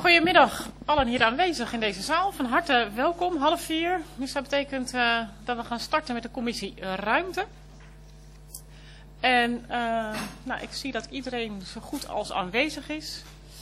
Goedemiddag, allen hier aanwezig in deze zaal. Van harte welkom, 3:30. Dus dat betekent dat we gaan starten met de commissie Ruimte. En ik zie dat iedereen zo goed als aanwezig is.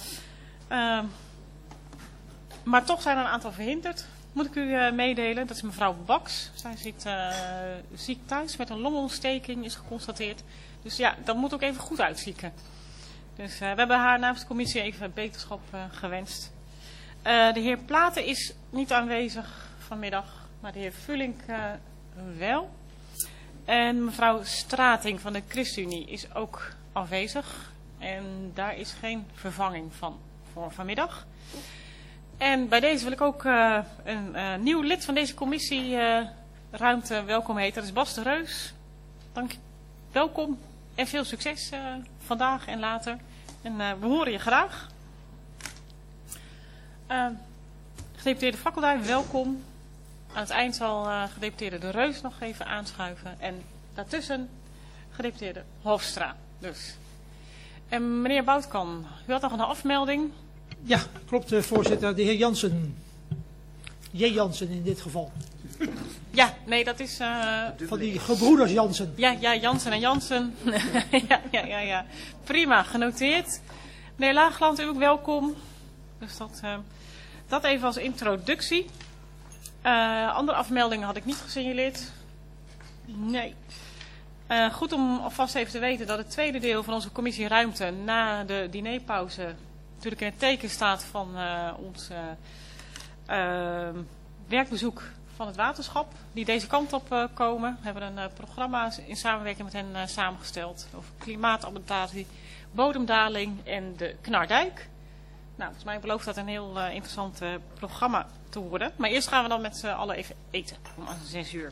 Maar toch zijn er een aantal verhinderd. Moet ik u meedelen, dat is mevrouw Baks. Zij zit ziek thuis met een longontsteking, is geconstateerd. Dus ja, dat moet ook even goed uitzieken. Dus we hebben haar namens de commissie even beterschap gewenst. De heer Platen is niet aanwezig vanmiddag, maar de heer Vullink wel. En mevrouw Strating van de ChristenUnie is ook aanwezig. En daar is geen vervanging van voor vanmiddag. En bij deze wil ik ook een nieuw lid van deze commissie Ruimte welkom heten. Dat is Bas de Reus. Dank je. Welkom en veel succes vandaag en later. En we horen je graag. Gedeputeerde Fakkeldij, welkom. Aan het eind zal gedeputeerde De Reus nog even aanschuiven. En daartussen gedeputeerde Hofstra. Dus. En meneer Boutkan, u had nog een afmelding. Ja, klopt voorzitter. De heer Jansen. J. Jansen in dit geval. Ja, nee, dat is... van die gebroeders Jansen. Ja, Jansen en Jansen. ja. Prima, genoteerd. Meneer Laagland, u ook welkom. Dus dat even als introductie. Andere afmeldingen had ik niet gesignaleerd. Nee. Goed om alvast even te weten dat het tweede deel van onze commissie Ruimte na de dinerpauze natuurlijk in het teken staat van ons werkbezoek van het waterschap. Die deze kant op komen. We hebben een programma in samenwerking met hen samengesteld over klimaatadaptatie, bodemdaling en de Knardijk. Nou, volgens mij belooft dat een heel interessant programma te worden. Maar eerst gaan we dan met z'n allen even eten om 6:00.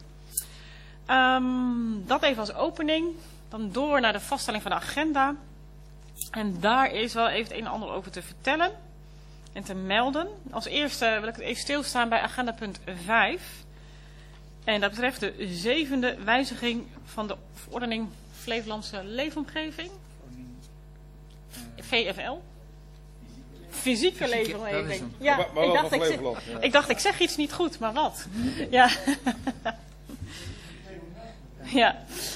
Dat even als opening. Dan door naar de vaststelling van de agenda. En daar is wel even het een en ander over te vertellen en te melden. Als eerste wil ik het even stilstaan bij agenda punt 5. En dat betreft de 7e wijziging van de verordening Flevolandse Leefomgeving. VFL. Fysieke leefomgeving. Ja, ik dacht ik zeg iets niet goed, maar wat? Ja. Ja.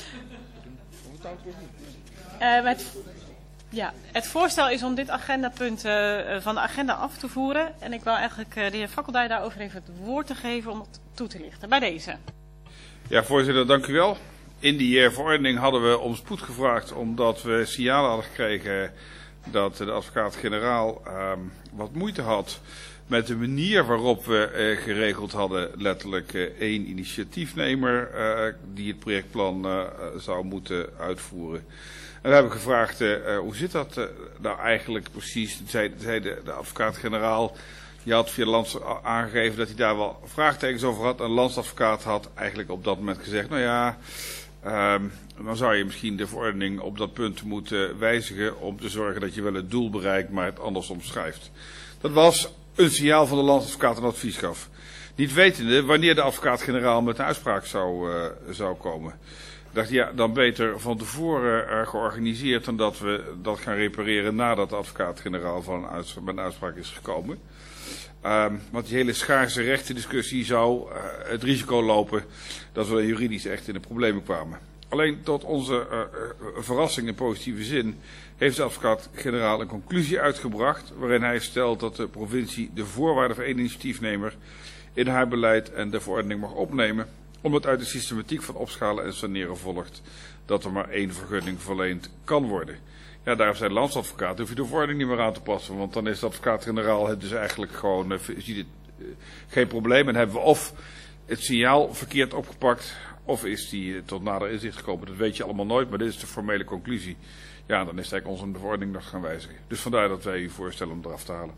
Het voorstel is om dit agendapunt van de agenda af te voeren. En ik wil eigenlijk de heer Fakkeldij daarover even het woord te geven om het toe te lichten. Bij deze. Ja, voorzitter, dank u wel. In die verordening hadden we om spoed gevraagd omdat we signalen hadden gekregen dat de advocaat-generaal wat moeite had met de manier waarop we geregeld hadden, letterlijk 1 initiatiefnemer die het projectplan zou moeten uitvoeren. En we hebben gevraagd, hoe zit dat nou eigenlijk precies? Zei de advocaat-generaal, die had via de Lands aangegeven dat hij daar wel vraagtekens over had. Een landsadvocaat had eigenlijk op dat moment gezegd, nou ja, dan zou je misschien de verordening op dat punt moeten wijzigen om te zorgen dat je wel het doel bereikt, maar het anders omschrijft. Dat was een signaal van de landsadvocaat een advies gaf. Niet wetende wanneer de advocaat-generaal met een uitspraak zou komen. Ik dacht, ja, dan beter van tevoren georganiseerd dan dat we dat gaan repareren nadat de advocaat-generaal met een uitspraak is gekomen. Want die hele schaarse rechtendiscussie zou het risico lopen dat we juridisch echt in de problemen kwamen. Alleen tot onze verrassing in positieve zin heeft de advocaat-generaal een conclusie uitgebracht waarin hij stelt dat de provincie de voorwaarden voor 1 initiatiefnemer in haar beleid en de verordening mag opnemen, omdat uit de systematiek van opschalen en saneren volgt dat er maar 1 vergunning verleend kan worden. Ja, daar heeft zijn landsadvocaat, hoef je de verordening niet meer aan te passen, want dan is de advocaat-generaal het dus eigenlijk gewoon, ziet het geen probleem en hebben we of het signaal verkeerd opgepakt, of is die tot nader inzicht gekomen. Dat weet je allemaal nooit, maar dit is de formele conclusie. Ja, dan is het eigenlijk ons om de verordening nog gaan wijzigen. Dus vandaar dat wij u voorstellen om eraf te halen.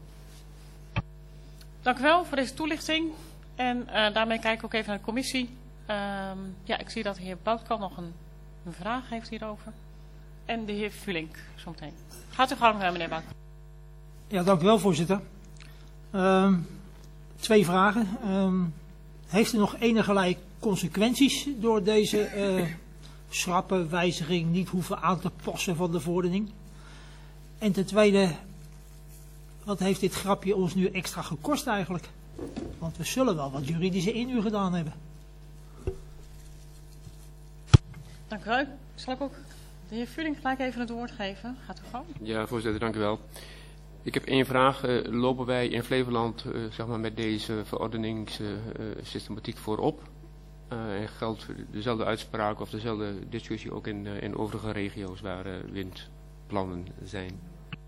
Dank u wel voor deze toelichting. En daarmee kijken we ook even naar de commissie. Ik zie dat de heer Boutkan nog een vraag heeft hierover. En de heer Vullink zometeen. Gaat u gang, meneer Boutkan. Ja, dank u wel, voorzitter. 2 vragen. Heeft u nog enige consequenties door deze schrappe wijziging niet hoeven aan te passen van de verordening? En ten tweede, wat heeft dit grapje ons nu extra gekost eigenlijk? Want we zullen wel wat juridische inhuur gedaan hebben. Dank u wel. Zal ik ook de heer Vullink gelijk even het woord geven? Gaat u gang. Ja, voorzitter, dank u wel. Ik heb één vraag. Lopen wij in Flevoland zeg maar met deze verordeningssystematiek voorop? En geldt dezelfde uitspraak of dezelfde discussie ook in overige regio's waar windplannen zijn?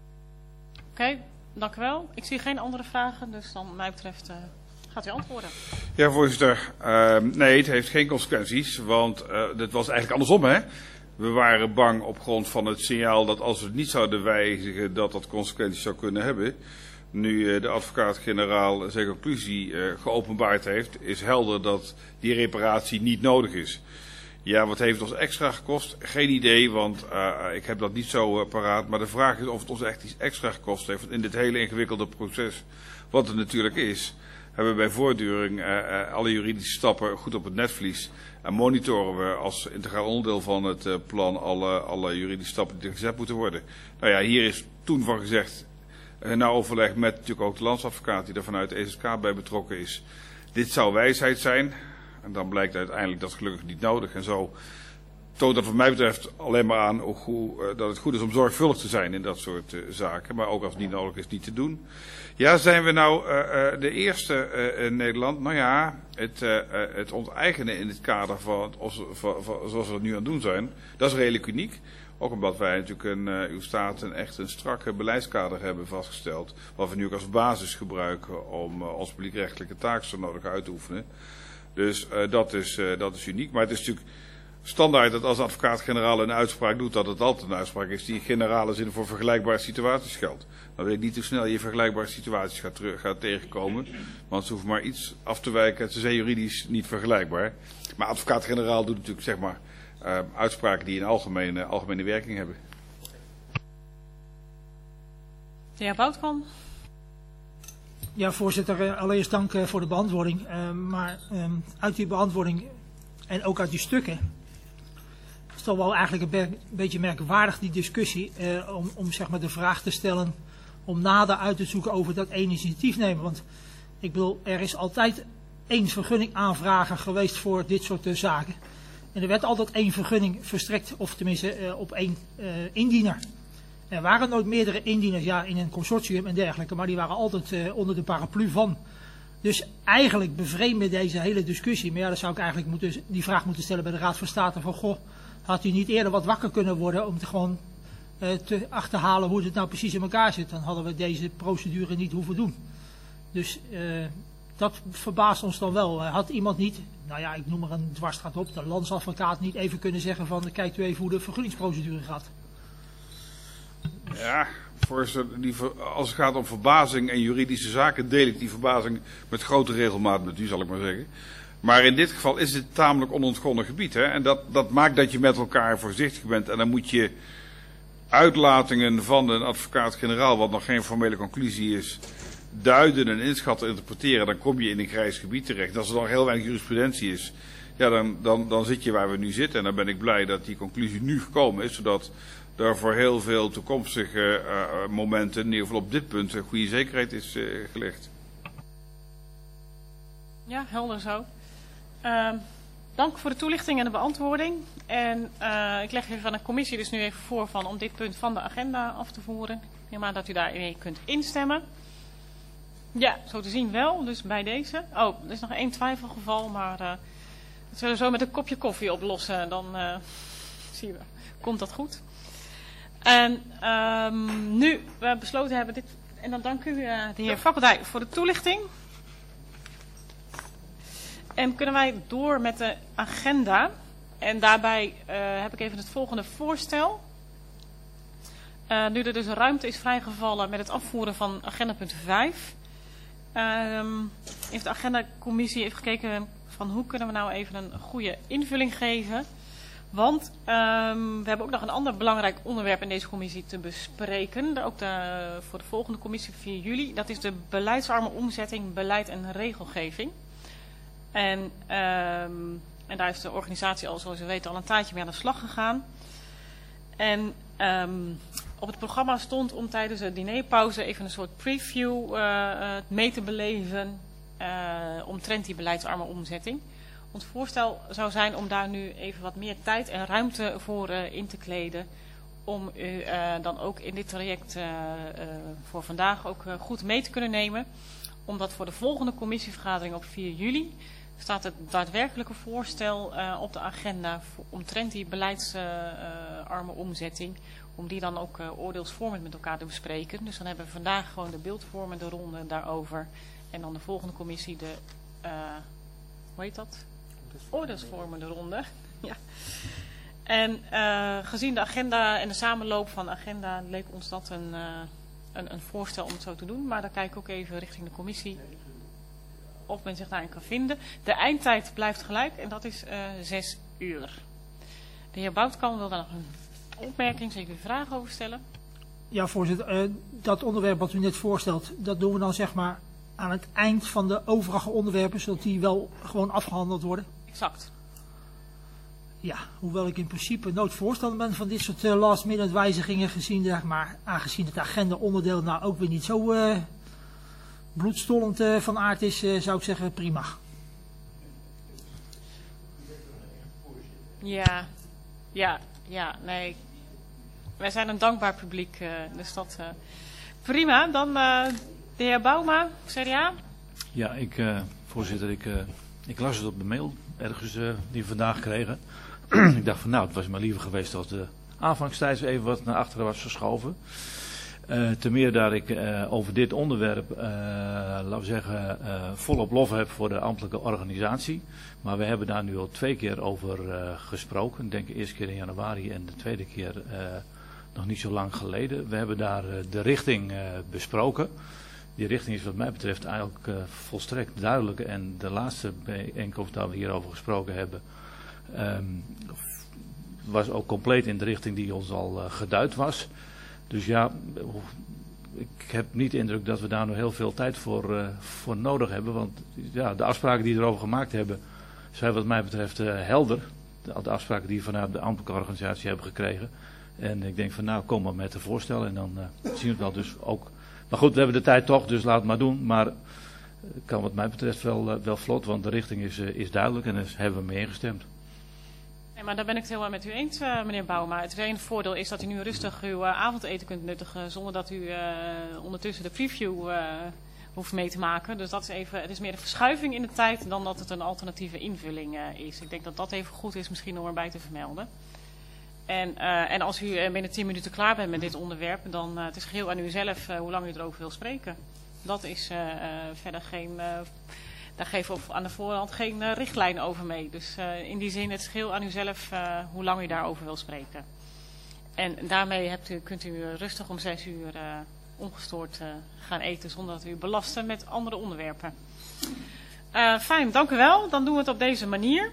Oké, dank u wel. Ik zie geen andere vragen, dus dan wat mij betreft gaat u antwoorden. Ja, voorzitter. Nee, het heeft geen consequenties, want het was eigenlijk andersom, hè. We waren bang op grond van het signaal dat als we het niet zouden wijzigen, dat dat consequenties zou kunnen hebben. Nu de advocaat-generaal zijn conclusie geopenbaard heeft, is helder dat die reparatie niet nodig is. Ja, wat heeft het ons extra gekost? Geen idee, want ik heb dat niet zo paraat. Maar de vraag is of het ons echt iets extra gekost heeft. Want in dit hele ingewikkelde proces, wat het natuurlijk is, hebben we bij voortduring alle juridische stappen goed op het netvlies. En monitoren we als integraal onderdeel van het plan alle juridische stappen die gezet moeten worden. Nou ja, hier is toen van gezegd, na overleg met natuurlijk ook de landsadvocaat die er vanuit de EZK bij betrokken is. Dit zou wijsheid zijn. En dan blijkt uiteindelijk dat gelukkig niet nodig. En zo toont dat wat mij betreft alleen maar aan dat het goed is om zorgvuldig te zijn in dat soort zaken. Maar ook als het niet nodig is, niet te doen. Ja, zijn we nou de eerste in Nederland? Nou ja, het onteigenen in het kader van zoals we het nu aan het doen zijn, dat is redelijk uniek. Ook omdat wij natuurlijk uw staat echt een strakke beleidskader hebben vastgesteld. Wat we nu ook als basis gebruiken om onze publiekrechtelijke taak zo nodig uit te oefenen. Dus dat is uniek. Maar het is natuurlijk standaard dat als advocaat-generaal een uitspraak doet, dat het altijd een uitspraak is die in generale zin voor vergelijkbare situaties geldt. Dan weet ik niet hoe snel je vergelijkbare situaties gaat tegenkomen. Want ze hoeven maar iets af te wijken. Ze zijn juridisch niet vergelijkbaar. Maar advocaat-generaal doet natuurlijk zeg maar uitspraken die een algemene werking hebben. De heer Boutkamp. Ja, voorzitter, allereerst dank voor de beantwoording. Maar uit die beantwoording en ook uit die stukken is het toch wel eigenlijk een beetje merkwaardig die discussie om zeg maar de vraag te stellen om nader uit te zoeken over dat initiatief nemen. Want ik bedoel, er is altijd één vergunning aanvrager geweest voor dit soort zaken. En er werd altijd één vergunning verstrekt, of tenminste op één indiener. Er waren nooit meerdere indieners, ja, in een consortium en dergelijke, maar die waren altijd onder de paraplu van. Dus eigenlijk bevreemde deze hele discussie. Maar ja, dan zou ik eigenlijk die vraag moeten stellen bij de Raad van State van, goh, had u niet eerder wat wakker kunnen worden om te gewoon te achterhalen hoe het nou precies in elkaar zit. Dan hadden we deze procedure niet hoeven doen. Dus dat verbaast ons dan wel. Had iemand niet, nou ja, ik noem er een dwarsstraat op, de landsadvocaat niet even kunnen zeggen van, kijkt u even hoe de vergunningsprocedure gaat. Ja, als het gaat om verbazing en juridische zaken, deel ik die verbazing met grote regelmaat met u, zal ik maar zeggen. Maar in dit geval is het tamelijk onontgonnen gebied. Hè? En dat maakt dat je met elkaar voorzichtig bent. En dan moet je uitlatingen van een advocaat-generaal, wat nog geen formele conclusie is, duiden en inschatten, interpreteren. Dan kom je in een grijs gebied terecht. En als er dan heel weinig jurisprudentie is, ja, dan zit je waar we nu zitten. En dan ben ik blij dat die conclusie nu gekomen is, zodat er voor heel veel toekomstige momenten, in ieder geval op dit punt, een goede zekerheid is gelegd. Ja, helder zo. Dank voor de toelichting en de beantwoording. En ik leg even aan de commissie dus nu even voor om dit punt van de agenda af te voeren. Ik neem aan dat u daarin kunt instemmen. Ja, zo te zien wel, dus bij deze. Oh, er is nog één twijfelgeval, maar dat zullen we zo met een kopje koffie oplossen. Dan zien we, komt dat goed. En nu we besloten hebben dit, en dan dank u de heer Fakkerdijk voor de toelichting. En kunnen wij door met de agenda. En daarbij heb ik even het volgende voorstel. Nu er dus ruimte is vrijgevallen met het afvoeren van agenda punt 5. Heeft de agendacommissie even gekeken van hoe kunnen we nou even een goede invulling geven. Want we hebben ook nog een ander belangrijk onderwerp in deze commissie te bespreken. Ook voor de volgende commissie 4 juli. Dat is de beleidsarme omzetting, beleid en regelgeving. En daar is de organisatie al, zoals u weet, al een tijdje mee aan de slag gegaan. En op het programma stond om tijdens de dinerpauze even een soort preview mee te beleven omtrent die beleidsarme omzetting. Ons voorstel zou zijn om daar nu even wat meer tijd en ruimte voor in te kleden. Om u dan ook in dit traject voor vandaag ook goed mee te kunnen nemen. Omdat voor de volgende commissievergadering op 4 juli staat het daadwerkelijke voorstel op de agenda omtrent die beleidsarme omzetting. Om die dan ook oordeelsvormend met elkaar te bespreken. Dus dan hebben we vandaag gewoon de beeldvormende ronde daarover. En dan de volgende commissie de, hoe heet dat? Oordeelsvormende ronde. Ja. En gezien de agenda en de samenloop van de agenda leek ons dat een voorstel om het zo te doen. Maar dan kijk ik ook even richting de commissie of men zich daarin kan vinden. De eindtijd blijft gelijk en dat is 6 uur. De heer Boutkamp wil daar nog een opmerking, zeker een vraag over stellen. Ja, voorzitter. Dat onderwerp wat u net voorstelt, dat doen we dan zeg maar aan het eind van de overige onderwerpen, zodat die wel gewoon afgehandeld worden. Exact. Ja, hoewel ik in principe nooit voorstander ben van dit soort last-minute wijzigingen, gezien, zeg maar, aangezien het agenda onderdeel nou ook weer niet zo bloedstollend van aard is, zou ik zeggen prima. Ja, nee. Wij zijn een dankbaar publiek, dus dat prima. Dan de heer Bouma, CDA. Ja, voorzitter, ik las het op de mail ergens die we vandaag kregen. Ik dacht van nou, het was maar liever geweest als de aanvangstijd even wat naar achteren was verschoven. Ten meer dat ik over dit onderwerp, laten we zeggen, volop lof heb voor de ambtelijke organisatie. Maar we hebben daar nu al 2 keer over gesproken. Ik denk de eerste keer in januari en de tweede keer nog niet zo lang geleden. We hebben daar de richting besproken. Die richting is wat mij betreft eigenlijk volstrekt duidelijk. En de laatste bijeenkomst dat we hierover gesproken hebben, was ook compleet in de richting die ons al geduid was. Dus ja, ik heb niet de indruk dat we daar nog heel veel tijd voor nodig hebben. Want ja, de afspraken die we erover gemaakt hebben, zijn wat mij betreft helder. De afspraken die we vanuit de ambtelijke organisatie hebben gekregen. En ik denk van nou, kom maar met de voorstellen en dan zien we het wel dus ook. Maar goed, we hebben de tijd toch, dus laat het maar doen. Maar het kan wat mij betreft wel vlot, want de richting is duidelijk en daar hebben we mee ingestemd. Nee, maar daar ben ik het helemaal met u eens, meneer Bouma. Het ene voordeel is dat u nu rustig uw avondeten kunt nuttigen zonder dat u ondertussen de preview hoeft mee te maken. Dus dat is even, het is meer een verschuiving in de tijd dan dat het een alternatieve invulling is. Ik denk dat dat even goed is misschien om erbij te vermelden. En als u binnen 10 minuten klaar bent met dit onderwerp, dan het is geheel aan u zelf hoe lang u erover wil spreken. Dat is verder geen, daar geven we aan de voorhand geen richtlijn over mee. Dus in die zin het is geheel aan u zelf hoe lang u daarover wil spreken. En daarmee kunt u rustig om 6 uur ongestoord gaan eten zonder dat u belasten met andere onderwerpen. Fijn, dank u wel. Dan doen we het op deze manier.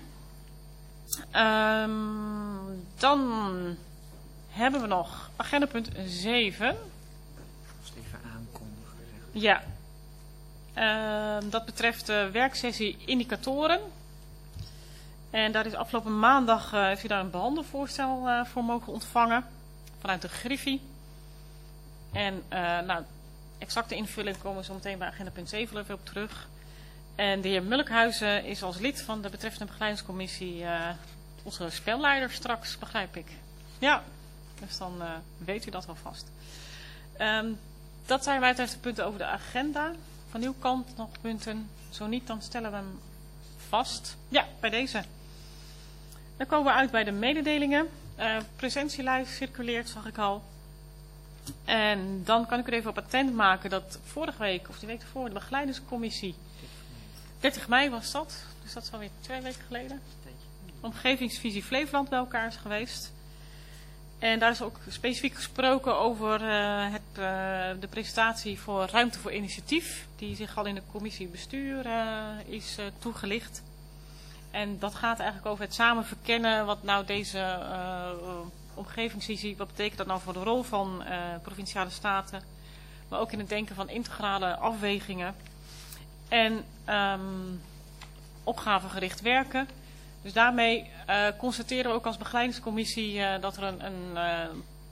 Dan hebben we nog agendapunt 7. Even aankondigen. Ja. Dat betreft de werksessie indicatoren. En daar is afgelopen maandag heeft u daar een behandelvoorstel voor mogen ontvangen. Vanuit de Griffie. En nou, exacte invulling komen we zo meteen bij agendapunt 7 even op terug. En de heer Mulkhuizen is als lid van de betreffende begeleidingscommissie onze spelleider straks, begrijp ik. Ja, dus dan weet u dat wel vast. Dat zijn wij tijdens de punten over de agenda. Van uw kant nog punten? Zo niet, dan stellen we hem vast. Ja, bij deze. Dan komen we uit bij de mededelingen. Presentielijst circuleert, zag ik al. En dan kan ik er even op attent maken dat vorige week, of de week ervoor, de begeleidingscommissie, 30 mei was dat, dus dat is alweer 2 weken geleden, Omgevingsvisie Flevoland bij elkaar is geweest. En daar is ook specifiek gesproken over de presentatie voor Ruimte voor Initiatief, die zich al in de commissie bestuur is toegelicht. En dat gaat eigenlijk over het samen verkennen wat nou deze omgevingsvisie, wat betekent dat nou voor de rol van provinciale staten, maar ook in het denken van integrale afwegingen en opgavegericht werken. Dus daarmee constateren we ook als begeleidingscommissie dat er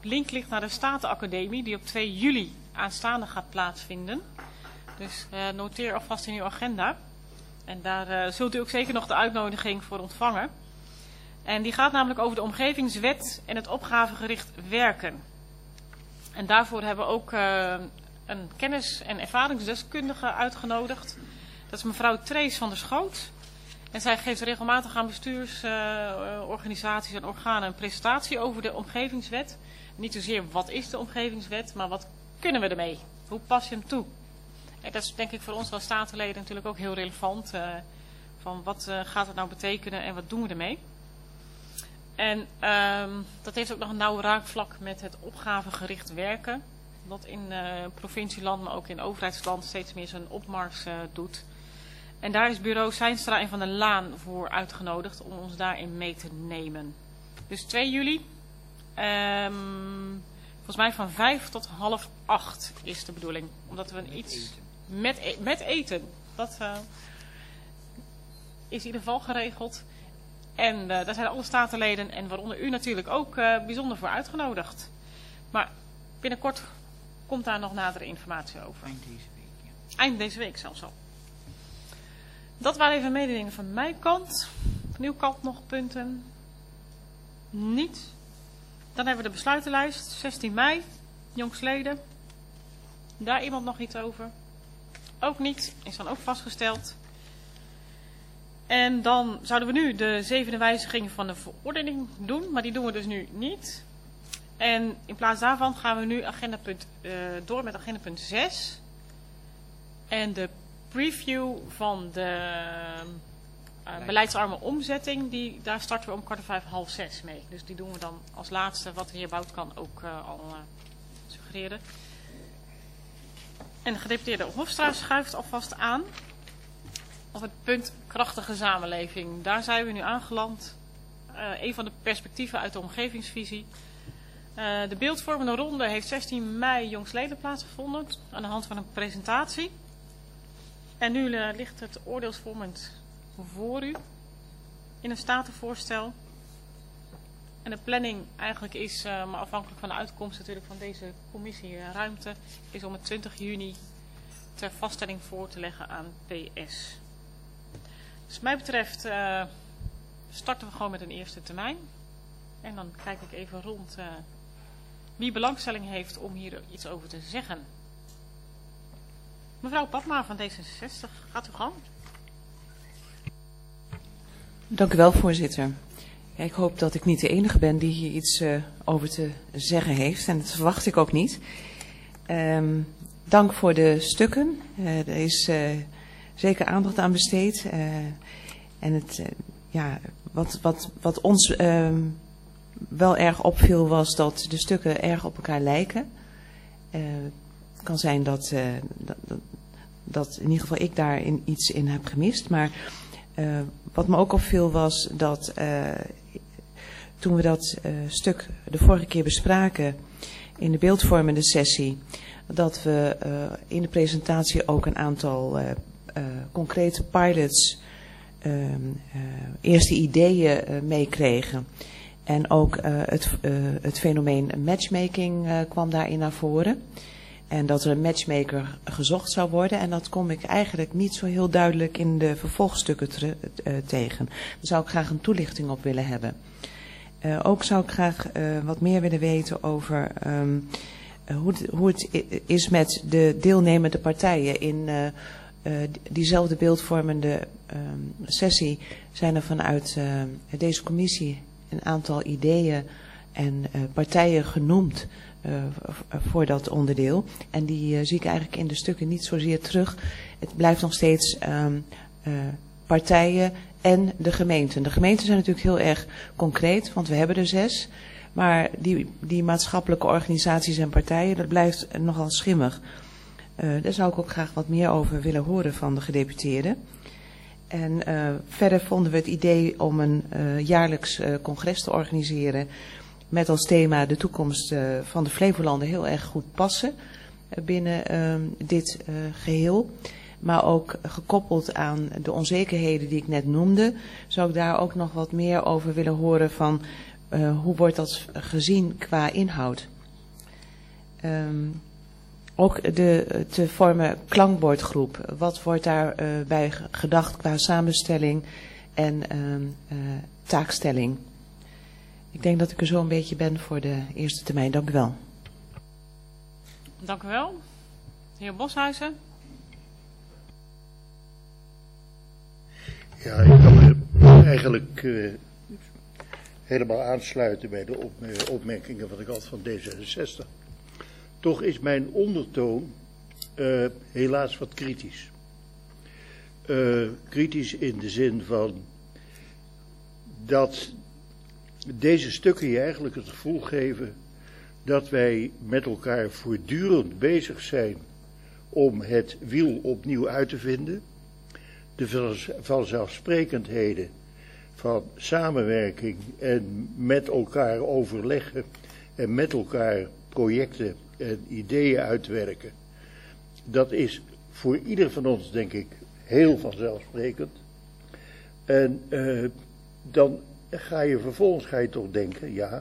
link ligt naar de Statenacademie die op 2 juli aanstaande gaat plaatsvinden. Dus noteer alvast in uw agenda. En daar zult u ook zeker nog de uitnodiging voor ontvangen. En die gaat namelijk over de omgevingswet en het opgavegericht werken. En daarvoor hebben we ook een kennis- en ervaringsdeskundige uitgenodigd. Dat is mevrouw Trees van der Schoot. En zij geeft regelmatig aan bestuursorganisaties en organen een presentatie over de omgevingswet. Niet zozeer wat is de omgevingswet, maar wat kunnen we ermee? Hoe pas je hem toe? En dat is denk ik voor ons als statenleden natuurlijk ook heel relevant. Van wat gaat het nou betekenen en wat doen we ermee? En dat heeft ook nog een nauw raakvlak met het opgavegericht werken. Dat in provincieland, maar ook in overheidsland steeds meer zijn opmars doet. En daar is bureau Zijnstra en Van der Laan voor uitgenodigd om ons daarin mee te nemen. Dus 2 juli, volgens mij van 5 tot 7:30 is de bedoeling. Omdat we iets met eten, dat is in ieder geval geregeld. En daar zijn alle statenleden en waaronder u natuurlijk ook bijzonder voor uitgenodigd. Maar binnenkort komt daar nog nadere informatie over. Eind deze week, ja. Eind deze week zelfs al. Dat waren even mededelingen van mijn kant. Van uw kant nog punten? Niet. Dan hebben we de besluitenlijst. 16 mei, jongsleden. Daar iemand nog iets over? Ook niet. Is dan ook vastgesteld. En dan zouden we nu de 7e wijziging van de verordening doen. Maar die doen we dus nu niet. En in plaats daarvan gaan we nu door met agendapunt 6. En de preview van de beleidsarme omzetting, daar starten we om 5:45 mee. Dus die doen we dan als laatste, wat de heer Boutkamp ook al suggereerde. En de gedeputeerde Hofstra schuift alvast aan op het punt krachtige samenleving. Daar zijn we nu aangeland. Een van de perspectieven uit de omgevingsvisie. De beeldvormende ronde heeft 16 mei jongsleden plaatsgevonden aan de hand van een presentatie. En nu ligt het oordeelsvormend voor u in een statenvoorstel. En de planning eigenlijk is, maar afhankelijk van de uitkomst natuurlijk van deze commissie ruimte, is om het 20 juni ter vaststelling voor te leggen aan PS. Dus wat mij betreft starten we gewoon met een eerste termijn. En dan kijk ik even rond wie belangstelling heeft om hier iets over te zeggen. Mevrouw Padma van D66, gaat u gang. Dank u wel, voorzitter. Ja, ik hoop dat ik niet de enige ben die hier iets over te zeggen heeft. En dat verwacht ik ook niet. Dank voor de stukken. Er is zeker aandacht aan besteed. En het, wat ons wel erg opviel was dat de stukken erg op elkaar lijken. Het kan zijn dat in ieder geval ik daar iets in heb gemist. Maar wat me ook opviel was dat toen we dat stuk de vorige keer bespraken in de beeldvormende sessie, dat we in de presentatie ook een aantal concrete pilots, eerste ideeën meekregen. En ook het fenomeen matchmaking kwam daarin naar voren. En dat er een matchmaker gezocht zou worden. En dat kom ik eigenlijk niet zo heel duidelijk in de vervolgstukken tegen. Daar zou ik graag een toelichting op willen hebben. Ook zou ik graag wat meer willen weten over hoe het is met de deelnemende partijen. In diezelfde beeldvormende sessie zijn er vanuit deze commissie een aantal ideeën en partijen genoemd voor dat onderdeel. En die zie ik eigenlijk in de stukken niet zozeer terug. Het blijft nog steeds partijen en de gemeenten. De gemeenten zijn natuurlijk heel erg concreet, want we hebben er 6. Maar die maatschappelijke organisaties en partijen, dat blijft nogal schimmig. Daar zou ik ook graag wat meer over willen horen van de gedeputeerden. En verder vonden we het idee om een jaarlijks congres te organiseren met als thema de toekomst van de Flevolander heel erg goed passen binnen dit geheel. Maar ook gekoppeld aan de onzekerheden die ik net noemde, zou ik daar ook nog wat meer over willen horen van hoe wordt dat gezien qua inhoud. Ook de te vormen klankbordgroep. Wat wordt daarbij gedacht qua samenstelling en taakstelling? Ik denk dat ik er zo een beetje ben voor de eerste termijn. Dank u wel. Dank u wel. De heer Boshuizen. Ja, ik kan me eigenlijk helemaal aansluiten bij de opmerkingen wat ik had van D66. Toch is mijn ondertoon helaas wat kritisch. Kritisch in de zin van dat deze stukken je eigenlijk het gevoel geven dat wij met elkaar voortdurend bezig zijn om het wiel opnieuw uit te vinden. De vanzelfsprekendheden van samenwerking en met elkaar overleggen en met elkaar projecten en ideeën uitwerken. Dat is voor ieder van ons, denk ik, heel vanzelfsprekend. En dan ga je vervolgens toch denken, ja,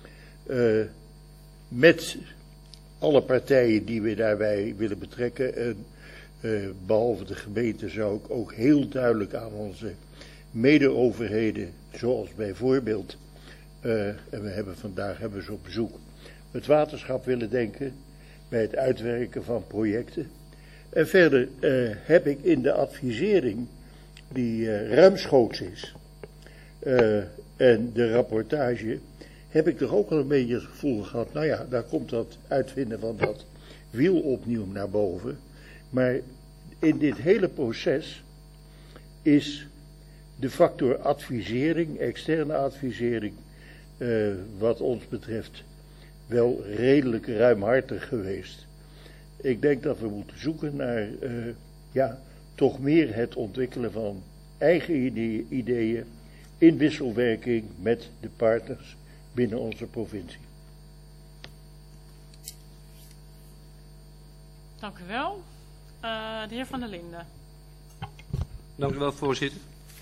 met alle partijen die we daarbij willen betrekken, en behalve de gemeente zou ik ook heel duidelijk aan onze mede-overheden, zoals bijvoorbeeld, en vandaag hebben ze op bezoek, het waterschap willen denken bij het uitwerken van projecten. En verder heb ik in de advisering, die ruimschoots is, en de rapportage, heb ik toch ook al een beetje het gevoel gehad, nou ja, daar komt dat uitvinden van dat wiel opnieuw naar boven. Maar in dit hele proces is de factor advisering, externe advisering, wat ons betreft, wel redelijk ruimhartig geweest. Ik denk dat we moeten zoeken naar, toch meer het ontwikkelen van eigen ideeën in wisselwerking met de partners binnen onze provincie. Dank u wel. De heer Van der Linden. Dank u wel, voorzitter.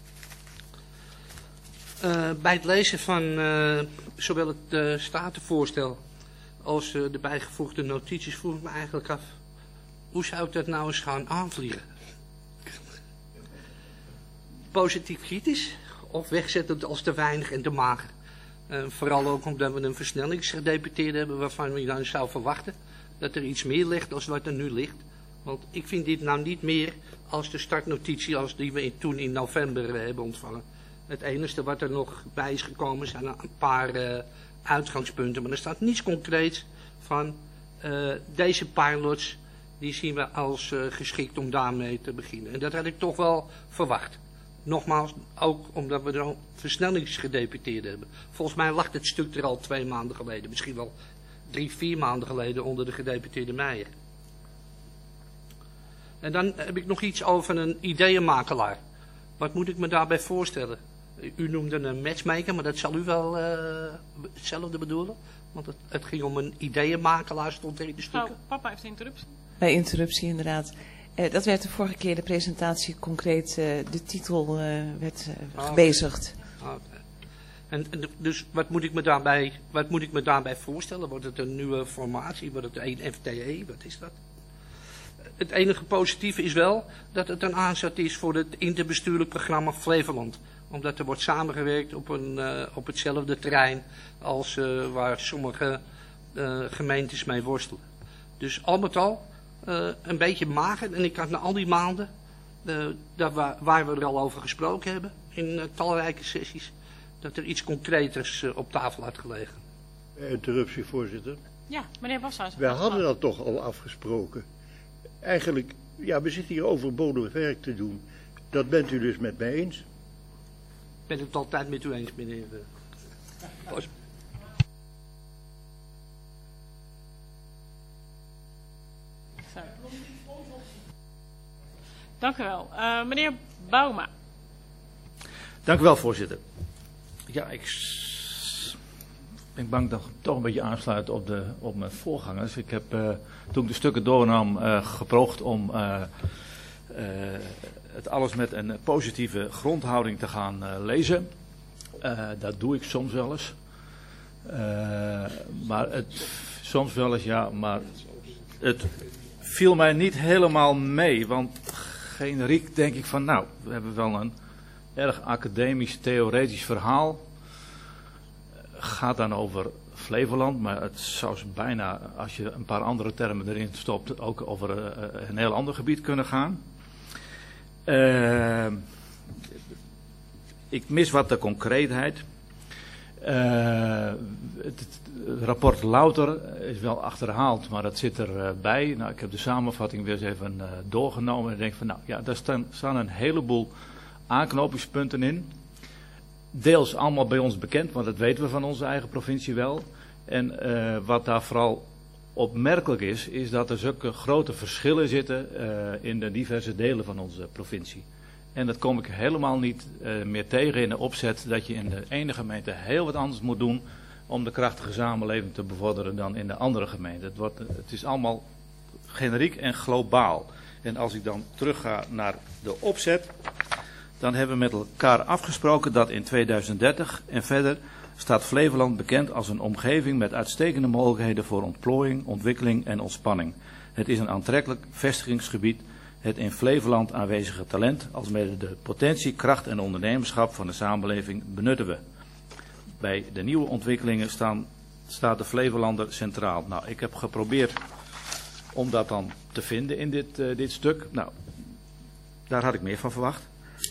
Bij het lezen van zowel het statenvoorstel als de bijgevoegde notities vroeg ik me eigenlijk af, hoe zou ik dat nou eens gaan aanvliegen? Positief kritisch of wegzettend als te weinig en te mager? Vooral ook omdat we een versnellingsgedeputeerde hebben waarvan je dan zou verwachten dat er iets meer ligt dan wat er nu ligt. Want ik vind dit nou niet meer als de startnotitie als die we toen in november hebben ontvangen. Het enige wat er nog bij is gekomen zijn een paar uitgangspunten. Maar er staat niets concreets van deze pilots, die zien we als geschikt om daarmee te beginnen. En dat had ik toch wel verwacht. Nogmaals, ook omdat we er al versnellingsgedeputeerd hebben. Volgens mij lag het stuk er al 2 maanden geleden. Misschien wel 3-4 maanden geleden onder de gedeputeerde Meijer. En dan heb ik nog iets over een ideeënmakelaar. Wat moet ik me daarbij voorstellen? U noemde een matchmaker, maar dat zal u wel hetzelfde bedoelen? Want het ging om een ideeënmakelaar, stond er in de stukken. Nou, papa heeft interruptie. Bij interruptie inderdaad. Dat werd de vorige keer de presentatie concreet, de titel werd gebezigd. Okay. En dus wat moet ik me daarbij voorstellen? Wordt het een nieuwe formatie? Wordt het een FTE? Wat is dat? Het enige positieve is wel dat het een aanzet is voor het interbestuurlijk programma Flevoland. Omdat er wordt samengewerkt op hetzelfde terrein als waar sommige gemeentes mee worstelen. Dus al met al een beetje mager. En ik had na al die maanden, waar we er al over gesproken hebben in talrijke sessies, dat er iets concreters op tafel had gelegen. Interruptie, voorzitter. Ja, meneer Boshuis. We hadden dat toch al afgesproken. Eigenlijk, ja, we zitten hier overbodig werk te doen. Dat bent u dus met mij eens? Ben ik het altijd met u eens, meneer Bos. Dank u wel. Meneer Bouma. Dank u wel, voorzitter. Ja, ik ben bang dat ik toch een beetje aansluit op mijn voorgangers. Ik heb toen ik de stukken doornam gepoogd om het alles met een positieve grondhouding te gaan lezen. Dat doe ik soms wel eens. Maar het Soms wel eens ja, maar het viel mij niet helemaal mee. Want generiek denk ik van nou, we hebben wel een erg academisch, theoretisch verhaal. Gaat dan over Flevoland, maar het zou bijna, als je een paar andere termen erin stopt, ook over een heel ander gebied kunnen gaan. Ik mis wat de concreetheid. Het rapport Louter is wel achterhaald, maar dat zit erbij. Nou, ik heb de samenvatting weer eens even doorgenomen en denk van nou ja, daar staan een heleboel aanknopingspunten in. Deels allemaal bij ons bekend, want dat weten we van onze eigen provincie wel. En wat daar vooral opmerkelijk is dat er zulke grote verschillen zitten in de diverse delen van onze provincie. En dat kom ik helemaal niet meer tegen in de opzet dat je in de ene gemeente heel wat anders moet doen om de krachtige samenleving te bevorderen dan in de andere gemeente. Het is allemaal generiek en globaal. En als ik dan terug ga naar de opzet, dan hebben we met elkaar afgesproken dat in 2030 en verder staat Flevoland bekend als een omgeving met uitstekende mogelijkheden voor ontplooiing, ontwikkeling en ontspanning. Het is een aantrekkelijk vestigingsgebied. Het in Flevoland aanwezige talent, alsmede de potentie, kracht en ondernemerschap van de samenleving benutten we. Bij de nieuwe ontwikkelingen staat de Flevolander centraal. Nou, ik heb geprobeerd om dat dan te vinden in dit stuk. Nou, daar had ik meer van verwacht.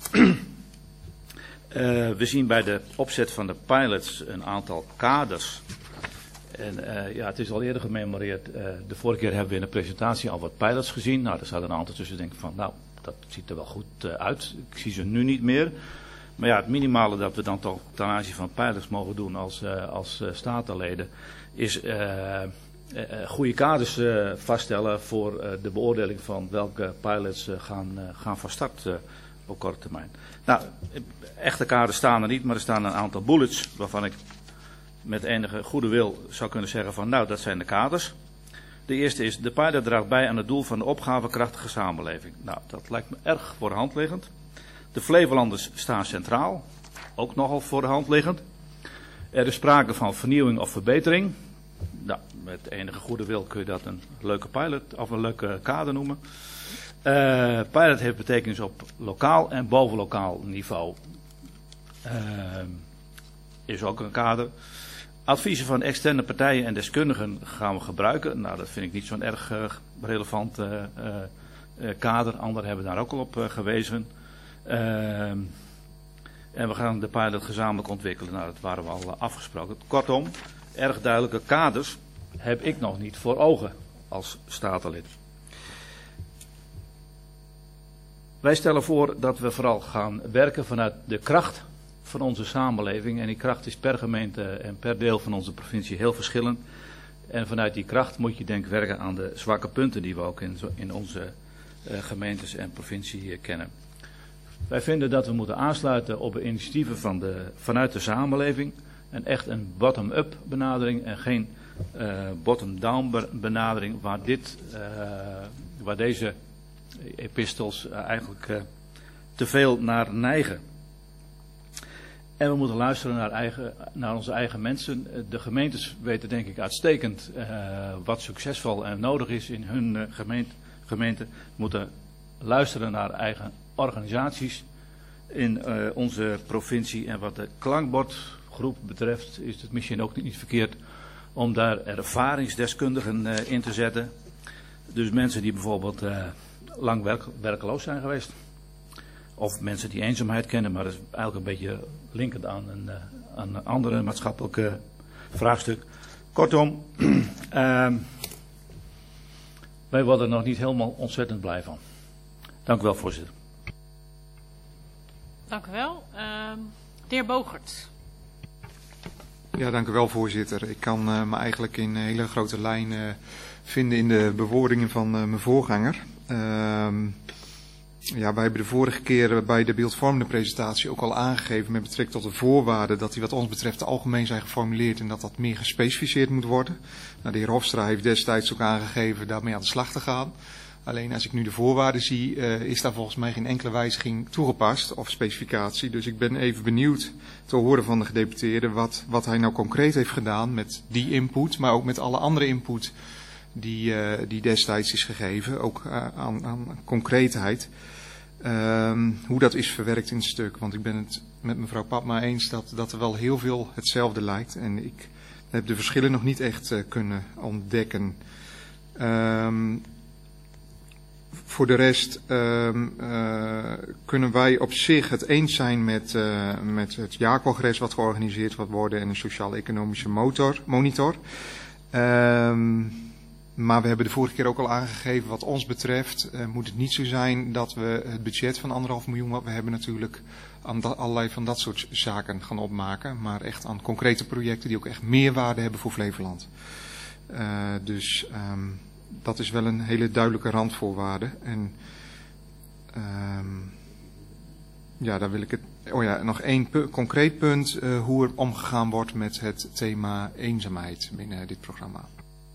We zien bij de opzet van de pilots een aantal kaders. En ja, het is al eerder gememoreerd. De vorige keer hebben we in de presentatie al wat pilots gezien. Nou, er staat een aantal tussen denken van, nou, dat ziet er wel goed uit. Ik zie ze nu niet meer. Maar ja, het minimale dat we dan toch ten aanzien van pilots mogen doen als statenleden, is goede kaders vaststellen voor de beoordeling van welke pilots gaan van start op korte termijn. Nou, echte kaders staan er niet, maar er staan een aantal bullets waarvan ik met enige goede wil zou kunnen zeggen van nou, dat zijn de kaders. De eerste is, de pilot draagt bij aan het doel van de opgave krachtige samenleving. Nou, dat lijkt me erg voor de hand liggend. De Flevolanders staan centraal, ook nogal voor de hand liggend. Er is sprake van vernieuwing of verbetering. Nou, met enige goede wil kun je dat een leuke pilot of een leuke kader noemen. Pilot heeft betekenis op lokaal en bovenlokaal niveau. Is ook een kader. Adviezen van externe partijen en deskundigen gaan we gebruiken. Nou, dat vind ik niet zo'n erg relevant kader. Anderen hebben daar ook al op gewezen. En we gaan de pilot gezamenlijk ontwikkelen. Nou, dat waren we al afgesproken. Kortom, erg duidelijke kaders heb ik nog niet voor ogen als statenlid. Wij stellen voor dat we vooral gaan werken vanuit de kracht van onze samenleving. En die kracht is per gemeente en per deel van onze provincie heel verschillend. En vanuit die kracht moet je denk ik werken aan de zwakke punten die we ook in onze gemeentes en provincie kennen. Wij vinden dat we moeten aansluiten op de initiatieven vanuit de samenleving. En echt een bottom-up benadering en geen bottom-down benadering waar deze epistels eigenlijk te veel naar neigen. En we moeten luisteren naar onze eigen mensen. De gemeentes weten denk ik uitstekend wat succesvol en nodig is in hun gemeente. We moeten luisteren naar eigen organisaties in onze provincie. En wat de klankbordgroep betreft is het misschien ook niet verkeerd om daar ervaringsdeskundigen in te zetten. Dus mensen die bijvoorbeeld lang werkloos zijn geweest. Of mensen die eenzaamheid kennen, maar dat is eigenlijk een beetje linkend aan een andere maatschappelijke vraagstuk. Kortom, wij worden er nog niet helemaal ontzettend blij van. Dank u wel, voorzitter. Dank u wel. De heer Bogert. Ja, dank u wel, voorzitter. Ik kan me eigenlijk in hele grote lijn vinden in de bewoordingen van mijn voorganger. Ja, wij hebben de vorige keer bij de beeldvormende presentatie ook al aangegeven met betrekking tot de voorwaarden dat die wat ons betreft te algemeen zijn geformuleerd en dat dat meer gespecificeerd moet worden. Nou, de heer Hofstra heeft destijds ook aangegeven daarmee aan de slag te gaan. Alleen als ik nu de voorwaarden zie, is daar volgens mij geen enkele wijziging toegepast of specificatie. Dus ik ben even benieuwd te horen van de gedeputeerde wat hij nou concreet heeft gedaan met die input, maar ook met alle andere input die destijds is gegeven, ook aan concreetheid. Hoe dat is verwerkt in het stuk. Want ik ben het met mevrouw Papma eens dat er wel heel veel hetzelfde lijkt. En ik heb de verschillen nog niet echt kunnen ontdekken. Voor de rest kunnen wij op zich het eens zijn met het jaarcongres wat georganiseerd wordt worden en een sociaal-economische monitor. Maar we hebben de vorige keer ook al aangegeven, wat ons betreft moet het niet zo zijn dat we het budget van 1,5 miljoen wat we hebben natuurlijk aan allerlei van dat soort zaken gaan opmaken. Maar echt aan concrete projecten die ook echt meerwaarde hebben voor Flevoland. Dus dat is wel een hele duidelijke randvoorwaarde. En ja, daar wil ik het. Oh ja, nog één concreet punt, hoe er omgegaan wordt met het thema eenzaamheid binnen dit programma.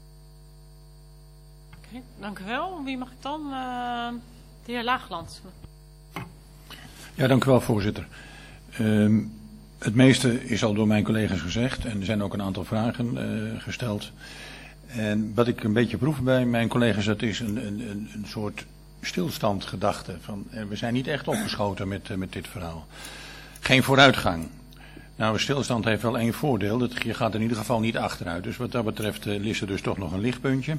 Oké, dank u wel. Wie mag ik dan? De heer Laagland. Ja, dank u wel, voorzitter. Het meeste is al door mijn collega's gezegd en er zijn ook een aantal vragen gesteld. En wat ik een beetje proef bij mijn collega's, dat is een soort stilstandgedachte. Van, we zijn niet echt opgeschoten met dit verhaal. Geen vooruitgang. Nou, stilstand heeft wel één voordeel. Je gaat in ieder geval niet achteruit. Dus wat dat betreft is er dus toch nog een lichtpuntje.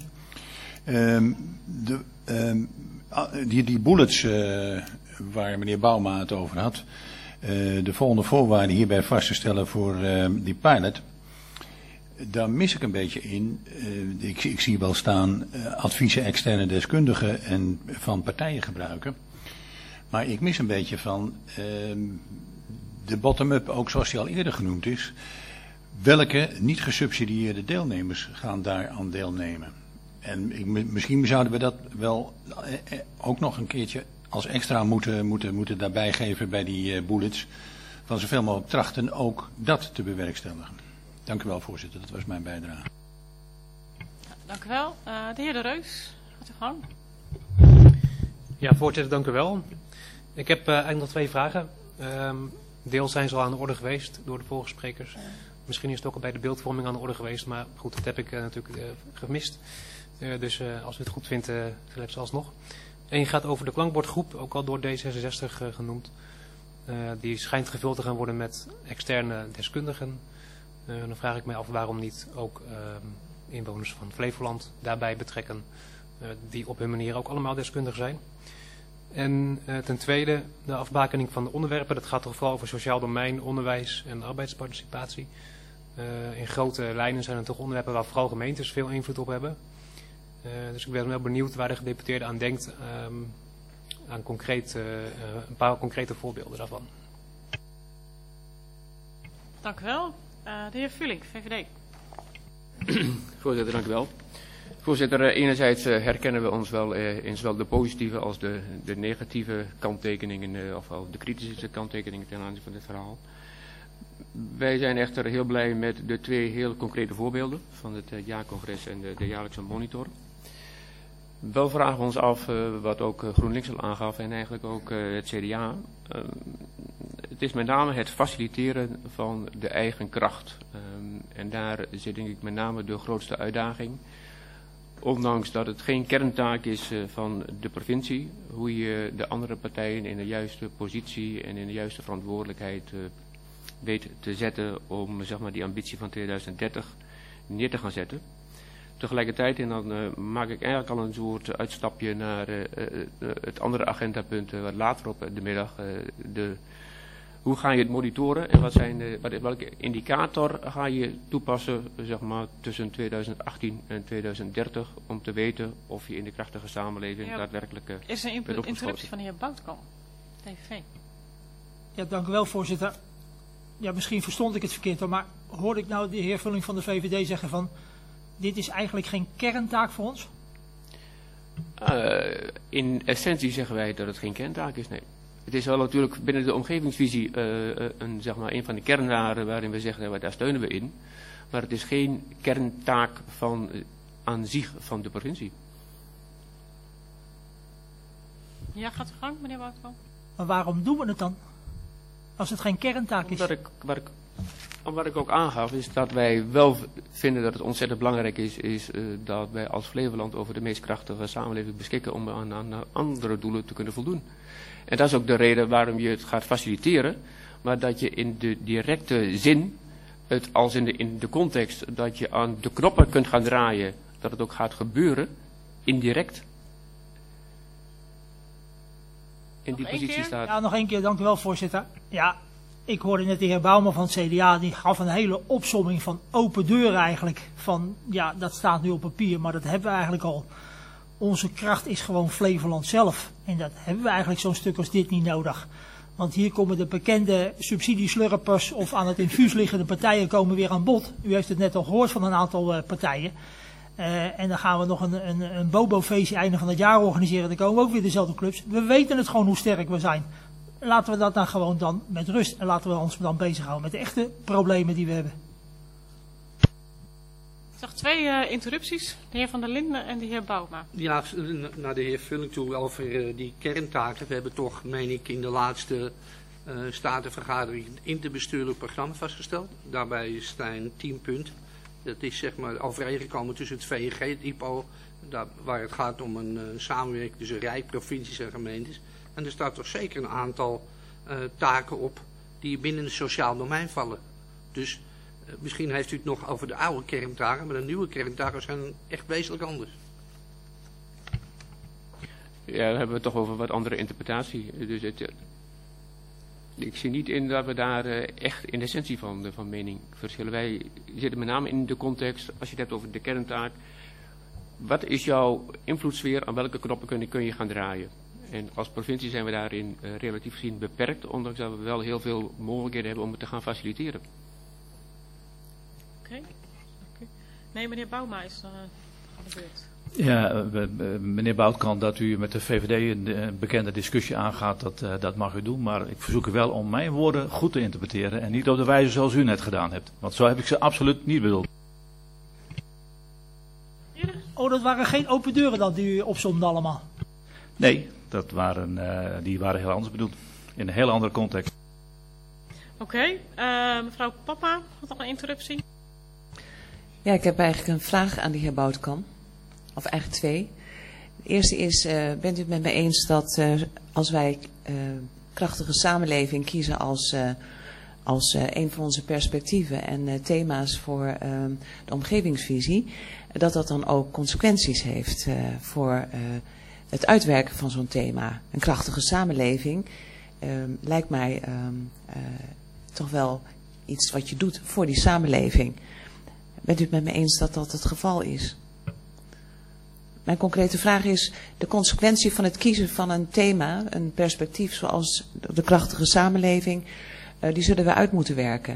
Die bullets waar meneer Bouma het over had. De volgende voorwaarden hierbij vast te stellen voor die pilot. Daar mis ik een beetje in. Ik zie wel staan adviezen externe deskundigen en van partijen gebruiken. Maar ik mis een beetje van de bottom-up, ook zoals die al eerder genoemd is. Welke niet gesubsidieerde deelnemers gaan daar aan deelnemen? En misschien zouden we dat wel ook nog een keertje als extra moeten daarbij geven bij die bullets. Van zoveel mogelijk trachten ook dat te bewerkstelligen. Dank u wel, voorzitter. Dat was mijn bijdrage. Dank u wel. De heer De Reus, gaat u gang. Ja, voorzitter, dank u wel. Ik heb eigenlijk nog 2 vragen. Deels zijn ze al aan de orde geweest door de vorige sprekers. Misschien is het ook al bij de beeldvorming aan de orde geweest, maar goed, dat heb ik natuurlijk gemist. Dus als u het goed vindt, zal ik ze alsnog. En gaat over de klankbordgroep, ook al door D66 genoemd. Die schijnt gevuld te gaan worden met externe deskundigen. Dan vraag ik mij af waarom niet ook inwoners van Flevoland daarbij betrekken. Die op hun manier ook allemaal deskundig zijn. En ten tweede de afbakening van de onderwerpen. Dat gaat toch vooral over sociaal domein, onderwijs en arbeidsparticipatie. In grote lijnen zijn het toch onderwerpen waar vooral gemeentes veel invloed op hebben. Dus ik ben wel benieuwd waar de gedeputeerde aan denkt. Aan een paar concrete voorbeelden daarvan. Dank u wel. De heer Vulink, VVD. Voorzitter, dank u wel. Voorzitter, enerzijds herkennen we ons wel in zowel de positieve als de negatieve kanttekeningen, ofwel de kritische kanttekeningen ten aanzien van dit verhaal. Wij zijn echter heel blij met de 2 heel concrete voorbeelden van het jaarcongres en de jaarlijkse monitor. Wel vragen we ons af, wat ook GroenLinks al aangaf en eigenlijk ook het CDA. Het is met name het faciliteren van de eigen kracht. En daar zit denk ik met name de grootste uitdaging. Ondanks dat het geen kerntaak is van de provincie, hoe je de andere partijen in de juiste positie en in de juiste verantwoordelijkheid weet te zetten om zeg maar, die ambitie van 2030 neer te gaan zetten. Tegelijkertijd, en dan maak ik eigenlijk al een soort uitstapje naar het andere agendapunt wat later op de middag. Hoe ga je het monitoren en welke indicator ga je toepassen zeg maar, tussen 2018 en 2030 om te weten of je in de krachtige samenleving daadwerkelijk is er een interruptie van de heer Boutkamp, DVV. Ja, dank u wel, voorzitter. Ja, misschien verstond ik het verkeerd, maar hoorde ik nou de heer Vulling van de VVD zeggen van dit is eigenlijk geen kerntaak voor ons? In essentie zeggen wij dat het geen kerntaak is, nee. Het is wel natuurlijk binnen de omgevingsvisie een van de kernwaarden waarin we zeggen, daar steunen we in. Maar het is geen kerntaak aan zich van de provincie. Ja, gaat u gang, meneer Boutkamp. Maar waarom doen we het dan? Als het geen kerntaak is. Wat ik ook aangaf is dat wij wel vinden dat het ontzettend belangrijk is dat wij als Flevoland over de meest krachtige samenleving beschikken om aan andere doelen te kunnen voldoen. En dat is ook de reden waarom je het gaat faciliteren, maar dat je in de directe zin, het als in de context dat je aan de knoppen kunt gaan draaien, dat het ook gaat gebeuren, indirect. In die positie staat. Ja, nog één keer, dank u wel, voorzitter. Ja, ik hoorde net de heer Bouwman van het CDA, die gaf een hele opsomming van open deuren eigenlijk. Van, ja, dat staat nu op papier, maar dat hebben we eigenlijk al. Onze kracht is gewoon Flevoland zelf. En dat hebben we eigenlijk zo'n stuk als dit niet nodig. Want hier komen de bekende subsidieslurpers of aan het infuus liggende partijen komen weer aan bod. U heeft het net al gehoord van een aantal partijen. En dan gaan we nog een bobo-feestje einde van het jaar organiseren. Dan komen ook weer dezelfde clubs. We weten het gewoon hoe sterk we zijn. Laten we dat dan gewoon dan met rust. En laten we ons dan bezighouden met de echte problemen die we hebben. Ik zag 2 interrupties. De heer Van der Linden en de heer Bouma. Ja, naar de heer Vulling toe over die kerntaken. We hebben toch, meen ik, in de laatste statenvergadering een interbestuurlijk programma vastgesteld. Daarbij zijn 10 punten. Dat is zeg maar overeengekomen tussen het VNG, het IPO, waar het gaat om een samenwerking tussen Rijk, provincies en gemeentes. En er staat toch zeker een aantal taken op die binnen het sociaal domein vallen. Dus misschien heeft u het nog over de oude kerntaken, maar de nieuwe kerntaken zijn echt wezenlijk anders. Ja, dan hebben we het toch over wat andere interpretatie. Dus ik zie niet in dat we daar echt in de essentie van mening verschillen. Wij zitten met name in de context, als je het hebt over de kerntaak. Wat is jouw invloedssfeer, aan welke knoppen kun je gaan draaien? En als provincie zijn we daarin relatief gezien beperkt, ondanks dat we wel heel veel mogelijkheden hebben om het te gaan faciliteren. Oké. Nee, meneer Bouma is aan de beurt. Ja, meneer Boutkamp, dat u met de VVD een bekende discussie aangaat, dat mag u doen. Maar ik verzoek u wel om mijn woorden goed te interpreteren en niet op de wijze zoals u net gedaan hebt. Want zo heb ik ze absoluut niet bedoeld. Oh, dat waren geen open deuren dan die u opzomde allemaal? Nee, die waren heel anders bedoeld. In een heel andere context. Oké, mevrouw Papa had nog een interruptie. Ja, ik heb eigenlijk een vraag aan de heer Boutkamp. Of eigenlijk 2. De eerste is, bent u het met mij eens dat als wij krachtige samenleving kiezen als een van onze perspectieven en thema's voor de omgevingsvisie, dat dat dan ook consequenties heeft voor het uitwerken van zo'n thema? Een krachtige samenleving lijkt mij toch wel iets wat je doet voor die samenleving. Bent u het met me eens dat dat het geval is? Mijn concrete vraag is, de consequentie van het kiezen van een thema, een perspectief zoals de krachtige samenleving, die zullen we uit moeten werken.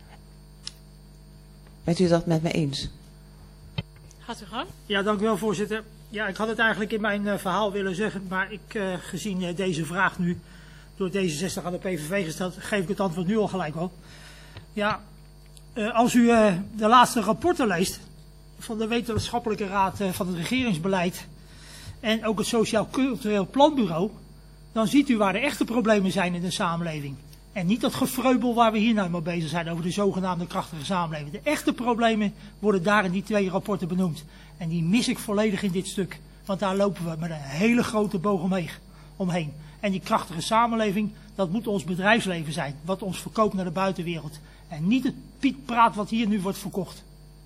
Bent u dat met me eens? Gaat u gang? Ja, dank u wel, voorzitter. Ja, ik had het eigenlijk in mijn verhaal willen zeggen, maar gezien deze vraag nu door D66 aan de PVV gesteld, geef ik het antwoord nu al gelijk wel. Ja, als u de laatste rapporten leest van de Wetenschappelijke Raad van het Regeringsbeleid en ook het Sociaal Cultureel Planbureau, dan ziet u waar de echte problemen zijn in de samenleving. En niet dat gefreubel waar we hier nou mee bezig zijn over de zogenaamde krachtige samenleving. De echte problemen worden daar in die 2 rapporten benoemd. En die mis ik volledig in dit stuk. Want daar lopen we met een hele grote boog omheen. En die krachtige samenleving, dat moet ons bedrijfsleven zijn. Wat ons verkoopt naar de buitenwereld. En niet het pietpraat wat hier nu wordt verkocht.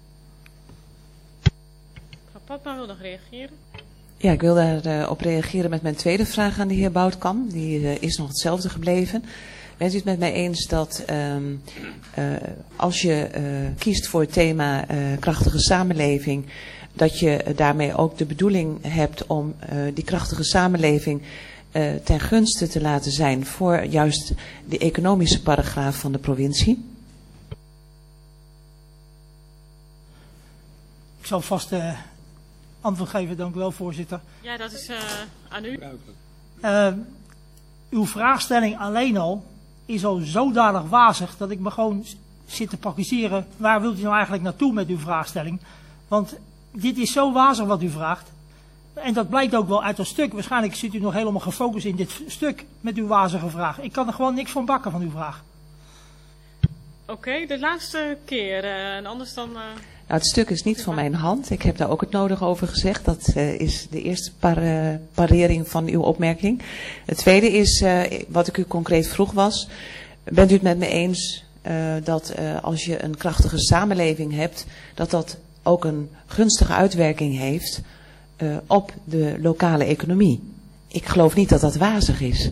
Mevrouw Papa wil nog reageren. Ja, ik wil daarop reageren met mijn tweede vraag aan de heer Boutkamp. Die is nog hetzelfde gebleven. Bent u het met mij eens dat als je kiest voor het thema krachtige samenleving, dat je daarmee ook de bedoeling hebt om die krachtige samenleving ten gunste te laten zijn voor juist de economische paragraaf van de provincie? Ik zal vast antwoord geven, dank u wel, voorzitter. Ja, dat is aan u. Uw vraagstelling alleen al is al zodanig wazig dat ik me gewoon zit te praktiseren. Waar wilt u nou eigenlijk naartoe met uw vraagstelling? Want dit is zo wazig wat u vraagt. En dat blijkt ook wel uit dat stuk. Waarschijnlijk zit u nog helemaal gefocust in dit stuk met uw wazige vraag. Ik kan er gewoon niks van bakken van uw vraag. Oké, de laatste keer. En anders dan... Nou, het stuk is niet van mijn hand. Ik heb daar ook het nodige over gezegd. Dat is de eerste parering van uw opmerking. Het tweede is, wat ik u concreet vroeg was... Bent u het met me eens dat als je een krachtige samenleving hebt... dat ook een gunstige uitwerking heeft op de lokale economie? Ik geloof niet dat dat wazig is.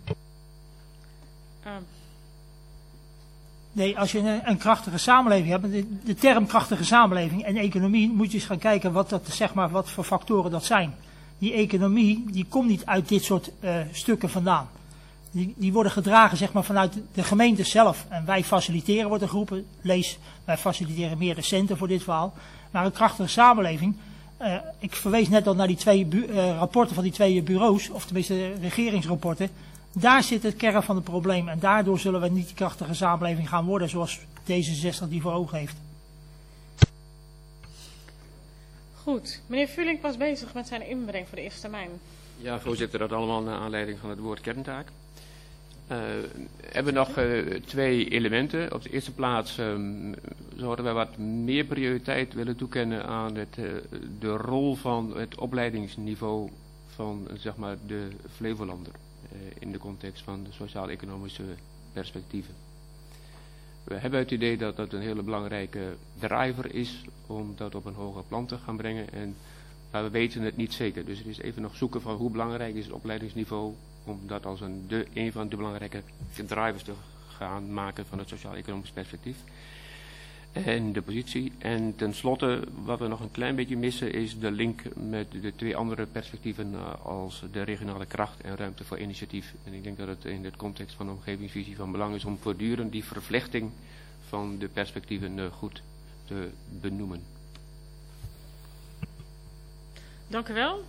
Nee, als je een krachtige samenleving hebt, de term krachtige samenleving en economie, moet je eens gaan kijken wat voor factoren dat zijn. Die economie, die komt niet uit dit soort stukken vandaan. Die worden gedragen zeg maar vanuit de gemeente zelf. En wij faciliteren, wordt er geroepen, wij faciliteren meer de centen voor dit verhaal. Maar een krachtige samenleving, ik verwees net al naar die twee rapporten van die twee bureaus, of tenminste regeringsrapporten. Daar zit het kern van het probleem. En daardoor zullen we niet die krachtige samenleving gaan worden zoals D66 die voor ogen heeft. Goed, meneer Vullink was bezig met zijn inbreng voor de eerste termijn. Ja, voorzitter, dat allemaal naar aanleiding van het woord kerntaak. Hebben we nog twee elementen. Op de eerste plaats zouden wij wat meer prioriteit willen toekennen aan de rol van het opleidingsniveau van zeg maar, de Flevolander. In de context van de sociaal-economische perspectieven. We hebben het idee dat dat een hele belangrijke driver is om dat op een hoger plan te gaan brengen. Maar we weten het niet zeker. Dus het is even nog zoeken van hoe belangrijk is het opleidingsniveau om dat als een van de belangrijke drivers te gaan maken van het sociaal-economisch perspectief. En de positie. En tenslotte, wat we nog een klein beetje missen, is de link met de twee andere perspectieven als de regionale kracht en ruimte voor initiatief. En ik denk dat het in de context van de omgevingsvisie van belang is om voortdurend die vervlechting van de perspectieven goed te benoemen. Dank u wel.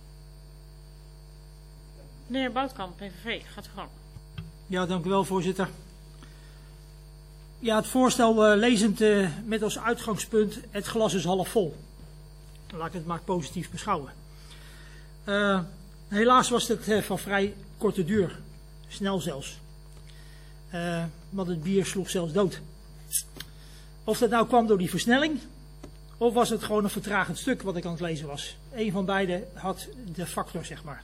Meneer Boutkamp, PVV, gaat u gang. Ja, dank u wel, voorzitter. Ja, het voorstel lezend met als uitgangspunt het glas is half vol. Laat ik het maar positief beschouwen. Helaas was het van vrij korte duur. Snel zelfs. Want het bier sloeg zelfs dood. Of dat nou kwam door die versnelling, of was het gewoon een vertragend stuk wat ik aan het lezen was. Eén van beide had de factor, zeg maar.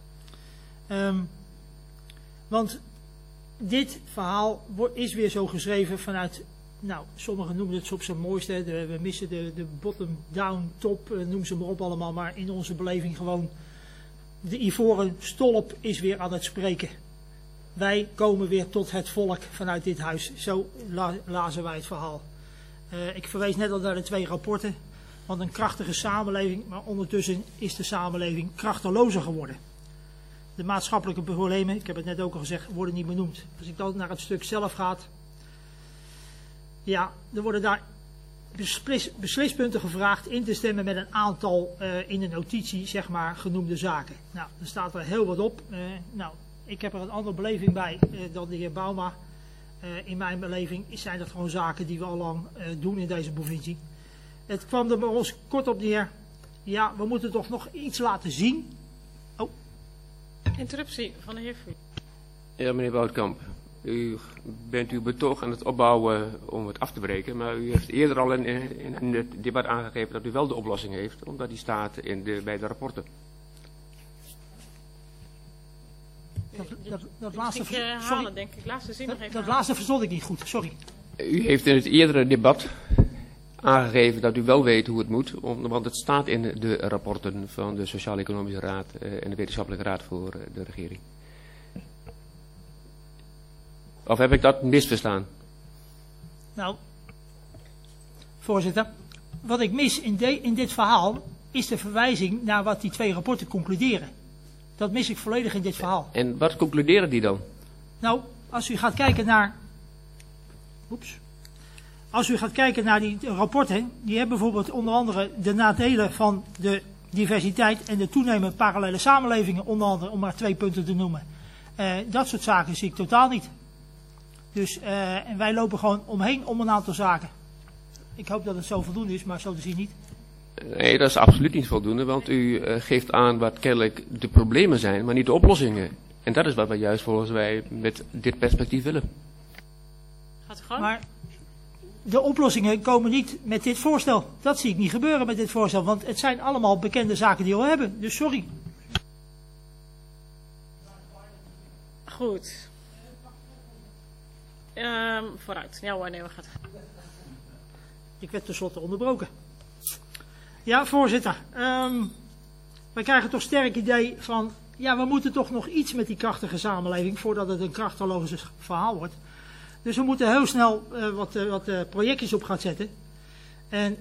Want dit verhaal is weer zo geschreven vanuit, nou, sommigen noemen het op zijn mooiste, we missen de bottom-down, top, noem ze maar op allemaal, maar in onze beleving gewoon, de ivoren stolp is weer aan het spreken. Wij komen weer tot het volk vanuit dit huis. Zo lazen wij het verhaal. Ik verwees net al naar de twee rapporten, want een krachtige samenleving, maar ondertussen is de samenleving krachtelozer geworden. De maatschappelijke problemen, ik heb het net ook al gezegd, worden niet benoemd. Als ik dan naar het stuk zelf ga, ja, er worden daar beslispunten gevraagd in te stemmen met een aantal in de notitie, zeg maar, genoemde zaken. Nou, er staat er heel wat op. Nou, ik heb er een andere beleving bij dan de heer Bouma. In mijn beleving zijn dat gewoon zaken die we al lang doen in deze provincie. Het kwam er bij ons kort op neer. Ja, we moeten toch nog iets laten zien. Oh. Interruptie van de heer Vullink. Ja, meneer Boutkamp. U bent uw betoog aan het opbouwen om het af te breken. Maar u heeft eerder al in het debat aangegeven dat u wel de oplossing heeft. Omdat die staat bij de rapporten. Dat laatste denk ik. Laatste zin nog even dat laatste verstond ik niet goed, sorry. U heeft in het eerdere debat aangegeven dat u wel weet hoe het moet, want het staat in de rapporten van de Sociaal-Economische Raad en de Wetenschappelijke Raad voor de regering. Of heb ik dat misverstaan? Nou, voorzitter, wat ik mis in dit verhaal is de verwijzing naar wat die twee rapporten concluderen. Dat mis ik volledig in dit verhaal. En wat concluderen die dan? Nou, als u gaat kijken naar... Als u gaat kijken naar die rapporten, die hebben bijvoorbeeld onder andere de nadelen van de diversiteit en de toenemende parallele samenlevingen, onder andere, om maar 2 punten te noemen. Dat soort zaken zie ik totaal niet. Dus en wij lopen gewoon omheen om een aantal zaken. Ik hoop dat het zo voldoende is, maar zo te zien niet. Nee, dat is absoluut niet voldoende, want u geeft aan wat kennelijk de problemen zijn, maar niet de oplossingen. En dat is wat wij juist volgens wij met dit perspectief willen. Gaat u gang? Maar de oplossingen komen niet met dit voorstel. Dat zie ik niet gebeuren met dit voorstel, want het zijn allemaal bekende zaken die we al hebben. Dus sorry. Goed. Vooruit. Ja hoor, nee, we gaan. Ik werd tenslotte onderbroken. Ja, voorzitter. Wij krijgen toch sterk idee van... Ja, we moeten toch nog iets met die krachtige samenleving... voordat het een krachteloos verhaal wordt. Dus we moeten heel snel wat projectjes op gaan zetten. En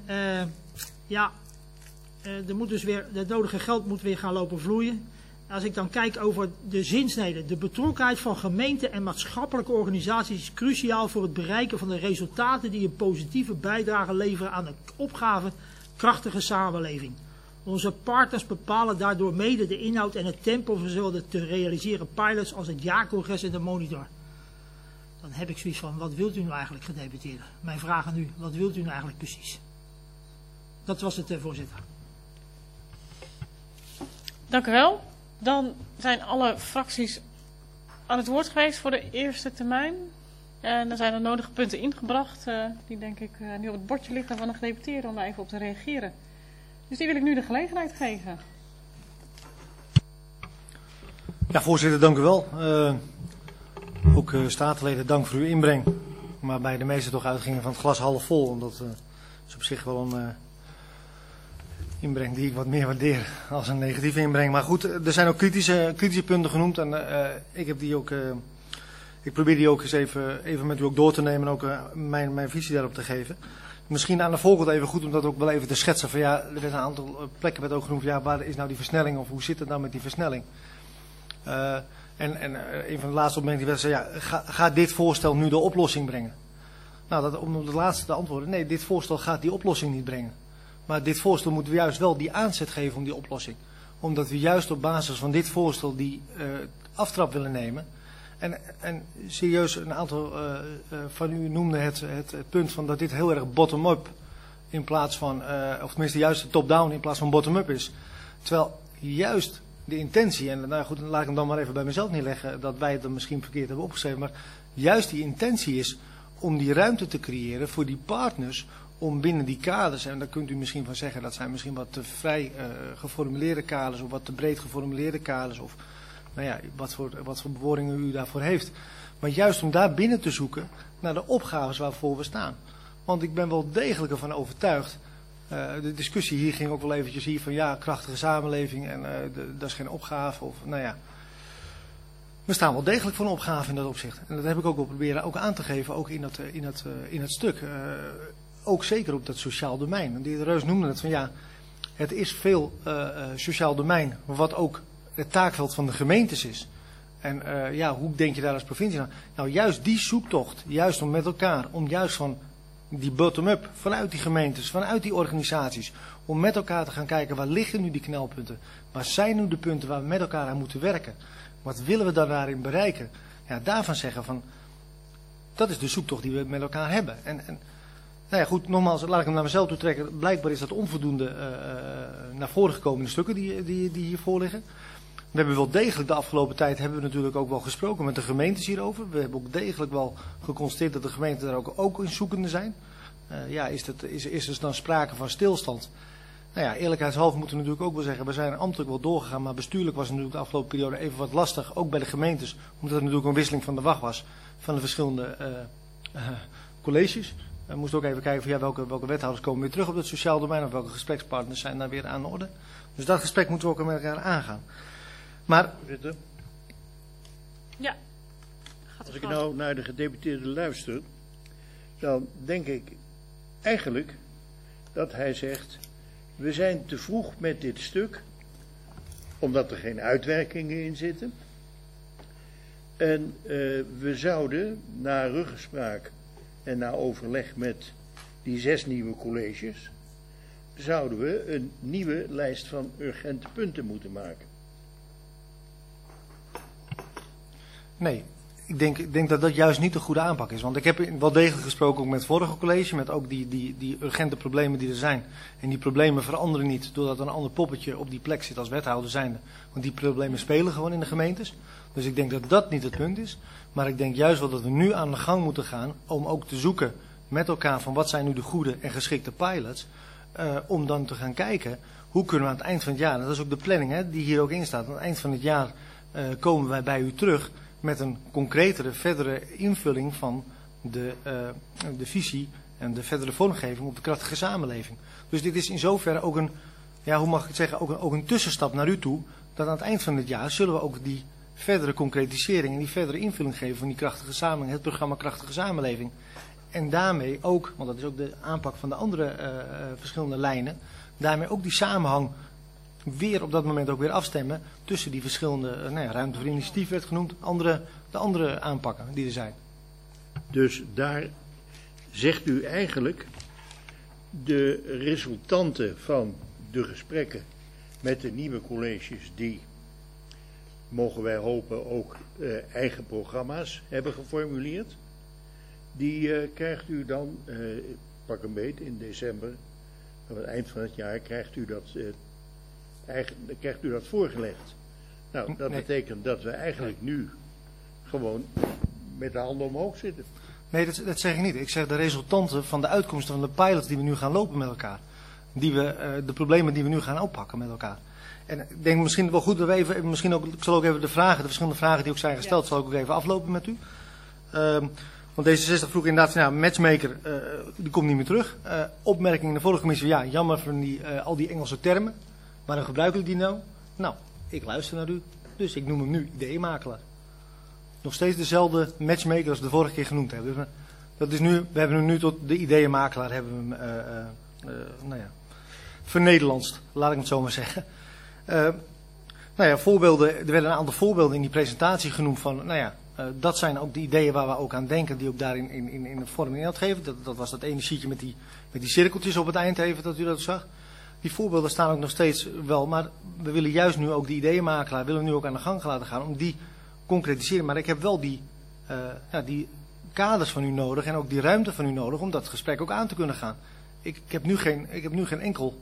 er moet dus weer, het nodige geld moet weer gaan lopen vloeien. Als ik dan kijk over de zinsnede... de betrokkenheid van gemeenten en maatschappelijke organisaties... is cruciaal voor het bereiken van de resultaten... die een positieve bijdrage leveren aan de opgave... krachtige samenleving. Onze partners bepalen daardoor mede de inhoud en het tempo van zowel de te realiseren pilots als het jaarcongres en de monitor. Dan heb ik zoiets van, wat wilt u nou eigenlijk, gedeputeerde? Mijn vraag aan u, wat wilt u nou eigenlijk precies? Dat was het, voorzitter. Dank u wel. Dan zijn alle fracties aan het woord geweest voor de eerste termijn. En er zijn de nodige punten ingebracht, die denk ik nu op het bordje liggen van de gedeputeerde om daar even op te reageren. Dus die wil ik nu de gelegenheid geven. Ja, voorzitter, dank u wel. Ook statenleden, dank voor uw inbreng. Maar bij de meesten toch uitgingen van het glas half vol. Omdat is op zich wel een inbreng die ik wat meer waardeer als een negatieve inbreng. Maar goed, er zijn ook kritische punten genoemd. En ik heb die ook... Ik probeer die ook eens even met u ook door te nemen en ook mijn visie daarop te geven. Misschien aan de voorkant even goed om dat ook wel even te schetsen. Van ja, er werd een aantal plekken werd ook genoemd. Ja, waar is nou die versnelling of hoe zit het nou met die versnelling? En een van de laatste opmerkingen die werd ja, ga dit voorstel nu de oplossing brengen? Nou, om op de laatste te antwoorden. Nee, dit voorstel gaat die oplossing niet brengen. Maar dit voorstel moeten we juist wel die aanzet geven om die oplossing. Omdat we juist op basis van dit voorstel die aftrap willen nemen. En serieus, een aantal van u noemde het punt van dat dit heel erg bottom-up in plaats van, of tenminste juist top-down in plaats van bottom-up is. Terwijl juist de intentie, en nou goed, laat ik hem dan maar even bij mezelf neerleggen, dat wij het dan misschien verkeerd hebben opgeschreven, maar juist die intentie is om die ruimte te creëren voor die partners om binnen die kaders, en daar kunt u misschien van zeggen dat zijn misschien wat te vrij geformuleerde kaders of wat te breed geformuleerde kaders of nou ja, wat voor bewoordingen u daarvoor heeft. Maar juist om daar binnen te zoeken naar de opgaves waarvoor we staan. Want ik ben wel degelijk ervan overtuigd. De discussie hier ging ook wel eventjes hier van ja, krachtige samenleving en dat is geen opgave. Of, nou ja. We staan wel degelijk voor een opgave in dat opzicht. En dat heb ik ook wel proberen ook aan te geven, ook in het stuk. Ook zeker op dat sociaal domein. De heer Reus noemde het van ja, het is veel sociaal domein, wat ook het taakveld van de gemeentes is. En ja, hoe denk je daar als provincie aan? Nou, juist die zoektocht, juist om met elkaar, om juist van die bottom-up, vanuit die gemeentes, vanuit die organisaties, om met elkaar te gaan kijken, waar liggen nu die knelpunten? Waar zijn nu de punten waar we met elkaar aan moeten werken? Wat willen we daarin bereiken? Ja, daarvan zeggen van, dat is de zoektocht die we met elkaar hebben. En nou ja, goed, nogmaals, laat ik hem naar mezelf toe trekken. Blijkbaar is dat onvoldoende naar voren gekomen in de stukken die hiervoor liggen. We hebben wel degelijk de afgelopen tijd hebben we natuurlijk ook wel gesproken met de gemeentes hierover. We hebben ook degelijk wel geconstateerd dat de gemeenten daar ook in zoekende zijn. Ja, is er dan sprake van stilstand? Nou ja, eerlijkheidshalve moeten we natuurlijk ook wel zeggen, we zijn ambtelijk wel doorgegaan, maar bestuurlijk was het natuurlijk de afgelopen periode even wat lastig, ook bij de gemeentes, omdat er natuurlijk een wisseling van de wacht was van de verschillende colleges. We moesten ook even kijken van ja, welke wethouders komen weer terug op het sociaal domein of welke gesprekspartners zijn daar weer aan de orde. Dus dat gesprek moeten we ook met elkaar aangaan. Maar, ja. Als ik nou naar de gedeputeerde luister, dan denk ik eigenlijk dat hij zegt, we zijn te vroeg met dit stuk, omdat er geen uitwerkingen in zitten. En we zouden na ruggespraak en na overleg met die 6 nieuwe colleges, zouden we een nieuwe lijst van urgente punten moeten maken. Nee, ik denk dat dat juist niet de goede aanpak is. Want ik heb wel degelijk gesproken ook met het vorige college, met ook die urgente problemen die er zijn. En die problemen veranderen niet doordat er een ander poppetje op die plek zit als wethouder zijnde. Want die problemen spelen gewoon in de gemeentes. Dus ik denk dat dat niet het punt is. Maar ik denk juist wel dat we nu aan de gang moeten gaan om ook te zoeken met elkaar van wat zijn nu de goede en geschikte pilots. Om dan te gaan kijken hoe kunnen we aan het eind van het jaar, en dat is ook de planning hè, die hier ook in staat. Aan het eind van het jaar komen wij bij u terug met een concretere, verdere invulling van de visie en de verdere vormgeving op de krachtige samenleving. Dus dit is in zoverre ook een, ja, hoe mag ik het zeggen, ook een tussenstap naar u toe. Dat aan het eind van het jaar zullen we ook die verdere concretisering en die verdere invulling geven van die krachtige samenleving, het programma Krachtige Samenleving. En daarmee ook, want dat is ook de aanpak van de andere verschillende lijnen, daarmee ook die samenhang weer op dat moment ook weer afstemmen tussen die verschillende, ruimte voor initiatief werd genoemd, de andere aanpakken die er zijn. Dus daar zegt u eigenlijk de resultanten van de gesprekken met de nieuwe colleges die, mogen wij hopen, ook eigen programma's hebben geformuleerd. Die krijgt u dan, pak een beet, in december, aan het eind van het jaar, krijgt u dat voorgelegd. Nou, dat betekent dat we eigenlijk nu gewoon met de handen omhoog zitten. Nee, dat zeg ik niet. Ik zeg de resultanten van de uitkomsten van de pilots die we nu gaan lopen met elkaar. De problemen die we nu gaan oppakken met elkaar. En ik denk misschien wel goed dat we even, ik zal ook even de verschillende vragen die ook zijn gesteld, zal ik ook even aflopen met u. Want D66 vroeg inderdaad, matchmaker, die komt niet meer terug. Opmerking in de vorige commissie, ja, jammer van al die Engelse termen. Waarom gebruiken jullie die nou? Nou, ik luister naar u, dus ik noem hem nu ideeënmakelaar. Nog steeds dezelfde matchmaker als we de vorige keer genoemd hebben. Dus, dat is nu, we hebben hem nu tot de ideeënmakelaar hebben we hem, vernederlandst, laat ik het zo maar zeggen. Voorbeelden, er werden een aantal voorbeelden in die presentatie genoemd van, dat zijn ook de ideeën waar we ook aan denken, die ook daarin in de vorm in had gegeven. Dat was dat ene sheetje met die cirkeltjes op het eind even, dat u dat zag. Die voorbeelden staan ook nog steeds wel, maar we willen juist nu ook die ideeënmakelaar, willen we nu ook aan de gang laten gaan om die concretiseren. Maar ik heb wel die kaders van u nodig en ook die ruimte van u nodig om dat gesprek ook aan te kunnen gaan. Ik heb nu geen enkel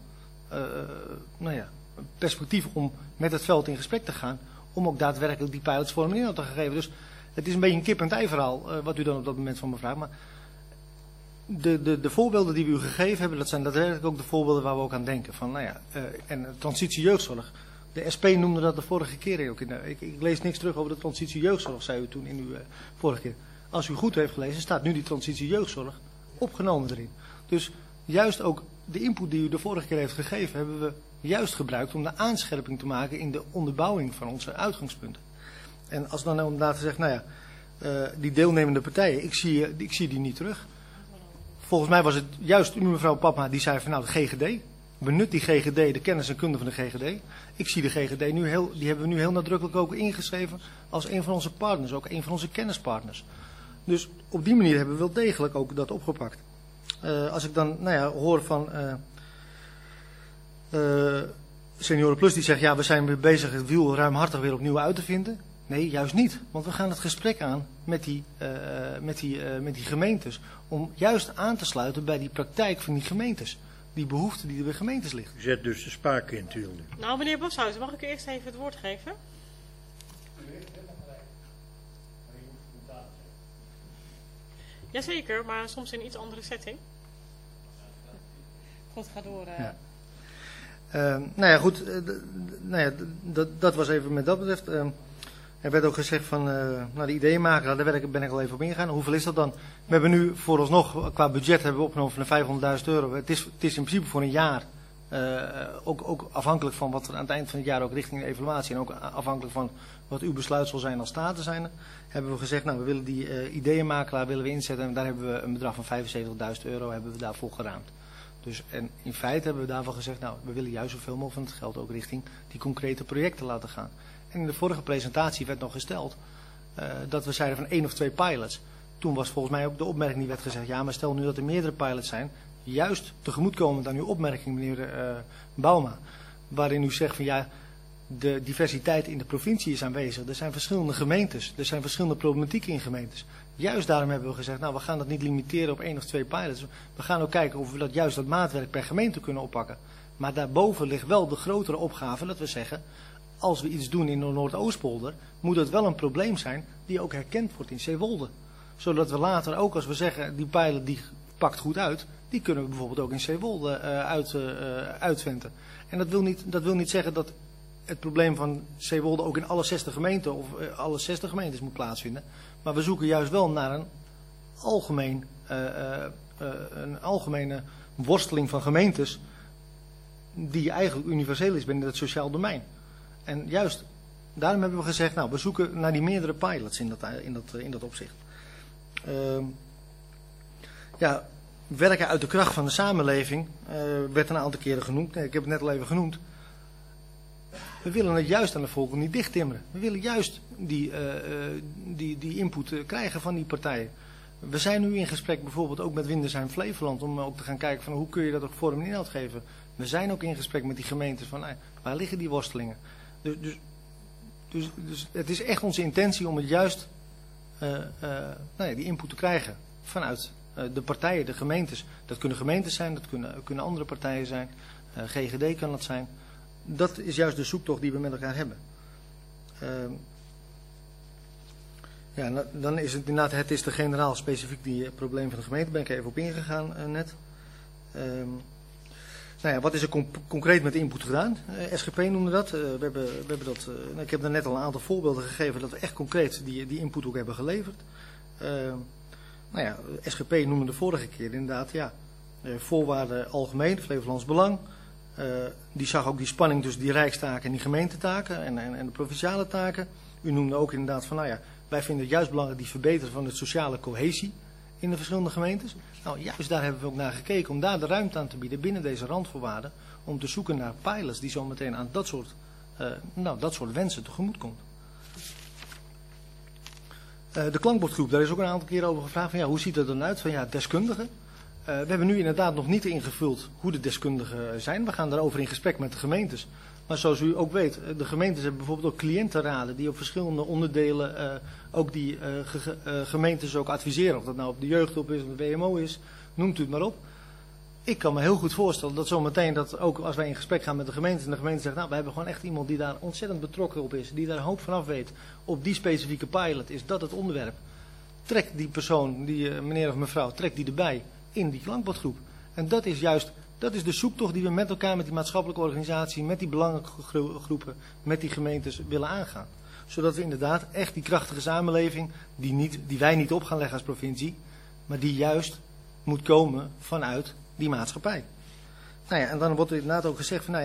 perspectief om met het veld in gesprek te gaan, om ook daadwerkelijk die pilots vorm in te geven. Dus het is een beetje een kip-en-ei verhaal wat u dan op dat moment van me vraagt. Maar de voorbeelden die we u gegeven hebben, dat zijn daadwerkelijk ook de voorbeelden waar we ook aan denken. En transitie jeugdzorg. De SP noemde dat de vorige keer ook. Ik lees niks terug over de transitie jeugdzorg, zei u toen in uw vorige keer. Als u goed heeft gelezen, staat nu die transitie jeugdzorg opgenomen erin. Dus juist ook de input die u de vorige keer heeft gegeven, hebben we juist gebruikt om de aanscherping te maken in de onderbouwing van onze uitgangspunten. En als dan inderdaad zegt, die deelnemende partijen, ik zie die niet terug. Volgens mij was het juist u, mevrouw Papma, die zei van de GGD. Benut die GGD, de kennis en kunde van de GGD. Ik zie de GGD die hebben we nu heel nadrukkelijk ook ingeschreven als een van onze partners, ook een van onze kennispartners. Dus op die manier hebben we wel degelijk ook dat opgepakt. Als ik dan hoor van Senioren Plus die zegt, we zijn weer bezig het wiel ruimhartig weer opnieuw uit te vinden. Nee, juist niet. Want we gaan het gesprek aan met die gemeentes. Om juist aan te sluiten bij die praktijk van die gemeentes. Die behoeften die er bij gemeentes liggen. U zet dus de spaak in, natuurlijk. Nou, meneer Boshuizen, mag ik u eerst even het woord geven? Jazeker, maar soms in een iets andere setting. Goed, ga door. Goed. Dat was even met dat betreft. Er werd ook gezegd van, de ideeënmakelaar, daar ben ik al even op ingegaan. Hoeveel is dat dan? We hebben nu vooralsnog, qua budget hebben we opgenomen van €500.000. Het is in principe voor een jaar, ook afhankelijk van wat er aan het eind van het jaar ook richting de evaluatie en ook afhankelijk van wat uw besluit zal zijn als staten zijn, hebben we gezegd, we willen die ideeënmakelaar inzetten en daar hebben we een bedrag van €75.000 hebben we daarvoor geraamd. Dus, en in feite hebben we daarvan gezegd, we willen juist zoveel mogelijk van het geld ook richting die concrete projecten laten gaan. En in de vorige presentatie werd nog gesteld dat we zeiden van 1 of 2 pilots. Toen was volgens mij ook de opmerking die werd gezegd, maar stel nu dat er meerdere pilots zijn, juist tegemoetkomend aan uw opmerking, meneer Bouma, waarin u zegt van de diversiteit in de provincie is aanwezig. Er zijn verschillende gemeentes, er zijn verschillende problematieken in gemeentes. Juist daarom hebben we gezegd, nou we gaan dat niet limiteren op 1 of 2 pilots. We gaan ook kijken of we dat maatwerk per gemeente kunnen oppakken. Maar daarboven ligt wel de grotere opgave dat we zeggen, als we iets doen in de Noordoostpolder, moet het wel een probleem zijn die ook herkend wordt in Zeewolde. Zodat we later ook, als we zeggen, die pilot die pakt goed uit, die kunnen we bijvoorbeeld ook in Zeewolde uitventen. En dat wil niet zeggen dat het probleem van Zeewolde ook in alle 60 gemeenten of alle 60 gemeentes moet plaatsvinden. Maar we zoeken juist wel naar een algemene worsteling van gemeentes die eigenlijk universeel is binnen het sociaal domein. En juist daarom hebben we gezegd, nou we zoeken naar die meerdere pilots in dat opzicht. Werken uit de kracht van de samenleving werd een aantal keren genoemd. Nee, ik heb het net al even genoemd. We willen het juist aan de volk niet dichttimmeren. We willen juist die input krijgen van die partijen. We zijn nu in gesprek bijvoorbeeld ook met Windersheim Flevoland om ook te gaan kijken van hoe kun je dat ook vorm en inhoud geven. We zijn ook in gesprek met die gemeentes van waar liggen die worstelingen. Dus het is echt onze intentie om het juist die input te krijgen vanuit de partijen, de gemeentes. Dat kunnen gemeentes zijn, dat kunnen andere partijen zijn. GGD kan dat zijn. Dat is juist de zoektocht die we met elkaar hebben. Dan is het inderdaad, het is de generaal specifiek die probleem van de gemeente. Daar ben ik even op ingegaan net. Wat is er concreet met de input gedaan? SGP noemde dat. We hebben dat ik heb er net al een aantal voorbeelden gegeven dat we echt concreet die input ook hebben geleverd. SGP noemde de vorige keer inderdaad, voorwaarden algemeen, Flevolands Belang. Die zag ook die spanning tussen die rijkstaken en die gemeentetaken en de provinciale taken. U noemde ook inderdaad van, wij vinden het juist belangrijk die verbeteren van de sociale cohesie in de verschillende gemeentes. Nou, juist daar hebben we ook naar gekeken om daar de ruimte aan te bieden binnen deze randvoorwaarden. Om te zoeken naar pilots die zo meteen aan dat soort wensen tegemoet komt. De klankbordgroep, daar is ook een aantal keren over gevraagd van hoe ziet dat dan uit? Van deskundigen. We hebben nu inderdaad nog niet ingevuld hoe de deskundigen zijn. We gaan daarover in gesprek met de gemeentes. Maar zoals u ook weet, de gemeentes hebben bijvoorbeeld ook cliëntenraden die op verschillende onderdelen ook die gemeentes ook adviseren. Of dat nou op de jeugdhulp is, of de WMO is, noemt u het maar op. Ik kan me heel goed voorstellen dat zometeen dat ook als wij in gesprek gaan met de gemeentes en de gemeente zegt, we hebben gewoon echt iemand die daar ontzettend betrokken op is, die daar een hoop vanaf weet. Op die specifieke pilot is dat het onderwerp. Trek die persoon, die meneer of mevrouw, trek die erbij in die klankbordgroep. En dat is de zoektocht die we met elkaar, met die maatschappelijke organisatie, met die belangengroepen, met die gemeentes willen aangaan. Zodat we inderdaad echt die krachtige samenleving, die wij niet op gaan leggen als provincie, maar die juist moet komen vanuit die maatschappij. En dan wordt er inderdaad ook gezegd van,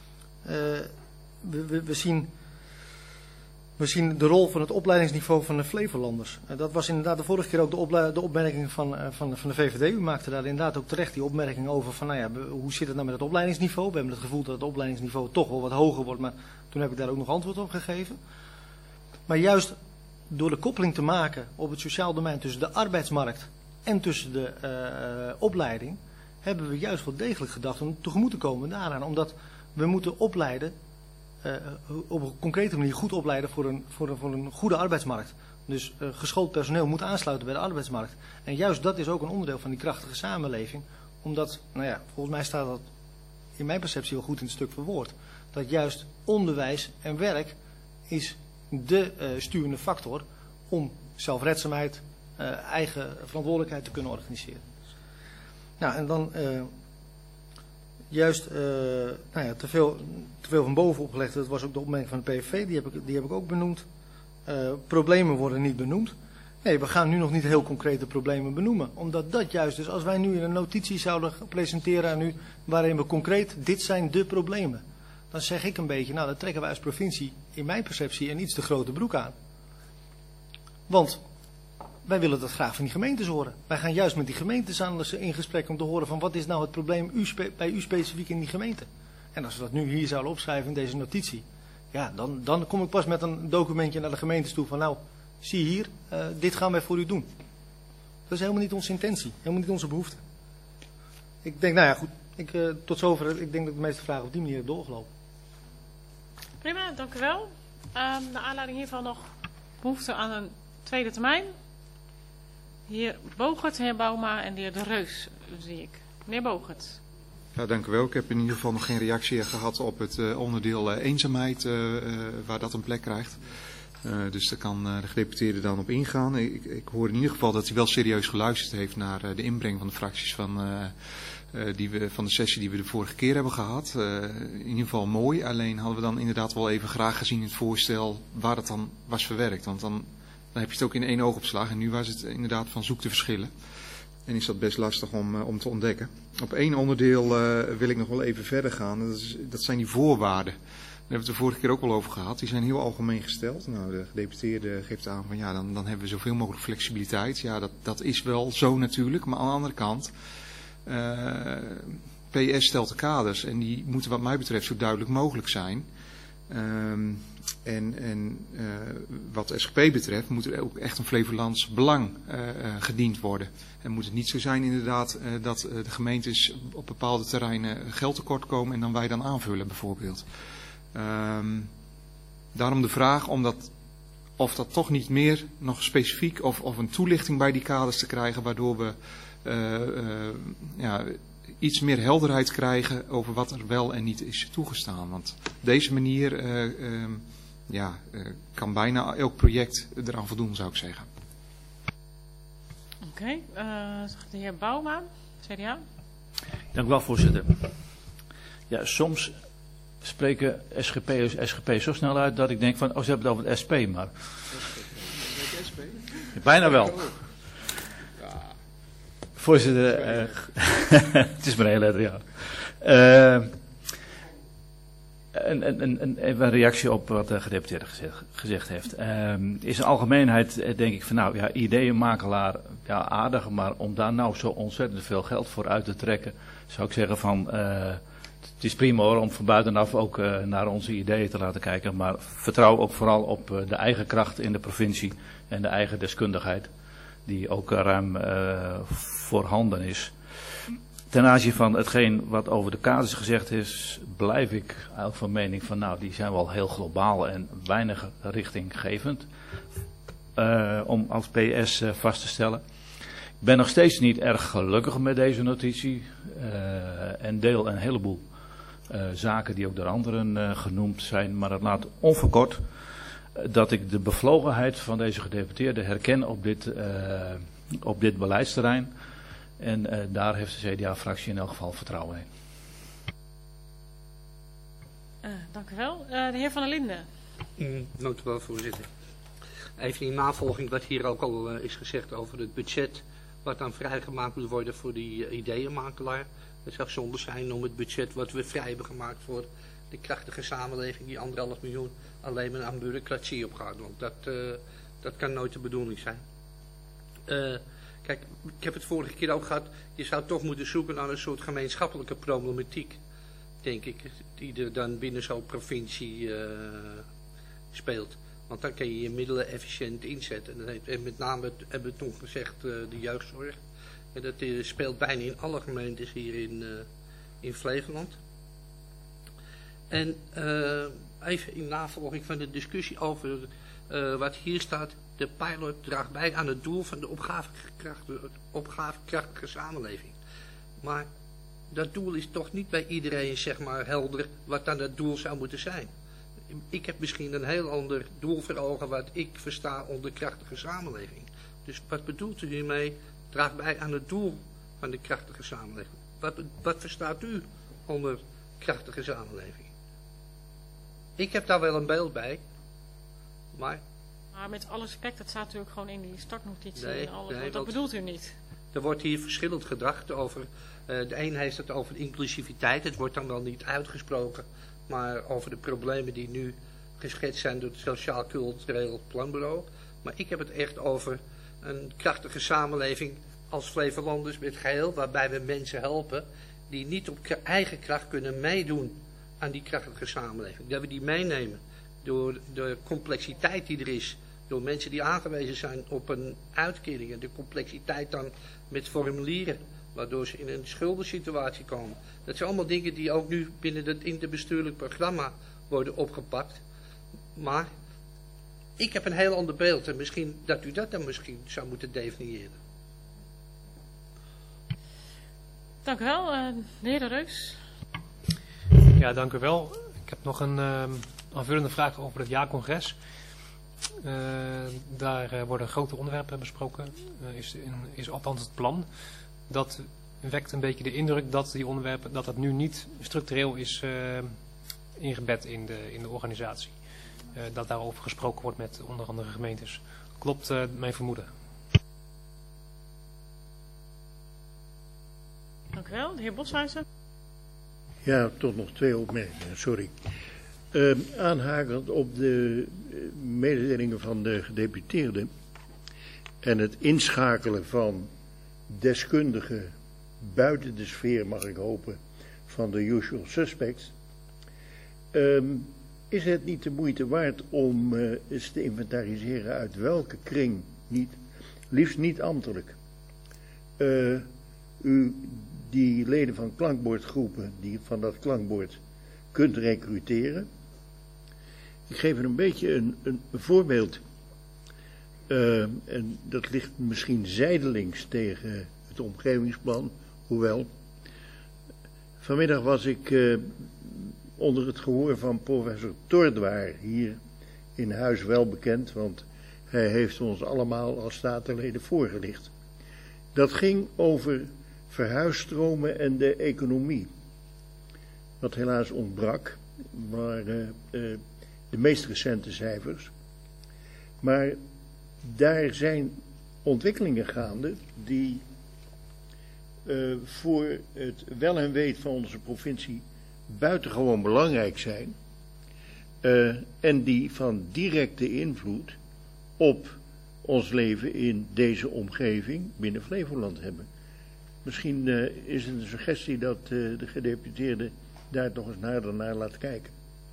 we zien de rol van het opleidingsniveau van de Flevolanders. Dat was inderdaad de vorige keer ook de opmerking van de VVD. U maakte daar inderdaad ook terecht die opmerking over van, hoe zit het nou met het opleidingsniveau? We hebben het gevoel dat het opleidingsniveau toch wel wat hoger wordt, maar toen heb ik daar ook nog antwoord op gegeven. Maar juist door de koppeling te maken op het sociaal domein tussen de arbeidsmarkt en tussen de opleiding, hebben we juist wel degelijk gedacht om tegemoet te komen daaraan. Omdat we moeten opleiden, op een concrete manier goed opleiden voor een goede arbeidsmarkt. Dus geschoold personeel moet aansluiten bij de arbeidsmarkt. En juist dat is ook een onderdeel van die krachtige samenleving. Omdat, volgens mij staat dat in mijn perceptie wel goed in het stuk verwoord. Dat juist onderwijs en werk is de sturende factor om zelfredzaamheid, eigen verantwoordelijkheid te kunnen organiseren. En dan juist te veel van boven opgelegd. Dat was ook de opmerking van de PVV, die heb ik ook benoemd. Problemen worden niet benoemd. Nee, we gaan nu nog niet heel concrete problemen benoemen. Omdat dat juist is, als wij nu een notitie zouden presenteren aan u, waarin we concreet, dit zijn de problemen. Dan zeg ik een beetje, dan trekken wij als provincie, in mijn perceptie, een iets te grote broek aan. Want wij willen dat graag van die gemeentes horen. Wij gaan juist met die gemeentes in gesprek om te horen van wat is nou het probleem bij u specifiek in die gemeente. En als we dat nu hier zouden opschrijven in deze notitie, dan kom ik pas met een documentje naar de gemeentes toe van zie hier, dit gaan wij voor u doen. Dat is helemaal niet onze intentie, helemaal niet onze behoefte. Ik denk, goed, tot zover, ik denk dat ik de meeste vragen op die manier heb doorgelopen. Prima, dank u wel. Naar aanleiding hiervan nog behoefte aan een tweede termijn. De heer Bogert, de heer Bouma en de heer De Reus zie ik. Meneer Bogert. Ja, dank u wel. Ik heb in ieder geval nog geen reactie gehad op het onderdeel eenzaamheid, waar dat een plek krijgt. Dus daar kan de gedeputeerde dan op ingaan. Ik hoor in ieder geval dat hij wel serieus geluisterd heeft naar de inbreng van de fracties van de sessie die we de vorige keer hebben gehad. In ieder geval mooi. Alleen hadden we dan inderdaad wel even graag gezien het voorstel waar het dan was verwerkt. Want dan heb je het ook in één oogopslag. En nu was het inderdaad van zoek te verschillen. En is dat best lastig om te ontdekken. Op één onderdeel wil ik nog wel even verder gaan. Dat zijn die voorwaarden. Daar hebben we het de vorige keer ook wel over gehad. Die zijn heel algemeen gesteld. Nou, de gedeputeerde geeft aan van ja, dan hebben we zoveel mogelijk flexibiliteit. Ja, dat is wel zo natuurlijk. Maar aan de andere kant, PS stelt de kaders. En die moeten wat mij betreft zo duidelijk mogelijk zijn. Wat SGP betreft moet er ook echt een Flevolands belang gediend worden. En moet het niet zo zijn inderdaad dat de gemeentes op bepaalde terreinen geld tekort komen en dan wij dan aanvullen bijvoorbeeld. Daarom de vraag of dat toch niet meer nog specifiek of een toelichting bij die kaders te krijgen waardoor we iets meer helderheid krijgen over wat er wel en niet is toegestaan. Want op deze manier kan bijna elk project eraan voldoen, zou ik zeggen. Oké, de heer Bouma, CDA. Dank u wel, voorzitter. Ja, soms spreken SGP zo snel uit dat ik denk van, ze hebben het over het SP, maar... Bijna wel. Voorzitter, het is maar een letter, ja. Even een reactie op wat de gedeputeerde gezegd heeft. Is een algemeenheid denk ik van nou ja, ideeënmakelaar, ja aardig, maar om daar nou zo ontzettend veel geld voor uit te trekken, zou ik zeggen van het is prima hoor om van buitenaf ook naar onze ideeën te laten kijken, maar vertrouw ook vooral op de eigen kracht in de provincie en de eigen deskundigheid die ook ruim voorhanden is. Ten aanzien van hetgeen wat over de kaders gezegd is, blijf ik eigenlijk van mening van nou, die zijn wel heel globaal en weinig richtinggevend om als PS vast te stellen. Ik ben nog steeds niet erg gelukkig met deze notitie en deel een heleboel zaken die ook door anderen genoemd zijn, maar het laat onverkort dat ik de bevlogenheid van deze gedeputeerde herken op dit beleidsterrein. En daar heeft de CDA-fractie in elk geval vertrouwen in. Dank u wel. De heer Van der Linden. Dank u wel, voorzitter. Even in navolging wat hier ook al is gezegd over het budget wat dan vrijgemaakt moet worden voor die ideeënmakelaar. Het zou zonde zijn om het budget wat we vrij hebben gemaakt voor de krachtige samenleving, die 1,5 miljoen, alleen maar aan bureaucratie opgaat. Want dat kan nooit de bedoeling zijn. Kijk, ik heb het vorige keer ook gehad, je zou toch moeten zoeken naar een soort gemeenschappelijke problematiek, denk ik, die er dan binnen zo'n provincie speelt. Want dan kan je je middelen efficiënt inzetten. En met name hebben we toen gezegd de jeugdzorg. En dat speelt bijna in alle gemeentes hier in Flevoland. En even in navolging van de discussie over wat hier staat. De pilot draagt bij aan het doel van de opgavekrachtige samenleving. Maar dat doel is toch niet bij iedereen zeg maar helder wat dan dat doel zou moeten zijn. Ik heb misschien een heel ander doel voor ogen wat ik versta onder krachtige samenleving. Dus wat bedoelt u hiermee? Draagt bij aan het doel van de krachtige samenleving. Wat verstaat u onder krachtige samenleving? Ik heb daar wel een beeld bij, maar met alle respect, dat staat natuurlijk gewoon in die startnotitie en alles. Nee, dat bedoelt u niet. Er wordt hier verschillend gedacht over. De een heeft het over inclusiviteit. Het wordt dan wel niet uitgesproken. Maar over de problemen die nu geschetst zijn door het Sociaal Cultureel Planbureau. Maar ik heb het echt over een krachtige samenleving als Flevolanders met geheel. Waarbij we mensen helpen die niet op eigen kracht kunnen meedoen aan die krachtige samenleving. Dat we die meenemen door de complexiteit die er is. Door mensen die aangewezen zijn op een uitkering. En de complexiteit dan met formulieren. Waardoor ze in een schuldensituatie komen. Dat zijn allemaal dingen die ook nu binnen in het bestuurlijk programma worden opgepakt. Maar ik heb een heel ander beeld en misschien dat u dat dan misschien zou moeten definiëren. Dank u wel, de heer De Reus. Ja, dank u wel. Ik heb nog een aanvullende vraag over het jaarcongres. Daar worden grote onderwerpen besproken. Is althans het plan. Dat wekt een beetje de indruk dat die onderwerpen dat nu niet structureel is ingebed in de organisatie. Dat daarover gesproken wordt met onder andere gemeentes. Klopt mijn vermoeden? Dank u wel, de heer Boshuizen. Ja, tot nog 2 opmerkingen, sorry. Aanhakend op de mededelingen van de gedeputeerden en het inschakelen van deskundigen buiten de sfeer, mag ik hopen, van de usual suspects, is het niet de moeite waard om eens te inventariseren uit welke kring, liefst niet ambtelijk, u die leden van klankbordgroepen, die van dat klankbord kunt recruteren. Ik geef een beetje een voorbeeld. En dat ligt misschien zijdelings tegen het omgevingsplan, hoewel. Vanmiddag was ik onder het gehoor van professor Tordwaar hier in huis wel bekend, want hij heeft ons allemaal als statenleden voorgelicht. Dat ging over verhuisstromen en de economie. Wat helaas ontbrak, waren de meest recente cijfers. Maar daar zijn ontwikkelingen gaande die voor het wel en weet van onze provincie buitengewoon belangrijk zijn. En die van directe invloed op ons leven in deze omgeving binnen Flevoland hebben. Misschien is het een suggestie dat de gedeputeerde daar nog eens nader naar laat kijken.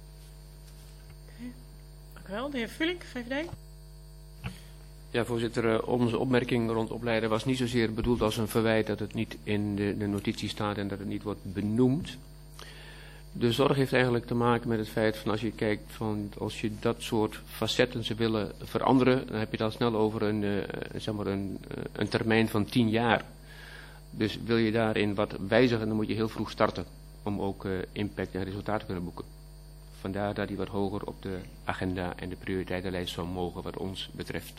Dank u wel, de heer Vulink, VVD. Ja, voorzitter, onze opmerking rond opleiden was niet zozeer bedoeld als een verwijt dat het niet in de notitie staat en dat het niet wordt benoemd. De zorg heeft eigenlijk te maken met het feit van als je kijkt van als je dat soort facetten zou willen veranderen, dan heb je het al snel over een termijn van 10 jaar. Dus wil je daarin wat wijzigen, dan moet je heel vroeg starten om ook impact en resultaat te kunnen boeken. Vandaar dat die wat hoger op de agenda en de prioriteitenlijst zou mogen wat ons betreft.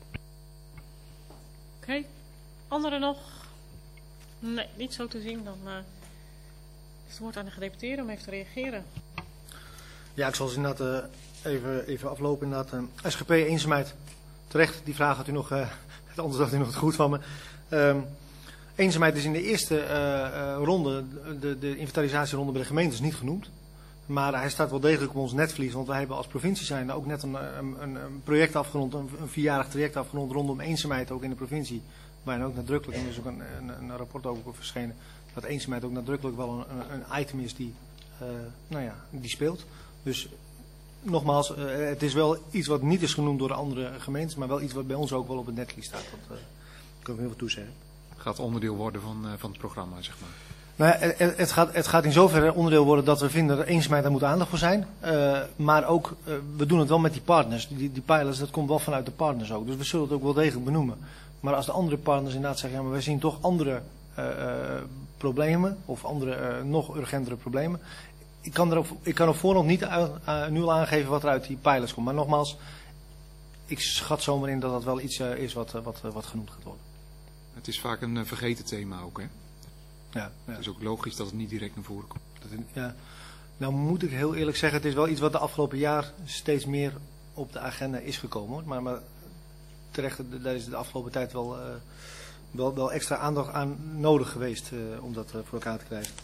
Oké, anderen nog? Nee, niet zo te zien. Dan is het woord aan de gedeputeerde om even te reageren. Ja, ik zal ze inderdaad even aflopen. Inderdaad, SGP eenzaamheid. Terecht, die vraag had u nog, het antwoord had u nog goed van me. Eenzaamheid is in de eerste ronde, de inventarisatieronde bij de gemeentes niet genoemd. Maar hij staat wel degelijk op ons netvlies, want wij hebben als provincie zijn ook net een project afgerond, een 4-jarig traject afgerond rondom eenzaamheid ook in de provincie. Waarin ook nadrukkelijk, en er is ook een rapport over verschenen, dat eenzaamheid ook nadrukkelijk wel een item is die speelt. Dus nogmaals, het is wel iets wat niet is genoemd door de andere gemeentes, maar wel iets wat bij ons ook wel op het netvlies staat. Dat kan ik heel veel toezeggen. Gaat onderdeel worden van het programma, zeg maar. Nou ja, het gaat in zoverre onderdeel worden dat we vinden dat eenzaamheid daar moet aandacht voor zijn. Maar ook, we doen het wel met die partners. Die pilots, dat komt wel vanuit de partners ook. Dus we zullen het ook wel degelijk benoemen. Maar als de andere partners inderdaad zeggen, ja, maar wij zien toch andere problemen. Of andere nog urgentere problemen. Ik kan op voorhand niet nu al aangeven wat er uit die pilots komt. Maar nogmaals, ik schat zomaar in dat dat wel iets is wat genoemd gaat worden. Het is vaak een vergeten thema ook, hè? Ja. Het is ook logisch dat het niet direct naar voren komt. Ja. Nou moet ik heel eerlijk zeggen, het is wel iets wat de afgelopen jaar steeds meer op de agenda is gekomen. Hoor. Maar terecht, daar is de afgelopen tijd wel extra aandacht aan nodig geweest om dat voor elkaar te krijgen.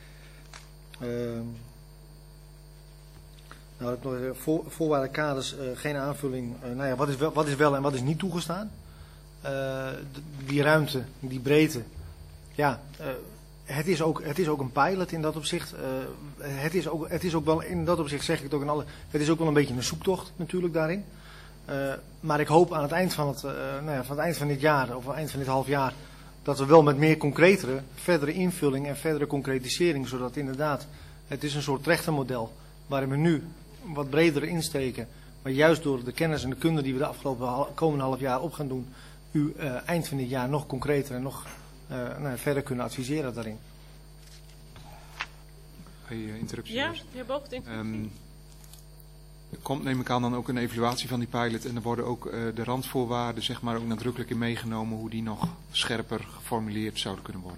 Voorwaardenkaders, geen aanvulling. Wat is wel en wat is niet toegestaan? Die ruimte, die breedte. Ja, het is ook een pilot in dat opzicht. Het is ook wel, in dat opzicht zeg ik het ook in alle. Het is ook wel een beetje een zoektocht natuurlijk daarin. Maar ik hoop aan het eind van het eind van dit jaar of aan het eind van dit half jaar dat we wel met meer concretere, verdere invulling en verdere concretisering, zodat inderdaad het is een soort trechtermodel waarin we nu wat breder insteken. Maar juist door de kennis en de kunde die we de afgelopen komende half jaar op gaan doen, u eind van dit jaar nog concreter en nog verder kunnen adviseren daarin. Interruptie. Ja, de heer Boog, er komt, neem ik aan, dan ook een evaluatie van die pilot en er worden ook de randvoorwaarden zeg maar ook nadrukkelijk in meegenomen hoe die nog scherper geformuleerd zouden kunnen worden.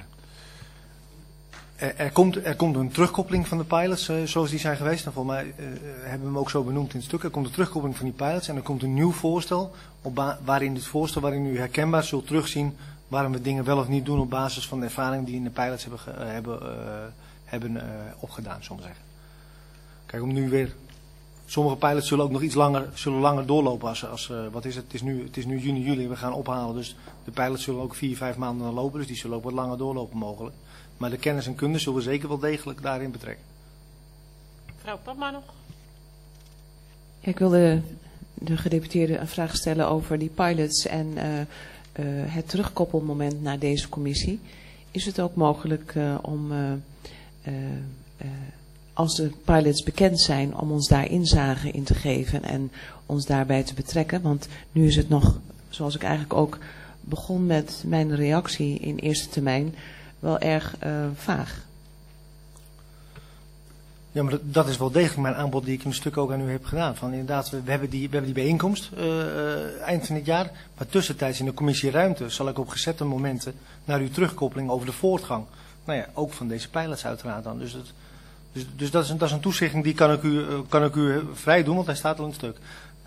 Er komt een terugkoppeling van de pilots zoals die zijn geweest. En volgens mij hebben we hem ook zo benoemd in het stuk. Er komt een terugkoppeling van die pilots en er komt een nieuw voorstel waarin u herkenbaar zult terugzien waarom we dingen wel of niet doen op basis van de ervaring die in de pilots hebben opgedaan, zullen we zeggen. Kijk, om nu weer. Sommige pilots zullen ook nog iets langer doorlopen als wat is het? Het is nu juni, juli, we gaan ophalen. Dus de pilots zullen ook 4-5 maanden dan lopen, dus die zullen ook wat langer doorlopen mogelijk. Maar de kennis en kunde zullen we zeker wel degelijk daarin betrekken. Mevrouw Papma nog? Ja, ik wilde de gedeputeerde een vraag stellen over die pilots en het terugkoppelmoment naar deze commissie. Is het ook mogelijk om, als de pilots bekend zijn, om ons daar inzage in te geven en ons daarbij te betrekken? Want nu is het nog, zoals ik eigenlijk ook begon met mijn reactie in eerste termijn, wel erg vaag. Ja, maar dat is wel degelijk mijn aanbod die ik in een stuk ook aan u heb gedaan. Van inderdaad, we hebben die bijeenkomst eind van dit jaar. Maar tussentijds in de commissie Ruimte zal ik op gezette momenten naar uw terugkoppeling over de voortgang. Nou ja, ook van deze pilots uiteraard dan. Dus dat is een toezegging die kan ik u vrij doen, want hij staat al in het stuk.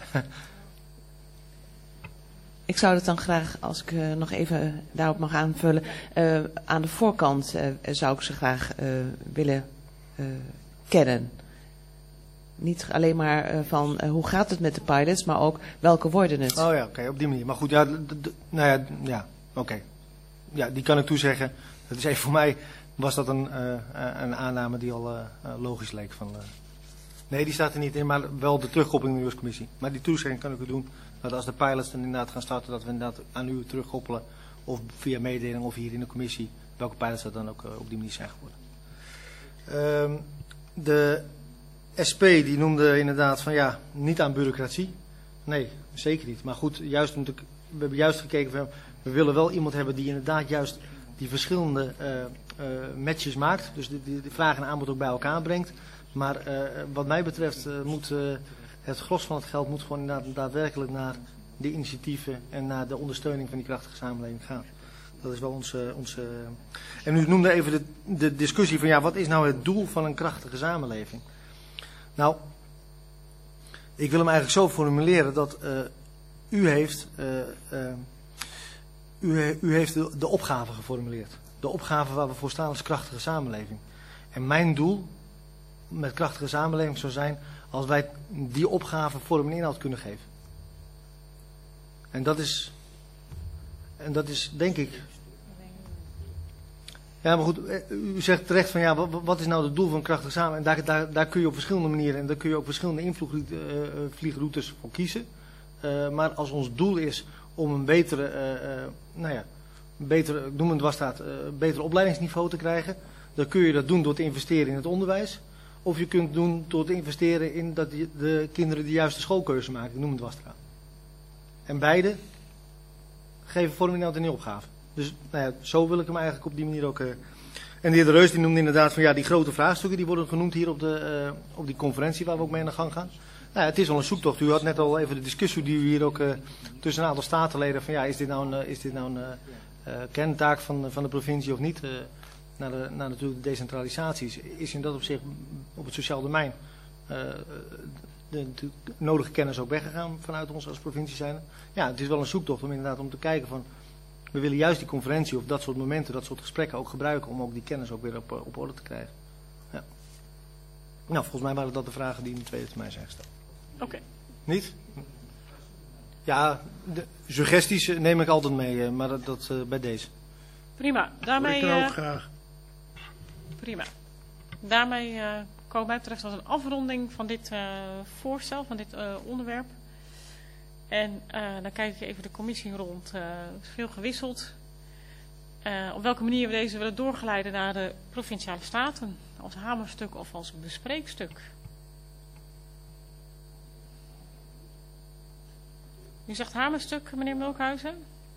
Ik zou het dan graag, als ik nog even daarop mag aanvullen, aan de voorkant zou ik ze graag willen kennen. Niet alleen maar van hoe gaat het met de pilots, maar ook welke worden het. Oh ja, oké, op die manier. Maar goed, oké. Ja, die kan ik toezeggen. Dat is even voor mij, was dat een aanname die al logisch leek. Nee, die staat er niet in, maar wel de terugkoppeling in de commissie. Maar die toezegging kan ik u doen. Dat als de pilots dan inderdaad gaan starten, dat we inderdaad aan u terugkoppelen. Of via mededeling of hier in de commissie. Welke pilots dat dan ook op die manier zijn geworden. De SP die noemde inderdaad van ja, niet aan bureaucratie. Nee, zeker niet. Maar goed, we hebben juist gekeken van we willen wel iemand hebben die inderdaad juist die verschillende matches maakt. Dus de vraag en aanbod ook bij elkaar brengt. Maar wat mij betreft moet het gros van het geld moet gewoon inderdaad daadwerkelijk naar de initiatieven en naar de ondersteuning van die krachtige samenleving gaan. Dat is wel onze. En u noemde even de discussie van ja, wat is nou het doel van een krachtige samenleving? Nou, ik wil hem eigenlijk zo formuleren dat u heeft de opgave geformuleerd. De opgave waar we voor staan als krachtige samenleving. En mijn doel met krachtige samenleving zou zijn als wij die opgave vorm en inhoud kunnen geven. En dat is denk ik. Ja, maar goed, u zegt terecht van ja, wat is nou het doel van krachtige samenleving? En daar kun je op verschillende manieren en daar kun je ook verschillende invloedvliegroutes voor kiezen. Maar als ons doel is om een betere ik noem het dwarsstraat, beter opleidingsniveau te krijgen, dan kun je dat doen door te investeren in het onderwijs. Of je kunt doen door te investeren in dat de kinderen de juiste schoolkeuze maken. Ik noem het dwarsstraat. En beide geven vorm inhoud en die opgave. Dus zo wil ik hem eigenlijk op die manier ook. En de heer De Reus die noemde inderdaad van ja, die grote vraagstukken die worden genoemd hier op die conferentie waar we ook mee aan de gang gaan. Nou, het is al een zoektocht. U had net al even de discussie die u hier ook tussen een aantal statenleden van ja, is dit nou een kerntaak van de provincie of niet? Naar natuurlijk de decentralisatie is in dat opzicht op het sociaal domein de nodige kennis ook weggegaan vanuit ons als provincie zijn. Ja, het is wel een zoektocht om inderdaad om te kijken van we willen juist die conferentie of dat soort momenten, dat soort gesprekken ook gebruiken om ook die kennis ook weer op orde te krijgen. Ja. Nou, volgens mij waren dat de vragen die in de tweede termijn zijn gesteld. Oké. Niet? Ja, de suggesties neem ik altijd mee, maar dat bij deze. Prima. Daarmee, ik ook graag. Prima. Daarmee komen wij terecht tot een afronding van dit voorstel, van dit onderwerp. En dan kijk ik even de commissie rond. Er is veel gewisseld. Op welke manier we deze willen doorgeleiden naar de Provinciale Staten. Als hamerstuk of als bespreekstuk. U zegt hamerstuk, meneer Mulkhuizen?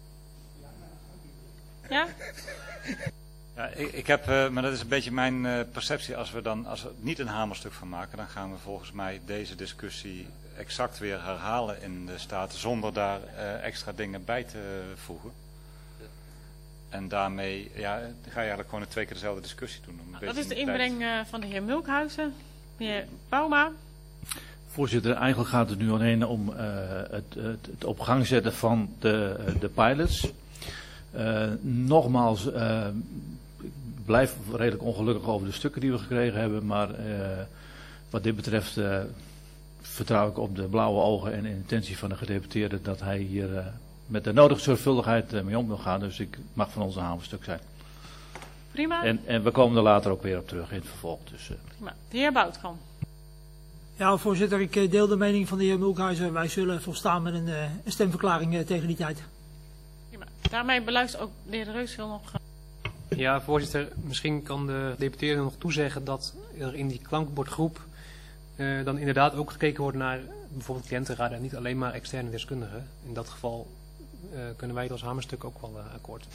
Ja? Ja, ik heb, maar dat is een beetje mijn perceptie. Als we het niet een hamerstuk van maken, dan gaan we volgens mij deze discussie exact weer herhalen in de Staten, zonder daar extra dingen bij te voegen. En daarmee ga je eigenlijk gewoon 2 keer dezelfde discussie doen. Dat is de inbreng van de heer Mulkhuizen. Meneer Bouma. Voorzitter, eigenlijk gaat het nu alleen om het op gang zetten van de pilots. Nogmaals, ik blijf redelijk ongelukkig over de stukken die we gekregen hebben. Maar wat dit betreft vertrouw ik op de blauwe ogen en intentie van de gedeputeerde dat hij hier met de nodige zorgvuldigheid mee om wil gaan. Dus ik mag van ons een hamerstuk zijn. Prima. En we komen er later ook weer op terug in het vervolg. Dus, prima. De heer Boutkamp. Ja, voorzitter, ik deel de mening van de heer Mulkhuizen. Wij zullen volstaan met een stemverklaring tegen die tijd. Prima. Daarmee beluistert ook de heer Reuswil nog. Ja, voorzitter, misschien kan de deputeerde nog toezeggen dat er in die klankbordgroep dan inderdaad ook gekeken wordt naar bijvoorbeeld cliëntenraden en niet alleen maar externe deskundigen. In dat geval kunnen wij het als hamerstuk ook wel akkoord.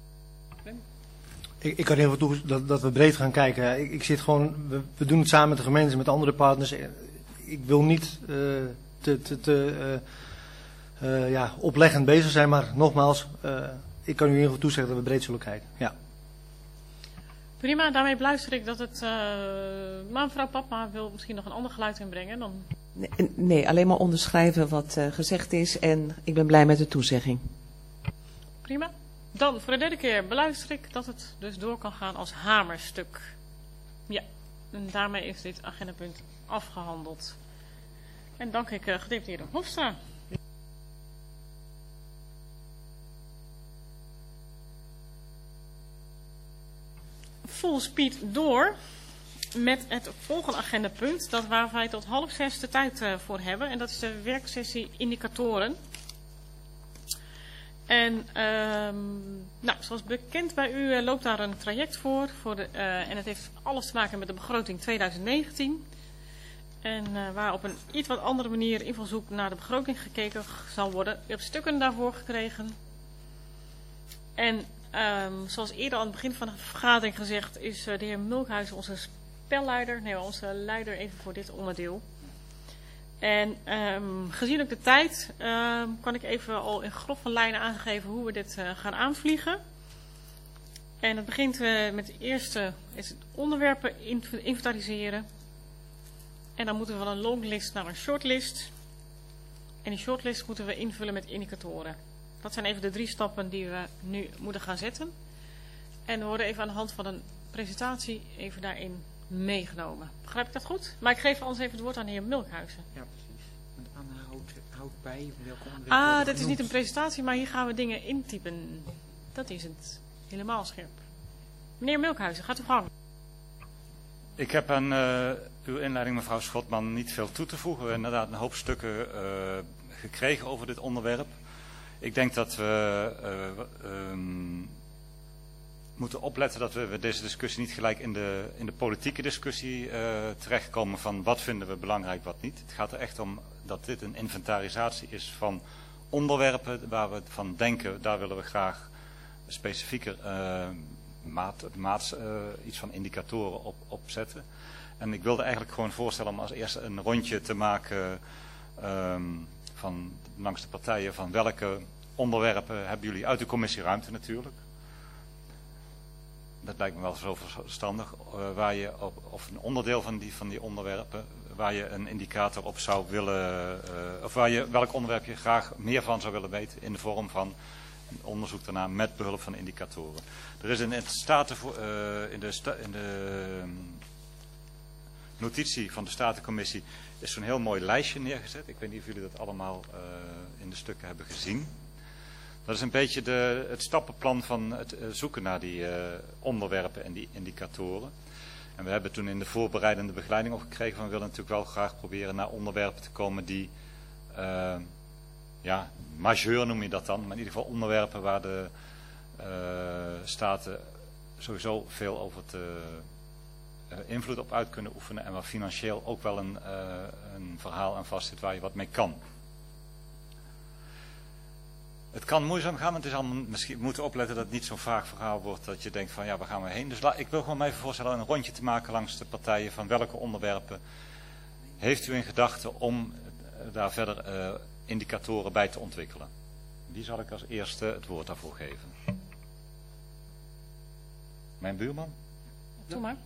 Ik kan heel veel toe dat we breed gaan kijken. Ik zit gewoon, we doen het samen met de gemeente, met andere partners. Ik wil niet opleggend bezig zijn, maar nogmaals, ik kan u in ieder geval toezeggen dat we breed zullen kijken. Ja. Prima, daarmee beluister ik dat het... maar mevrouw Papma wil misschien nog een ander geluid inbrengen. Dan... Nee, alleen maar onderschrijven wat gezegd is en ik ben blij met de toezegging. Prima. Dan voor de derde keer beluister ik dat het dus door kan gaan als hamerstuk. Ja, en daarmee is dit agendapunt afgehandeld. En dank ik gedeputeerde Hofstra. Full speed door met het volgende agendapunt. Dat waar wij tot 5:30 de tijd voor hebben. En dat is de werksessie indicatoren. En zoals bekend bij u loopt daar een traject voor en het heeft alles te maken met de begroting 2019. En waar op een iets wat andere manier invalshoek naar de begroting gekeken zal worden. U hebt stukken daarvoor gekregen. En zoals eerder aan het begin van de vergadering gezegd is de heer Mulkhuizen onze spelleider. Nee, onze leider even voor dit onderdeel. En gezien ook de tijd kan ik even al in grove lijnen aangeven hoe we dit gaan aanvliegen. En het begint met het eerste is het onderwerpen inventariseren. En dan moeten we van een longlist naar een shortlist. En die shortlist moeten we invullen met indicatoren. Dat zijn even de 3 stappen die we nu moeten gaan zetten. En we worden even aan de hand van een presentatie even daarin meegenomen. Begrijp ik dat goed? Maar ik geef anders even het woord aan de heer Mulkhuizen. Ja, precies. Want Anne houdt bij welke onderwerpen. Dit is niet een presentatie, maar hier gaan we dingen intypen. Dat is het. Helemaal scherp. Meneer Mulkhuizen, gaat u gang. Ik heb aan uw inleiding, mevrouw Schotman, niet veel toe te voegen. We hebben inderdaad een hoop stukken gekregen over dit onderwerp. Ik denk dat we moeten opletten dat we deze discussie niet gelijk in de politieke discussie terechtkomen van wat vinden we belangrijk, wat niet. Het gaat er echt om dat dit een inventarisatie is van onderwerpen waar we van denken, daar willen we graag specifieker iets van indicatoren op zetten. En ik wilde eigenlijk gewoon voorstellen om als eerste een rondje te maken van langs de partijen van welke onderwerpen hebben jullie uit de commissie ruimte natuurlijk. Dat lijkt me wel zo verstandig, waar je of een onderdeel van die onderwerpen, waar je een indicator op zou willen, of welk onderwerp je graag meer van zou willen weten in de vorm van een onderzoek daarna met behulp van indicatoren. Er is in de notitie van de Statencommissie is zo'n heel mooi lijstje neergezet. Ik weet niet of jullie dat allemaal in de stukken hebben gezien. Dat is een beetje het stappenplan van het zoeken naar die onderwerpen en die indicatoren. En we hebben toen in de voorbereidende begeleiding ook gekregen van we willen natuurlijk wel graag proberen naar onderwerpen te komen die, majeur noem je dat dan, maar in ieder geval onderwerpen waar de staten sowieso veel over invloed op uit kunnen oefenen en waar financieel ook wel een verhaal aan vastzit waar je wat mee kan. Het kan moeizaam gaan, want het is allemaal, misschien moeten we opletten dat het niet zo'n vaag verhaal wordt dat je denkt van ja, waar gaan we heen? Dus ik wil gewoon even voorstellen een rondje te maken langs de partijen van welke onderwerpen heeft u in gedachten om daar verder indicatoren bij te ontwikkelen. Wie zal ik als eerste het woord daarvoor geven? Mijn buurman? Doe maar.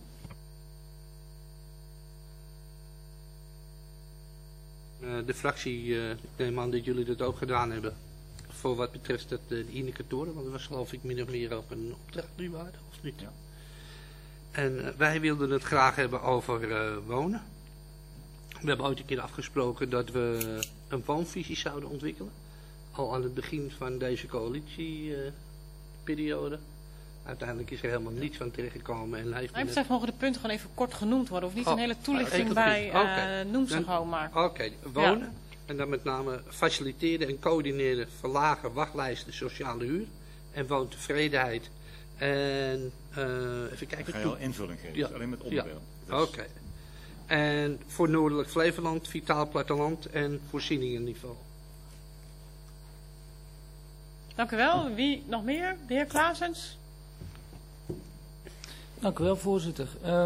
De fractie, ik neem aan dat jullie dat ook gedaan hebben. Voor wat betreft de indicatoren, want dat was geloof ik min of meer ook een opdracht nu waren, of niet? Ja. En wij wilden het graag hebben over wonen. We hebben ooit een keer afgesproken dat we een woonvisie zouden ontwikkelen. Al aan het begin van deze coalitieperiode. Uiteindelijk is er helemaal niets van terechtgekomen. En heeft Mij betreft mogen de punten gewoon even kort genoemd worden. Of niet een hele toelichting bij noem ze gewoon maar. Oké, wonen. Ja. En dan met name faciliteren en coördineren, verlagen, wachtlijsten, sociale huur en woontevredenheid. En even kijken. Ga je al invulling geven, ja. Alleen met onderwerp. Ja. Dus. Oké. En voor Noordelijk Flevoland, vitaal platteland en voorzieningenniveau. Dank u wel. Wie nog meer? De heer Klaasens. Dank u wel, voorzitter.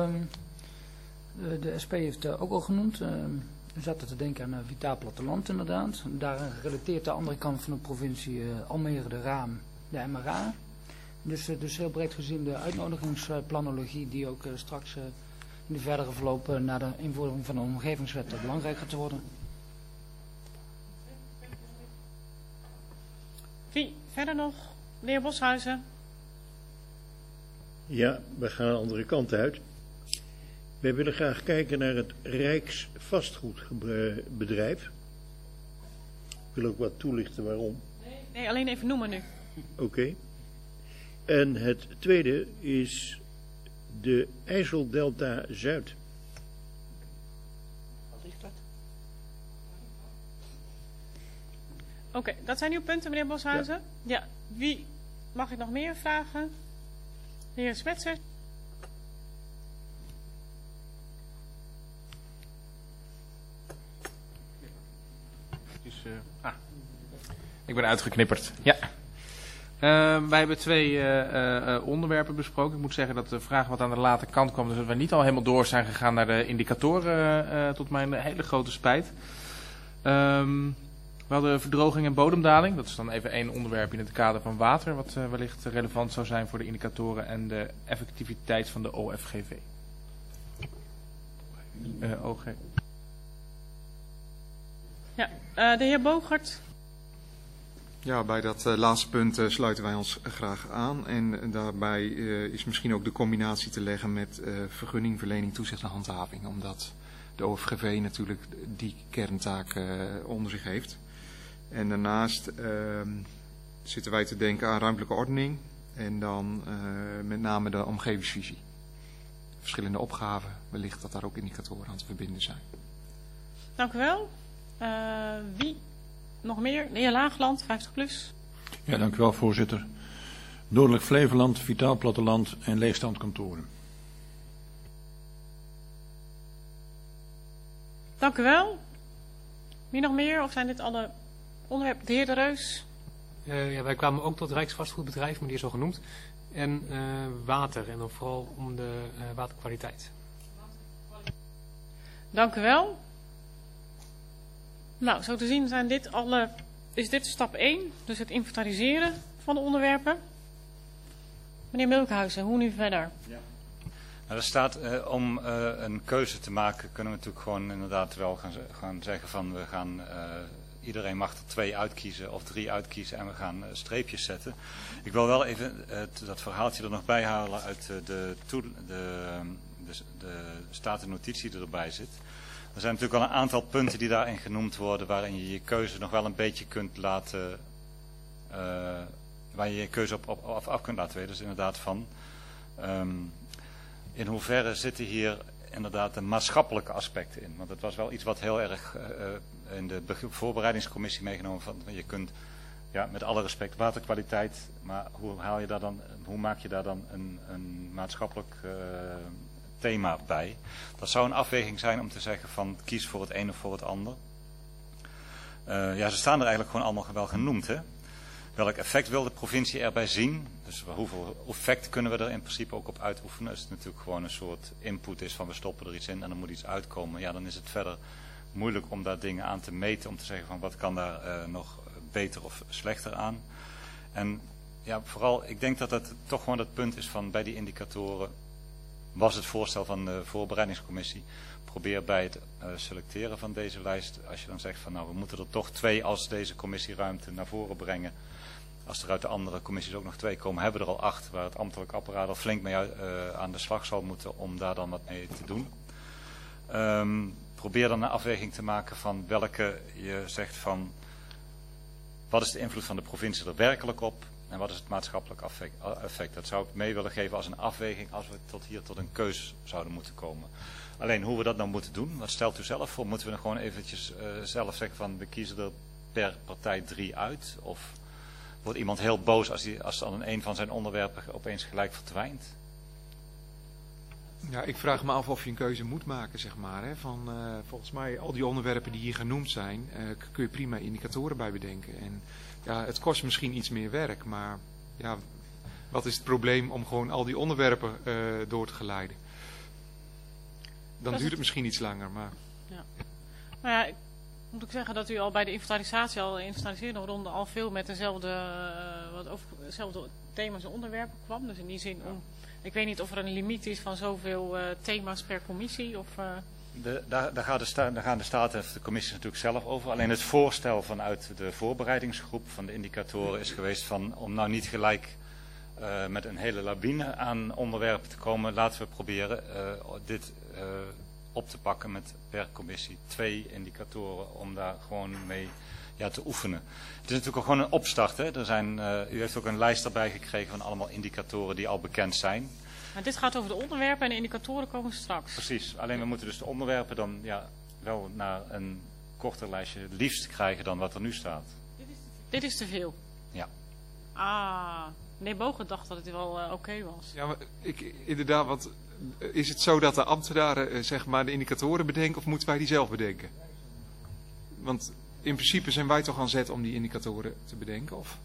De SP heeft ook al genoemd. We zaten te denken aan vitaal platteland inderdaad. Daaraan gerelateerd de andere kant van de provincie Almere, de Raam, de MRA. Dus heel breed gezien de uitnodigingsplanologie die ook straks in de verdere verloop na de invoering van de omgevingswet belangrijk gaat worden. Wie verder nog? De heer Boshuizen. Ja, we gaan een andere kant uit. Wij willen graag kijken naar het Rijksvastgoedbedrijf. Ik wil ook wat toelichten waarom. Nee, alleen even noemen nu. Oké. En het tweede is de IJsseldelta Zuid. Wat is dat? Oké, dat zijn uw punten, meneer Boshuizen? Ja. Wie mag ik nog meer vragen? De heer Smetser. Ik ben uitgeknipperd. Ja. Wij hebben twee onderwerpen besproken. Ik moet zeggen dat de vraag wat aan de late kant kwam, dus dat we niet al helemaal door zijn gegaan naar de indicatoren, tot mijn hele grote spijt. We hadden verdroging en bodemdaling. Dat is dan even één onderwerp in het kader van water, wat wellicht relevant zou zijn voor de indicatoren en de effectiviteit van de OFGV. OG. Ja, de heer Bogert. Ja, bij dat laatste punt sluiten wij ons graag aan. En daarbij is misschien ook de combinatie te leggen met vergunning, verlening, toezicht en handhaving. Omdat de OFGV natuurlijk die kerntaak onder zich heeft. En daarnaast zitten wij te denken aan ruimtelijke ordening. En dan met name de omgevingsvisie. Verschillende opgaven, wellicht dat daar ook indicatoren aan te verbinden zijn. Dank u wel. Wie nog meer? De heer Laagland, 50+. Ja, dank u wel, voorzitter. Noordelijk Flevoland, vitaal platteland en leegstandkantoren. Dank u wel. Wie nog meer? Of zijn dit alle onderwerpen? De heer De Reus. Ja, wij kwamen ook tot Rijksvastgoedbedrijf, maar die is al genoemd. En water, en dan vooral om de waterkwaliteit. Dank u wel. Nou, zo te zien zijn is dit stap 1, dus het inventariseren van de onderwerpen. Meneer Mulkhuizen, hoe nu verder? Ja. Nou, er staat om een keuze te maken, kunnen we natuurlijk gewoon inderdaad wel gaan zeggen van we gaan, iedereen mag er 2 uitkiezen of 3 uitkiezen en we gaan streepjes zetten. Ik wil wel even dat verhaaltje er nog bij halen uit de statennotitie die erbij zit. Er zijn natuurlijk al een aantal punten die daarin genoemd worden waarin je je keuze nog wel een beetje kunt laten, waar je je keuze op af kunt laten weten. Dus inderdaad van, in hoeverre zitten hier inderdaad de maatschappelijke aspecten in. Want het was wel iets wat heel erg in de voorbereidingscommissie meegenomen van, je kunt, ja, met alle respect, waterkwaliteit, maar hoe maak je daar dan een maatschappelijk thema bij. Dat zou een afweging zijn om te zeggen van kies voor het een of voor het ander. Ja, ze staan er eigenlijk gewoon allemaal wel genoemd. Hè? Welk effect wil de provincie erbij zien? Dus hoeveel effect kunnen we er in principe ook op uitoefenen? Als het natuurlijk gewoon een soort input is van we stoppen er iets in en er moet iets uitkomen. Ja, dan is het verder moeilijk om daar dingen aan te meten. Om te zeggen van wat kan daar nog beter of slechter aan. En ja, vooral ik denk dat het toch gewoon het punt is van bij die indicatoren was het voorstel van de voorbereidingscommissie. Probeer bij het selecteren van deze lijst, als je dan zegt van nou we moeten er toch 2 als deze commissie ruimte naar voren brengen. Als er uit de andere commissies ook nog 2 komen, hebben we er al 8 waar het ambtelijk apparaat al flink mee aan de slag zal moeten om daar dan wat mee te doen. Probeer dan een afweging te maken van welke je zegt van wat is de invloed van de provincie er werkelijk op en wat is het maatschappelijk effect. Dat zou ik mee willen geven als een afweging als we tot een keus zouden moeten komen. Alleen hoe we dat nou moeten doen, wat stelt u zelf voor? Moeten we dan gewoon eventjes zelf zeggen van we kiezen er per partij 3 uit? Of wordt iemand heel boos als dan een van zijn onderwerpen opeens gelijk verdwijnt? Ja, ik vraag me af of je een keuze moet maken, zeg maar. Hè, van, volgens mij, al die onderwerpen die hier genoemd zijn, kun je prima indicatoren bij bedenken. En ja, het kost misschien iets meer werk, maar ja, wat is het probleem om gewoon al die onderwerpen door te geleiden? Dan duurt het misschien iets langer, maar... Ja. Nou ja, moet ik zeggen dat u al bij de inventariseerde ronde al veel met dezelfde thema's en onderwerpen kwam. Dus in die zin, ik weet niet of er een limiet is van zoveel thema's per commissie. Of, Daar gaan de staten of de commissies natuurlijk zelf over. Alleen het voorstel vanuit de voorbereidingsgroep van de indicatoren is geweest van om nou niet gelijk met een hele lawine aan onderwerpen te komen. Laten we proberen dit op te pakken met per commissie 2 indicatoren om daar gewoon mee te oefenen. Het is natuurlijk ook gewoon een opstart. Hè? U heeft ook een lijst erbij gekregen van allemaal indicatoren die al bekend zijn. Maar dit gaat over de onderwerpen en de indicatoren komen straks. Precies, alleen we moeten dus de onderwerpen dan wel naar een korter lijstje het liefst krijgen dan wat er nu staat. Dit is te veel? Ja. Ah, meneer Bogen dacht dat het wel oké was. Ja, maar inderdaad, want is het zo dat de ambtenaren zeg maar de indicatoren bedenken of moeten wij die zelf bedenken? Want in principe zijn wij toch aan zet om die indicatoren te bedenken? Of?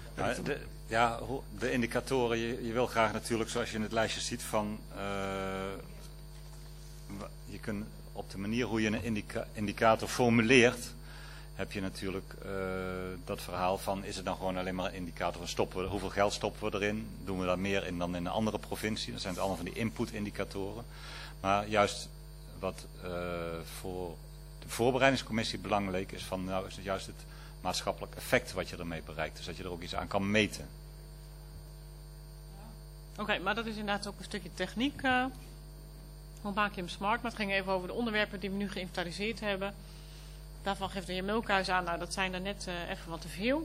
De indicatoren, je wil graag natuurlijk zoals je in het lijstje ziet van je kunt op de manier hoe je een indicator formuleert, heb je natuurlijk dat verhaal van is het dan gewoon alleen maar een indicator van hoeveel geld stoppen we erin, doen we daar meer in dan in een andere provincie, dan zijn het allemaal van die input indicatoren. Maar juist wat voor de voorbereidingscommissie belangrijk is van nou is het juist het maatschappelijk effect wat je ermee bereikt. Dus dat je er ook iets aan kan meten. Oké, maar dat is inderdaad ook een stukje techniek. Hoe maak je hem smart? Maar het ging even over de onderwerpen die we nu geïnventariseerd hebben. Daarvan geeft de heer Mulkhuis aan, nou dat zijn er net even wat te veel.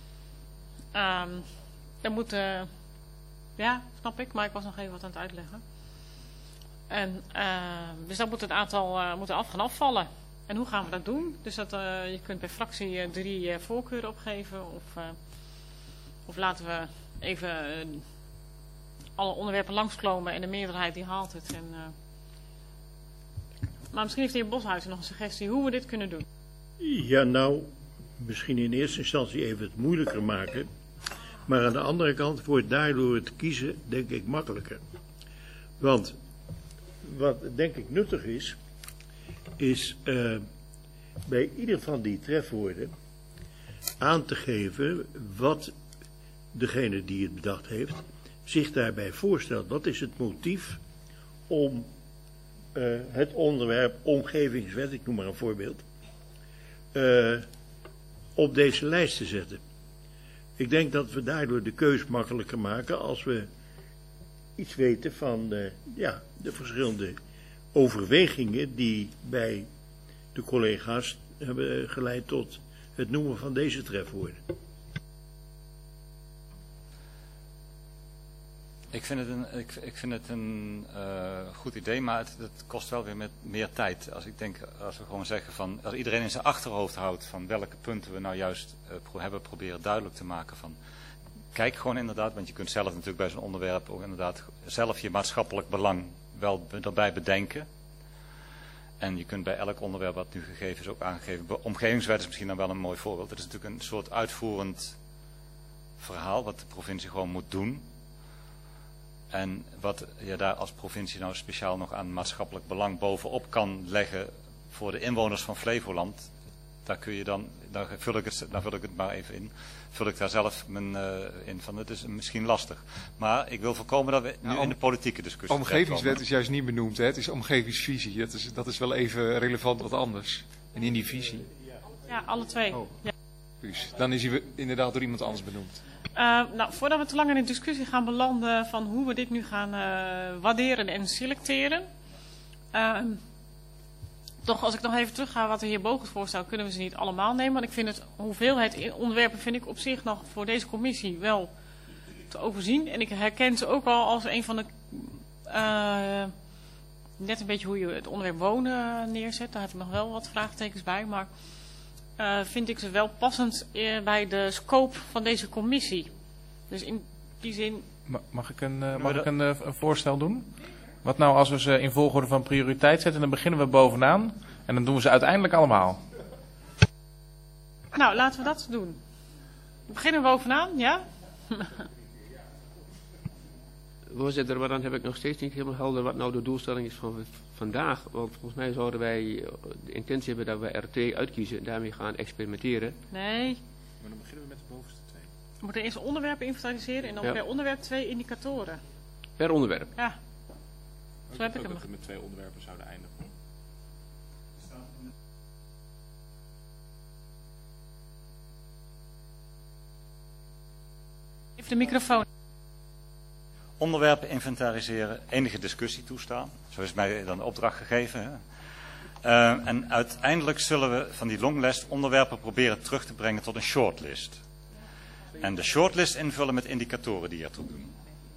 Er moet, ja, snap ik, maar ik was nog even wat aan het uitleggen. En, dus dan moet het aantal gaan afvallen. En hoe gaan we dat doen? Dus dat, je kunt per fractie 3 voorkeuren opgeven. Of laten we even alle onderwerpen langsklomen en de meerderheid die haalt het. Maar misschien heeft de heer Boshuizen nog een suggestie hoe we dit kunnen doen. Ja, nou, misschien in eerste instantie even het moeilijker maken. Maar aan de andere kant wordt daardoor het kiezen, denk ik, makkelijker. Want wat denk ik nuttig is bij ieder van die trefwoorden aan te geven wat degene die het bedacht heeft zich daarbij voorstelt. Wat is het motief om het onderwerp omgevingswet, ik noem maar een voorbeeld, op deze lijst te zetten. Ik denk dat we daardoor de keus makkelijker maken als we iets weten van de verschillende overwegingen die bij de collega's hebben geleid tot het noemen van deze trefwoorden. Ik vind het een goed idee, maar het kost wel weer met meer tijd. Als we gewoon zeggen van, als iedereen in zijn achterhoofd houdt van welke punten we nou juist hebben proberen duidelijk te maken van. Kijk gewoon inderdaad, want je kunt zelf natuurlijk bij zo'n onderwerp ook inderdaad zelf je maatschappelijk belang wel erbij bedenken. En je kunt bij elk onderwerp wat nu gegeven is ook aangegeven. Omgevingswet is misschien dan wel een mooi voorbeeld. Het is natuurlijk een soort uitvoerend verhaal wat de provincie gewoon moet doen. En wat je daar als provincie nou speciaal nog aan maatschappelijk belang bovenop kan leggen voor de inwoners van Flevoland, daar kun je dan, daar vul ik het maar even in. Vul ik daar zelf in van, het is misschien lastig. Maar ik wil voorkomen dat we nu in de politieke discussie omgevingswet is juist niet benoemd, hè? Het is omgevingsvisie. Dat is wel even relevant wat anders. En in die visie. Ja, alle twee. Oh. Ja. Dus, dan is hij inderdaad door iemand anders benoemd. Nou, voordat we te lang in de discussie gaan belanden van hoe we dit nu gaan waarderen en selecteren. Toch, als ik nog even terug ga wat de heer Bogert voorstelt, kunnen we ze niet allemaal nemen. Want ik vind het hoeveelheid onderwerpen vind ik op zich nog voor deze commissie wel te overzien. En ik herken ze ook al als een van de... net een beetje hoe je het onderwerp wonen neerzet. Daar heb ik nog wel wat vraagtekens bij. Maar vind ik ze wel passend bij de scope van deze commissie. Dus in die zin... Mag ik een voorstel doen? Wat nou als we ze in volgorde van prioriteit zetten, dan beginnen we bovenaan. En dan doen we ze uiteindelijk allemaal. Nou, laten we dat doen. We beginnen bovenaan, ja? Voorzitter, maar dan heb ik nog steeds niet helemaal helder wat nou de doelstelling is van vandaag. Want volgens mij zouden wij de intentie hebben dat we er 2 uitkiezen en daarmee gaan experimenteren. Nee. Maar dan beginnen we met de bovenste 2. We moeten eerst onderwerpen inventariseren en dan per onderwerp 2 indicatoren. Per onderwerp? Ja. Zo heb ik hem. Dat we met 2 onderwerpen zouden eindigen. Even de microfoon. Onderwerpen inventariseren, enige discussie toestaan. Zo is mij dan de opdracht gegeven. Hè. En uiteindelijk zullen we van die longlist onderwerpen proberen terug te brengen tot een shortlist. En de shortlist invullen met indicatoren die ertoe doen.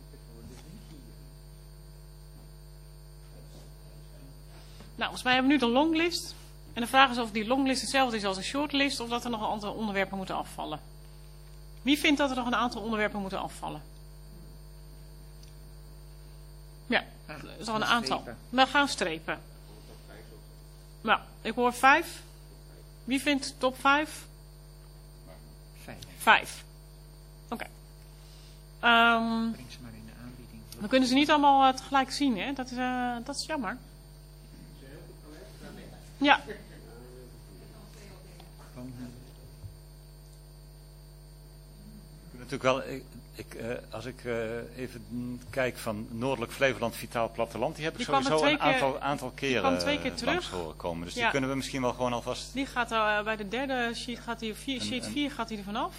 Nou, volgens mij hebben we nu de longlist. En de vraag is of die longlist hetzelfde is als een shortlist of dat er nog een aantal onderwerpen moeten afvallen. Wie vindt dat er nog een aantal onderwerpen moeten afvallen? Ja, er is nog een aantal. We gaan strepen. Nou, ik hoor 5. Wie vindt top 5? 5. Oké. We kunnen ze niet allemaal tegelijk zien, hè? Dat is jammer. Ja. Natuurlijk wel, als ik even kijk van Noordelijk Flevoland Vitaal Platteland, die heb ik sowieso een aantal keren langs horen komen. Dus die kunnen we misschien wel gewoon alvast... Die gaat bij de derde sheet, sheet 4 gaat hij er vanaf.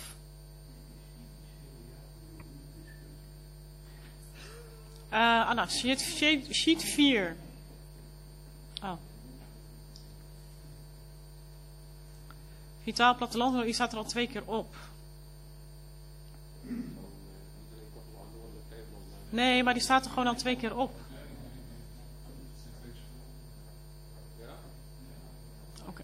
Nou, sheet 4. Oh. Vitaal Platteland, die staat er al 2 keer op. Nee, maar die staat er gewoon al 2 keer op. Oké.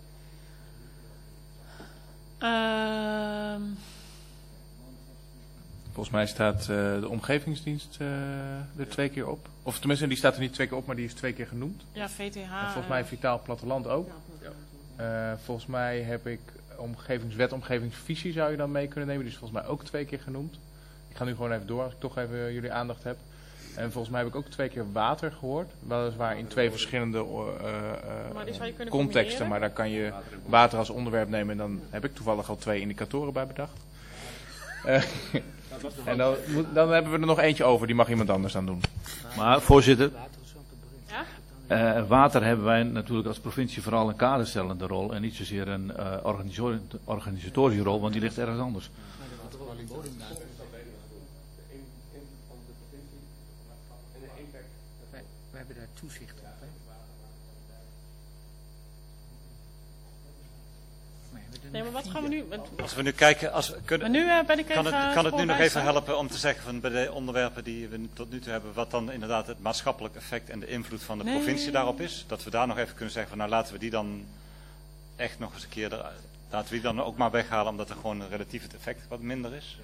Volgens mij staat de omgevingsdienst er 2 keer op. Of tenminste, die staat er niet 2 keer op, maar die is 2 keer genoemd. Ja, VTH. En volgens mij Vitaal Platteland ook. Volgens mij heb ik omgevingsvisie zou je dan mee kunnen nemen. Die is volgens mij ook 2 keer genoemd. Ik ga nu gewoon even door als ik toch even jullie aandacht heb. En volgens mij heb ik ook 2 keer water gehoord. Weliswaar in 2 verschillende contexten. Maar daar kan je water als onderwerp nemen. En dan heb ik toevallig al 2 indicatoren bij bedacht. En dan hebben we er nog eentje over. Die mag iemand anders aan doen. Maar voorzitter... Water hebben wij natuurlijk als provincie vooral een kaderstellende rol en niet zozeer een organisatorische rol, want die ligt ergens anders. We hebben daar toezicht op. Hè? Nee, maar wat gaan we nu... Als we nu kijken, maar nu ben ik kan het nu nog even helpen om te zeggen van bij de onderwerpen die we tot nu toe hebben, wat dan inderdaad het maatschappelijk effect en de invloed van de provincie daarop is. Dat we daar nog even kunnen zeggen van nou laten we die dan echt nog eens een keer, laten we die dan ook maar weghalen omdat er gewoon relatief het effect wat minder is.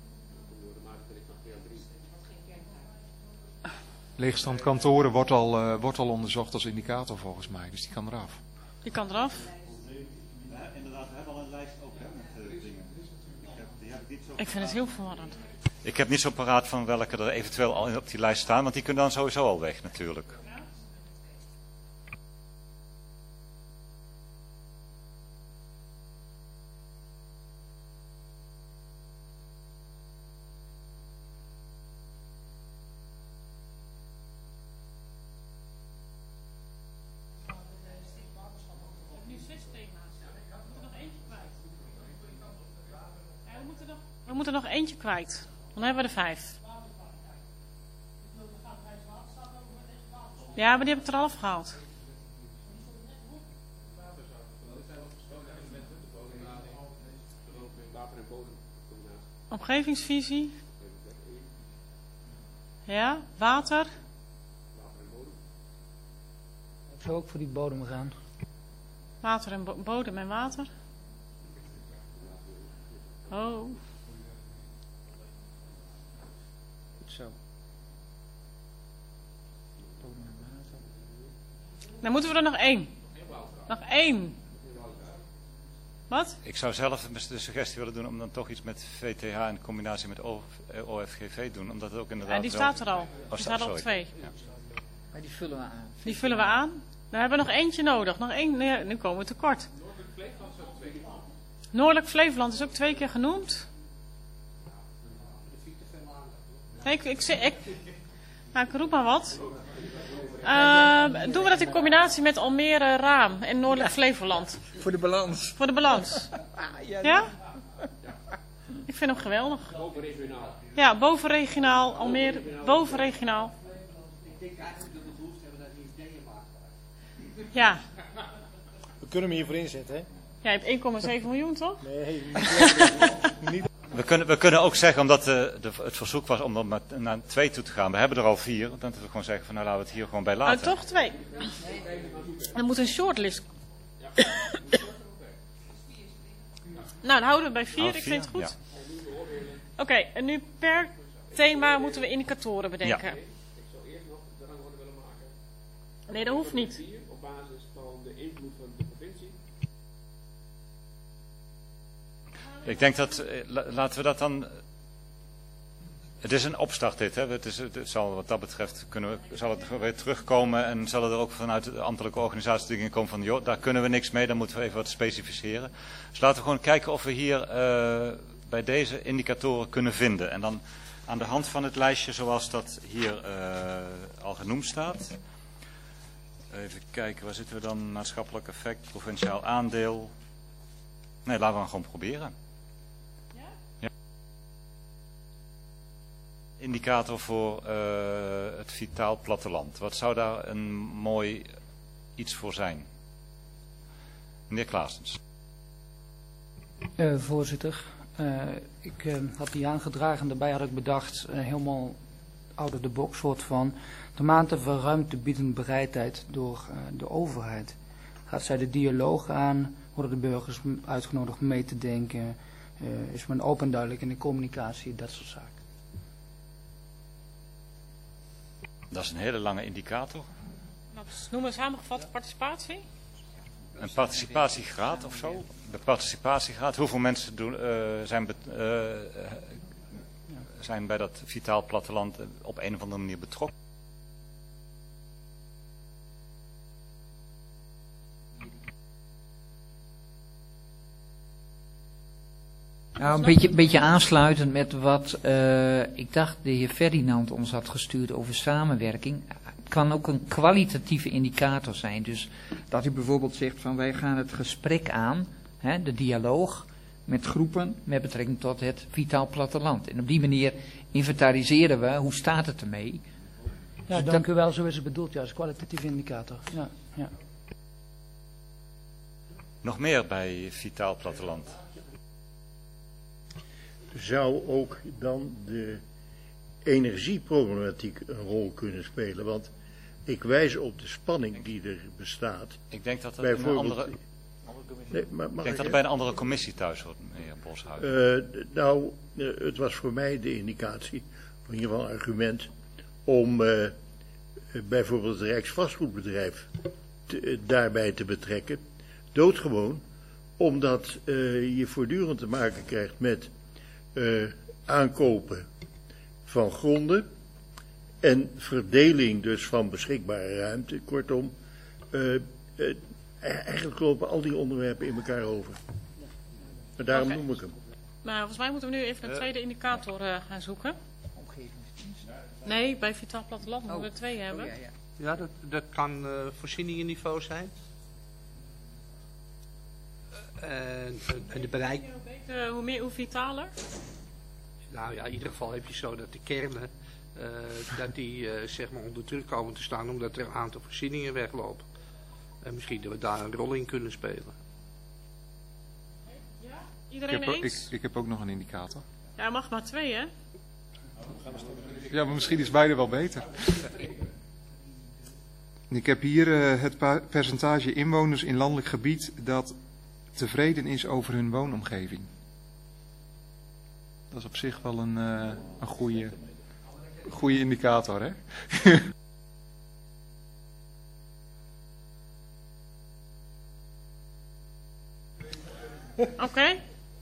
Leegstand kantoren wordt al onderzocht als indicator volgens mij, dus die kan eraf. Die kan eraf. Inderdaad, we hebben al een lijst ook hè, met dingen. Die Ik vind het heel verwarrend. Ik heb niet zo paraat van welke er eventueel al op die lijst staan, want die kunnen dan sowieso al weg natuurlijk. We moeten nog eentje kwijt. Dan hebben we er 5. Ja, maar die heb ik er al afgehaald. Omgevingsvisie. Ja, water. Ik zou ook voor die bodem gaan. Water en bodem en water. Oh. Zo. Dan moeten we er nog 1. Nog 1. Wat? Ik zou zelf de suggestie willen doen om dan toch iets met VTH in combinatie met OFGV doen. Omdat het ook inderdaad... Ja, die staat er al. Oh, Die staat er op 2. Ja. Maar die vullen we aan. Die vullen we aan. Dan hebben we nog eentje nodig. Nog 1. Nee, nu komen we tekort. Noordelijk Flevoland is ook 2 keer genoemd. Nee, ik roep maar wat. Doen we dat in combinatie met Almere Raam en Noordelijk Flevoland? Voor de balans. Voor de balans. Ja? Ik vind hem geweldig. Bovenregionaal. Ja, bovenregionaal, Almere, bovenregionaal. Ik denk eigenlijk dat we behoefte hebben dat die ideeën maken. Ja. We kunnen hem hiervoor inzetten, hè? Jij hebt 1,7 miljoen, toch? Nee, niet. We kunnen ook zeggen, omdat het verzoek was om er naar 2 toe te gaan. We hebben er al 4. Dan we gewoon zeggen van nou laten we het hier gewoon bij laten. Toch 2. Er moet een shortlist. Nou, dan houden we bij 4. Ik vind het goed. Ja. Oké, en nu per thema moeten we indicatoren bedenken. Ja. Ik zou eerst nog de rangorde willen maken. Nee, dat hoeft niet. Op basis van de invloed van de provincie. Ik denk dat, laten we dat dan... Het is een opstart dit, hè. Het zal wat dat betreft, zal het weer terugkomen en zal er ook vanuit de ambtelijke organisatie dingen komen van, joh, daar kunnen we niks mee, dan moeten we even wat specificeren. Dus laten we gewoon kijken of we hier bij deze indicatoren kunnen vinden. En dan aan de hand van het lijstje zoals dat hier al genoemd staat. Even kijken, waar zitten we dan? Maatschappelijk effect, provinciaal aandeel. Nee, laten we dan gewoon proberen. Ja? Indicator voor het vitaal platteland. Wat zou daar een mooi iets voor zijn? Meneer Klaasens. Voorzitter, ik had die aangedragen. Daarbij had ik bedacht, helemaal out of the box soort van, de mate van ruimtebiedend bereidheid door de overheid. Gaat zij de dialoog aan? Worden de burgers uitgenodigd mee te denken? Is men open en duidelijk in de communicatie? Dat soort zaken. Dat is een hele lange indicator. Nou, noemen we samengevat participatie? Een participatiegraad of zo? De participatiegraad, hoeveel mensen zijn bij dat vitaal platteland op een of andere manier betrokken? Nou, een beetje aansluitend met wat ik dacht de heer Ferdinand ons had gestuurd over samenwerking. Het kan ook een kwalitatieve indicator zijn. Dus dat u bijvoorbeeld zegt van wij gaan het gesprek aan, hè, de dialoog met groepen met betrekking tot het vitaal platteland. En op die manier inventariseren we hoe staat het ermee. Ja, dank u wel. Zo is het bedoeld. Ja, als kwalitatieve indicator. Ja, ja. Nog meer bij vitaal platteland? Zou ook dan de energieproblematiek een rol kunnen spelen? Want ik wijs op de spanning die er bestaat. Ik denk dat dat in een andere... Nee, ik denk dat het bij een andere commissie thuis hoort, meneer Boshuizen. Het was voor mij de indicatie, in ieder geval een argument, om bijvoorbeeld het Rijksvastgoedbedrijf daarbij te betrekken. Doodgewoon, omdat je voortdurend te maken krijgt met aankopen van gronden en verdeling dus van beschikbare ruimte. Kortom, eigenlijk lopen al die onderwerpen in elkaar over. Maar daarom noem ik hem. Nou, volgens mij moeten we nu even een tweede indicator gaan zoeken. Nee, bij Vitaal Platteland moeten we er 2 hebben. Ja, dat kan voorzieningenniveau zijn. En de bereik... Hoe vitaler? Nou ja, in ieder geval heb je zo dat de kernen dat die zeg maar onder druk komen te staan omdat er een aantal voorzieningen weglopen. En misschien dat we daar een rol in kunnen spelen. Ja? Iedereen eens? Ik heb ook nog een indicator. Ja, mag maar 2, hè? Ja, maar misschien is beide wel beter. Ik heb hier het percentage inwoners in landelijk gebied dat tevreden is over hun woonomgeving. Dat is op zich wel een goede indicator, hè? Oké.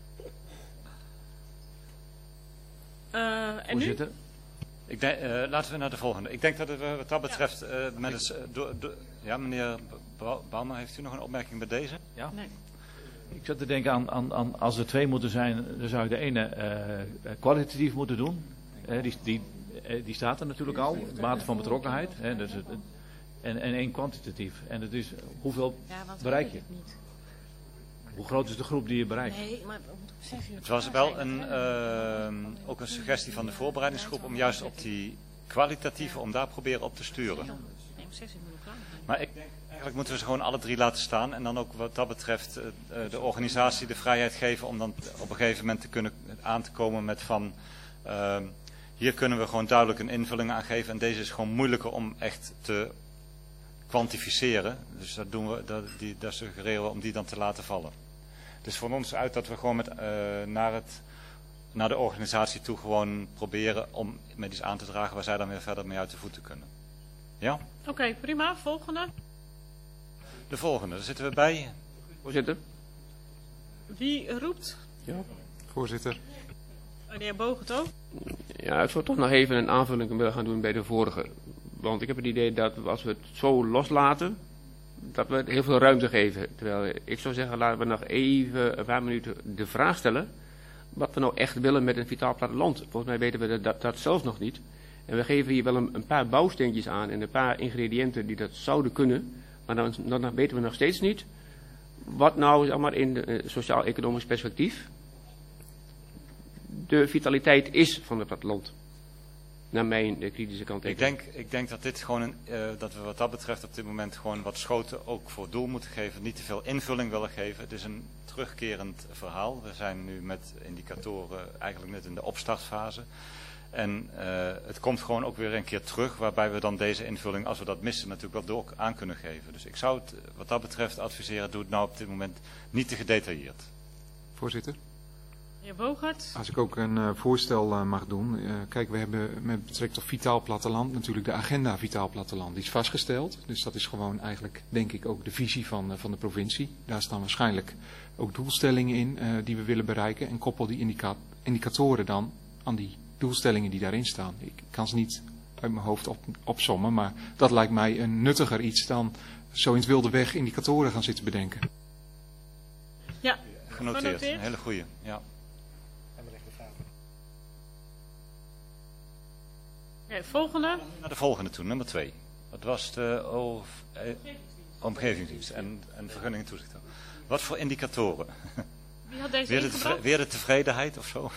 En Voorzitter? Ik denk, laten we naar de volgende. Ik denk dat het wat dat betreft met het... ja, meneer Bouwman, heeft u nog een opmerking bij deze? Ja. Nee. Ik zat te denken aan als er 2 moeten zijn, dan zou ik de ene kwalitatief moeten doen. Die staat er natuurlijk al, mate van betrokkenheid. En 1 kwantitatief. En dat is hoeveel bereik je? Hoe groot is de groep die je bereikt? Nee, maar het was wel ook een suggestie van de voorbereidingsgroep om juist op die kwalitatieve, om daar proberen op te sturen. Maar ik denk, eigenlijk moeten we ze gewoon alle 3 laten staan en dan ook wat dat betreft de organisatie de vrijheid geven om dan op een gegeven moment te kunnen aan te komen met van hier kunnen we gewoon duidelijk een invulling aan geven en deze is gewoon moeilijker om echt te kwantificeren. Dus dat doen we, dat suggereren we om die dan te laten vallen. Dus voor ons uit dat we gewoon naar de organisatie toe gewoon proberen om met iets aan te dragen waar zij dan weer verder mee uit de voeten kunnen. Ja? Oké, prima. Volgende. De volgende, daar zitten we bij. Voorzitter. Wie roept? Ja. Voorzitter. De heer Bogert ook. Ja, ik zou toch nog even een aanvulling willen gaan doen bij de vorige. Want ik heb het idee dat als we het zo loslaten, dat we het heel veel ruimte geven. Terwijl ik zou zeggen, laten we nog even een paar minuten de vraag stellen wat we nou echt willen met een vitaal platteland. Volgens mij weten we dat zelf nog niet. En we geven hier wel een paar bouwsteentjes aan en een paar ingrediënten die dat zouden kunnen. Maar dan weten we nog steeds niet wat nou zeg maar, in sociaal-economisch perspectief de vitaliteit is van het platteland. Naar mijn kritische kant. Ik denk dat dit gewoon dat we wat dat betreft op dit moment gewoon wat Schoten ook voor doel moeten geven. Niet te veel invulling willen geven. Het is een terugkerend verhaal. We zijn nu met indicatoren eigenlijk net in de opstartfase. En het komt gewoon ook weer een keer terug, waarbij we dan deze invulling, als we dat missen, natuurlijk wel door aan kunnen geven. Dus ik zou het wat dat betreft adviseren, doe het nou op dit moment niet te gedetailleerd. Voorzitter? Heer Bogert. Als ik ook een voorstel mag doen. Kijk, we hebben met betrekking tot Vitaal Platteland natuurlijk de agenda Vitaal Platteland. Die is vastgesteld. Dus dat is gewoon eigenlijk, denk ik, ook de visie van de provincie. Daar staan waarschijnlijk ook doelstellingen in die we willen bereiken. En koppel die indicatoren dan aan die doelstellingen die daarin staan. Ik kan ze niet uit mijn hoofd opsommen, maar dat lijkt mij een nuttiger iets dan zo in het wilde weg indicatoren gaan zitten bedenken. Ja, genoteerd. Een hele goeie. Ja. Okay, volgende. Naar de volgende toe, nummer 2. Dat was de omgevingsdienst en vergunning en toezicht. Wat voor indicatoren? Wie had deze weer de tevredenheid of zo?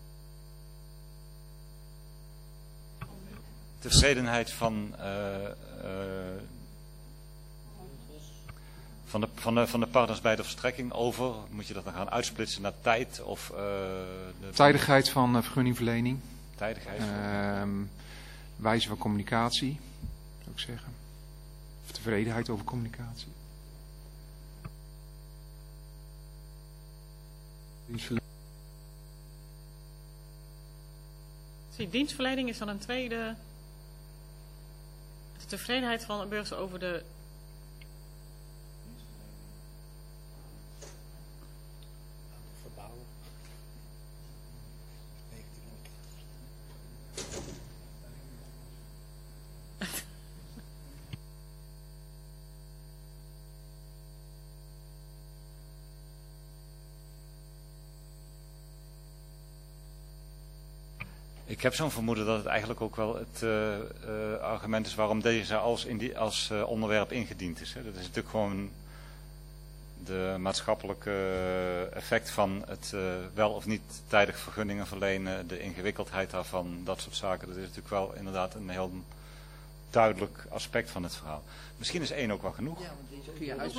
Tevredenheid van de partners bij de verstrekking over. Moet je dat dan gaan uitsplitsen naar tijd of tijdigheid van vergunningverlening. Tijdigheid. Wijze van communicatie, zou ik zeggen. Of tevredenheid over communicatie. Dienstverlening is dan een tweede. De tevredenheid van de burgers over de Ik heb zo'n vermoeden dat het eigenlijk ook wel het argument is waarom deze als onderwerp ingediend is. Hè. Dat is natuurlijk gewoon de maatschappelijke effect van het wel of niet tijdig vergunningen verlenen, de ingewikkeldheid daarvan, dat soort zaken. Dat is natuurlijk wel inderdaad een heel duidelijk aspect van het verhaal. Misschien is 1 ook wel genoeg. Volgens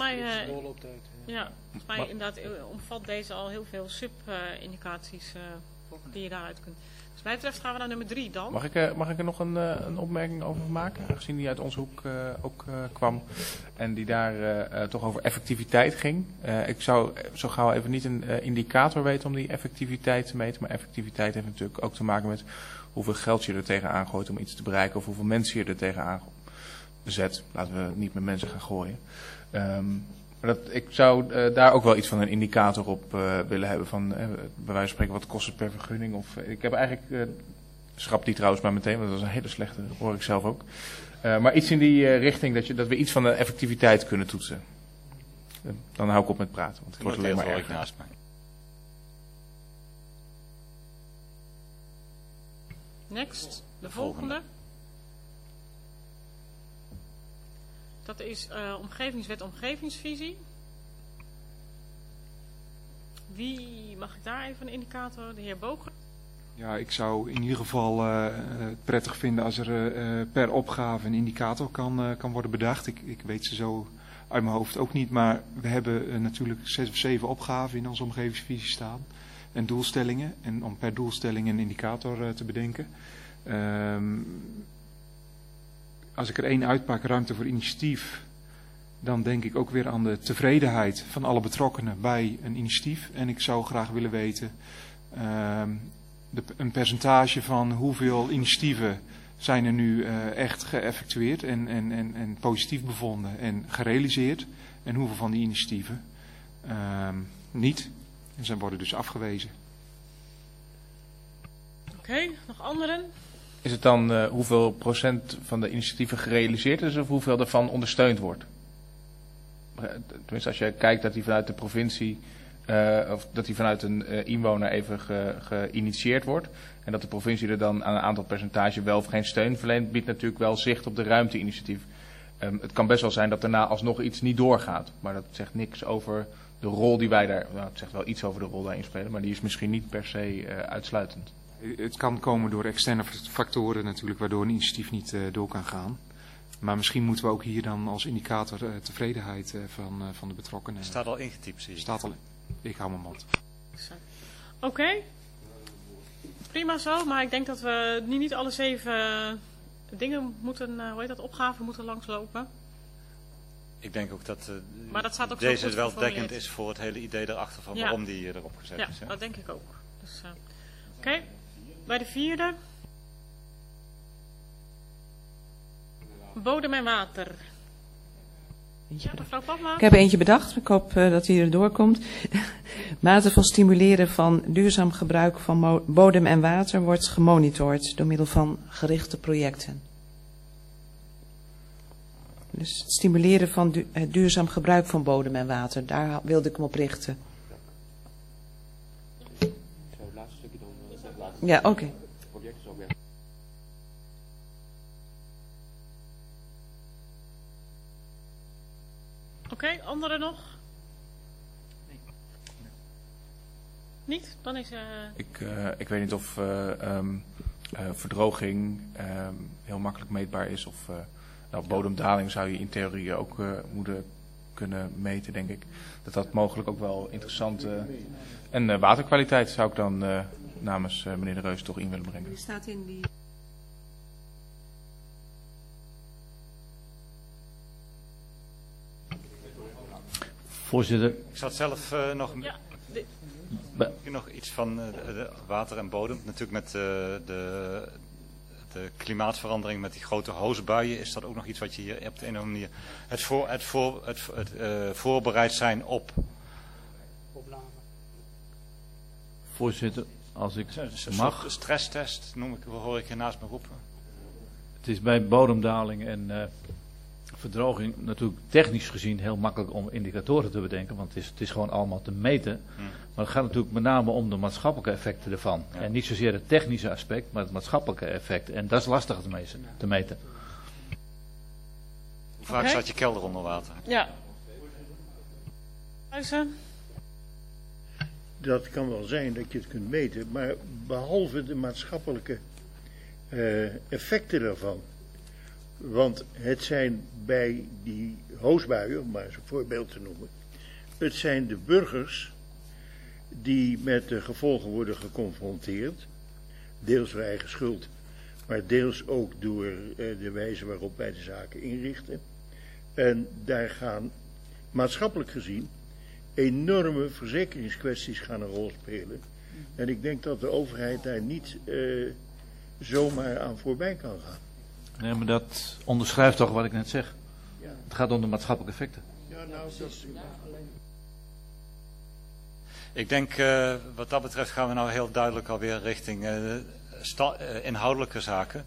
mij inderdaad omvat deze al heel veel sub-indicaties die je daaruit kunt. Dus mij betreft gaan we naar nummer 3 dan. Mag ik er nog een opmerking over maken? Aangezien die uit onze hoek ook kwam. En die daar toch over effectiviteit ging. Ik zou zo gauw even niet een indicator weten om die effectiviteit te meten. Maar effectiviteit heeft natuurlijk ook te maken met hoeveel geld je er tegenaan gooit om iets te bereiken. Of hoeveel mensen je er tegenaan zet. Laten we niet met mensen gaan gooien. Ik zou daar ook wel iets van een indicator op willen hebben. Van bij wijze van spreken, wat kost het per vergunning? Of, ik heb eigenlijk, schrap die trouwens maar meteen, want dat is een hele slechte, dat hoor ik zelf ook. Maar iets in die richting, dat we iets van de effectiviteit kunnen toetsen. Dan hou ik op met praten, want het wordt alleen maar erger. Naast mij. Next, de volgende. Dat is Omgevingswet Omgevingsvisie. Wie mag ik daar even een indicator? De heer Boker. Ja, ik zou in ieder geval het prettig vinden als er per opgave een indicator kan worden bedacht. Ik weet ze zo uit mijn hoofd ook niet, maar we hebben natuurlijk 6 of 7 opgaven in onze omgevingsvisie staan. En doelstellingen. En om per doelstelling een indicator te bedenken. Als ik er 1 uitpak, ruimte voor initiatief, dan denk ik ook weer aan de tevredenheid van alle betrokkenen bij een initiatief. En ik zou graag willen weten een percentage van hoeveel initiatieven zijn er nu echt geëffectueerd en positief bevonden en gerealiseerd. En hoeveel van die initiatieven niet. En ze worden dus afgewezen. Oké, nog anderen? Is het dan hoeveel procent van de initiatieven gerealiseerd is of hoeveel ervan ondersteund wordt? Tenminste, als je kijkt dat die vanuit de provincie of dat die vanuit een inwoner even geïnitieerd wordt en dat de provincie er dan aan een aantal percentage wel of geen steun verleent, biedt natuurlijk wel zicht op de ruimteinitiatief. Het kan best wel zijn dat daarna alsnog iets niet doorgaat, maar dat zegt niks over de rol die wij daar, nou, het zegt wel iets over de rol daarin spelen, maar die is misschien niet per se uitsluitend. Het kan komen door externe factoren natuurlijk, waardoor een initiatief niet door kan gaan. Maar misschien moeten we ook hier dan als indicator tevredenheid van de betrokkenen. Het staat al ingetypt, zie je. Staat al. Ik hou mijn mond. Oké. Prima zo, maar ik denk dat we niet alle 7 dingen moeten, opgaven moeten langslopen. Ik denk ook dat, maar dat staat ook deze wel dekkend is voor het hele idee erachter van waarom die erop gezet is. Ja, dat denk ik ook. Dus, Oké. Bij de 4e. Bodem en water. Mevrouw Papma. Ik heb eentje bedacht. Ik hoop dat hij erdoor komt. Mate van stimuleren van duurzaam gebruik van bodem en water wordt gemonitord door middel van gerichte projecten. Dus het stimuleren van het duurzaam gebruik van bodem en water, daar wilde ik me op richten. Ja, oké. Oké, anderen nog? Nee. Niet? Dan is... Ik weet niet of verdroging heel makkelijk meetbaar is. Of bodemdaling zou je in theorie ook moeten kunnen meten, denk ik. Dat mogelijk ook wel interessant... en waterkwaliteit zou ik dan namens meneer De Reus toch in willen brengen. Die staat in die... Voorzitter. Ik zat zelf nog iets van water en bodem. Natuurlijk met de klimaatverandering, met die grote hoosbuien, is dat ook nog iets wat je hier op de een of andere manier... Het voorbereid zijn op... Voorzitter, als ik mag... Een stresstest, hoor ik hier naast me roepen. Het is bij bodemdaling en verdroging natuurlijk technisch gezien heel makkelijk om indicatoren te bedenken, want het is gewoon allemaal te meten. Maar het gaat natuurlijk met name om de maatschappelijke effecten ervan. Ja. En niet zozeer het technische aspect, maar het maatschappelijke effect. En dat is lastig te meten. Hoe vaak staat je kelder onder water? Ja. Huizen? Dat kan wel zijn dat je het kunt meten, maar behalve de maatschappelijke effecten daarvan. Want het zijn bij die hoosbuien, om maar eens een voorbeeld te noemen, het zijn de burgers die met de gevolgen worden geconfronteerd, deels door eigen schuld, maar deels ook door de wijze waarop wij de zaken inrichten. En daar gaan maatschappelijk gezien enorme verzekeringskwesties gaan een rol spelen. En ik denk dat de overheid daar niet zomaar aan voorbij kan gaan. Nee, maar dat onderschrijft toch wat ik net zeg. Ja. Het gaat om de maatschappelijke effecten. Ja, nou, dat is... Ik denk, wat dat betreft gaan we nou heel duidelijk alweer richting inhoudelijke zaken.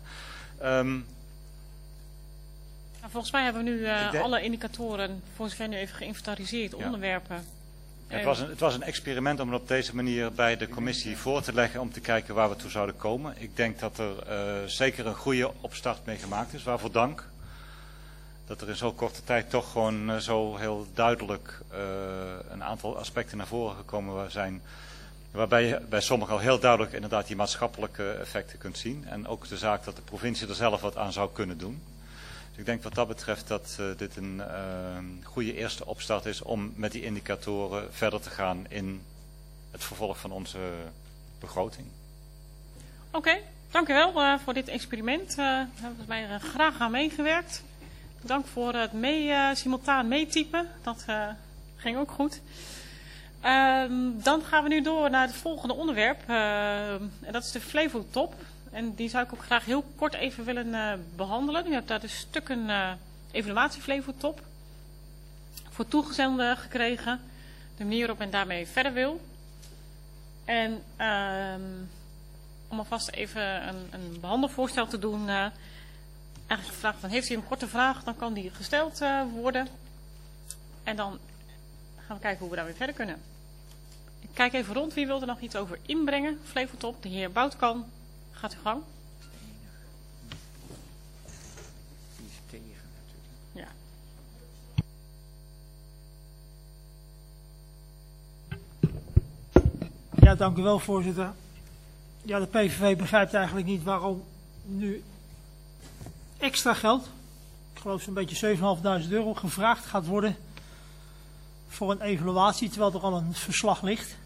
Volgens mij hebben we nu alle indicatoren, voor zover nu even geïnventariseerd, onderwerpen. Het was een experiment om het op deze manier bij de commissie voor te leggen om te kijken waar we toe zouden komen. Ik denk dat er zeker een goede opstart mee gemaakt is, waarvoor dank. Dat er in zo'n korte tijd toch gewoon zo heel duidelijk een aantal aspecten naar voren gekomen zijn. Waarbij je bij sommigen al heel duidelijk inderdaad die maatschappelijke effecten kunt zien. En ook de zaak dat de provincie er zelf wat aan zou kunnen doen. Dus ik denk wat dat betreft dat dit een goede eerste opstart is om met die indicatoren verder te gaan in het vervolg van onze begroting. Oké, dank u wel voor dit experiment. Daar hebben we mij graag aan meegewerkt. Dank voor het simultaan meetypen. Dat ging ook goed. Dan gaan we nu door naar het volgende onderwerp. En dat is de Flevotop. En die zou ik ook graag heel kort even willen behandelen. U hebt daar dus stukken evaluatie Flevotop voor toegezonden gekregen. De manier waarop men daarmee verder wil. En om alvast even een behandelvoorstel te doen. Eigenlijk gevraagd van, heeft u een korte vraag, dan kan die gesteld worden. En dan gaan we kijken hoe we daar weer verder kunnen. Ik kijk even rond, wie wil er nog iets over inbrengen? Flevotop, de heer Boutkan, gaat uw gang. Ja. Ja, dank u wel, voorzitter. Ja, de PVV begrijpt eigenlijk niet waarom nu extra geld, ik geloof zo'n beetje €7.500 gevraagd gaat worden voor een evaluatie, terwijl er al een verslag ligt.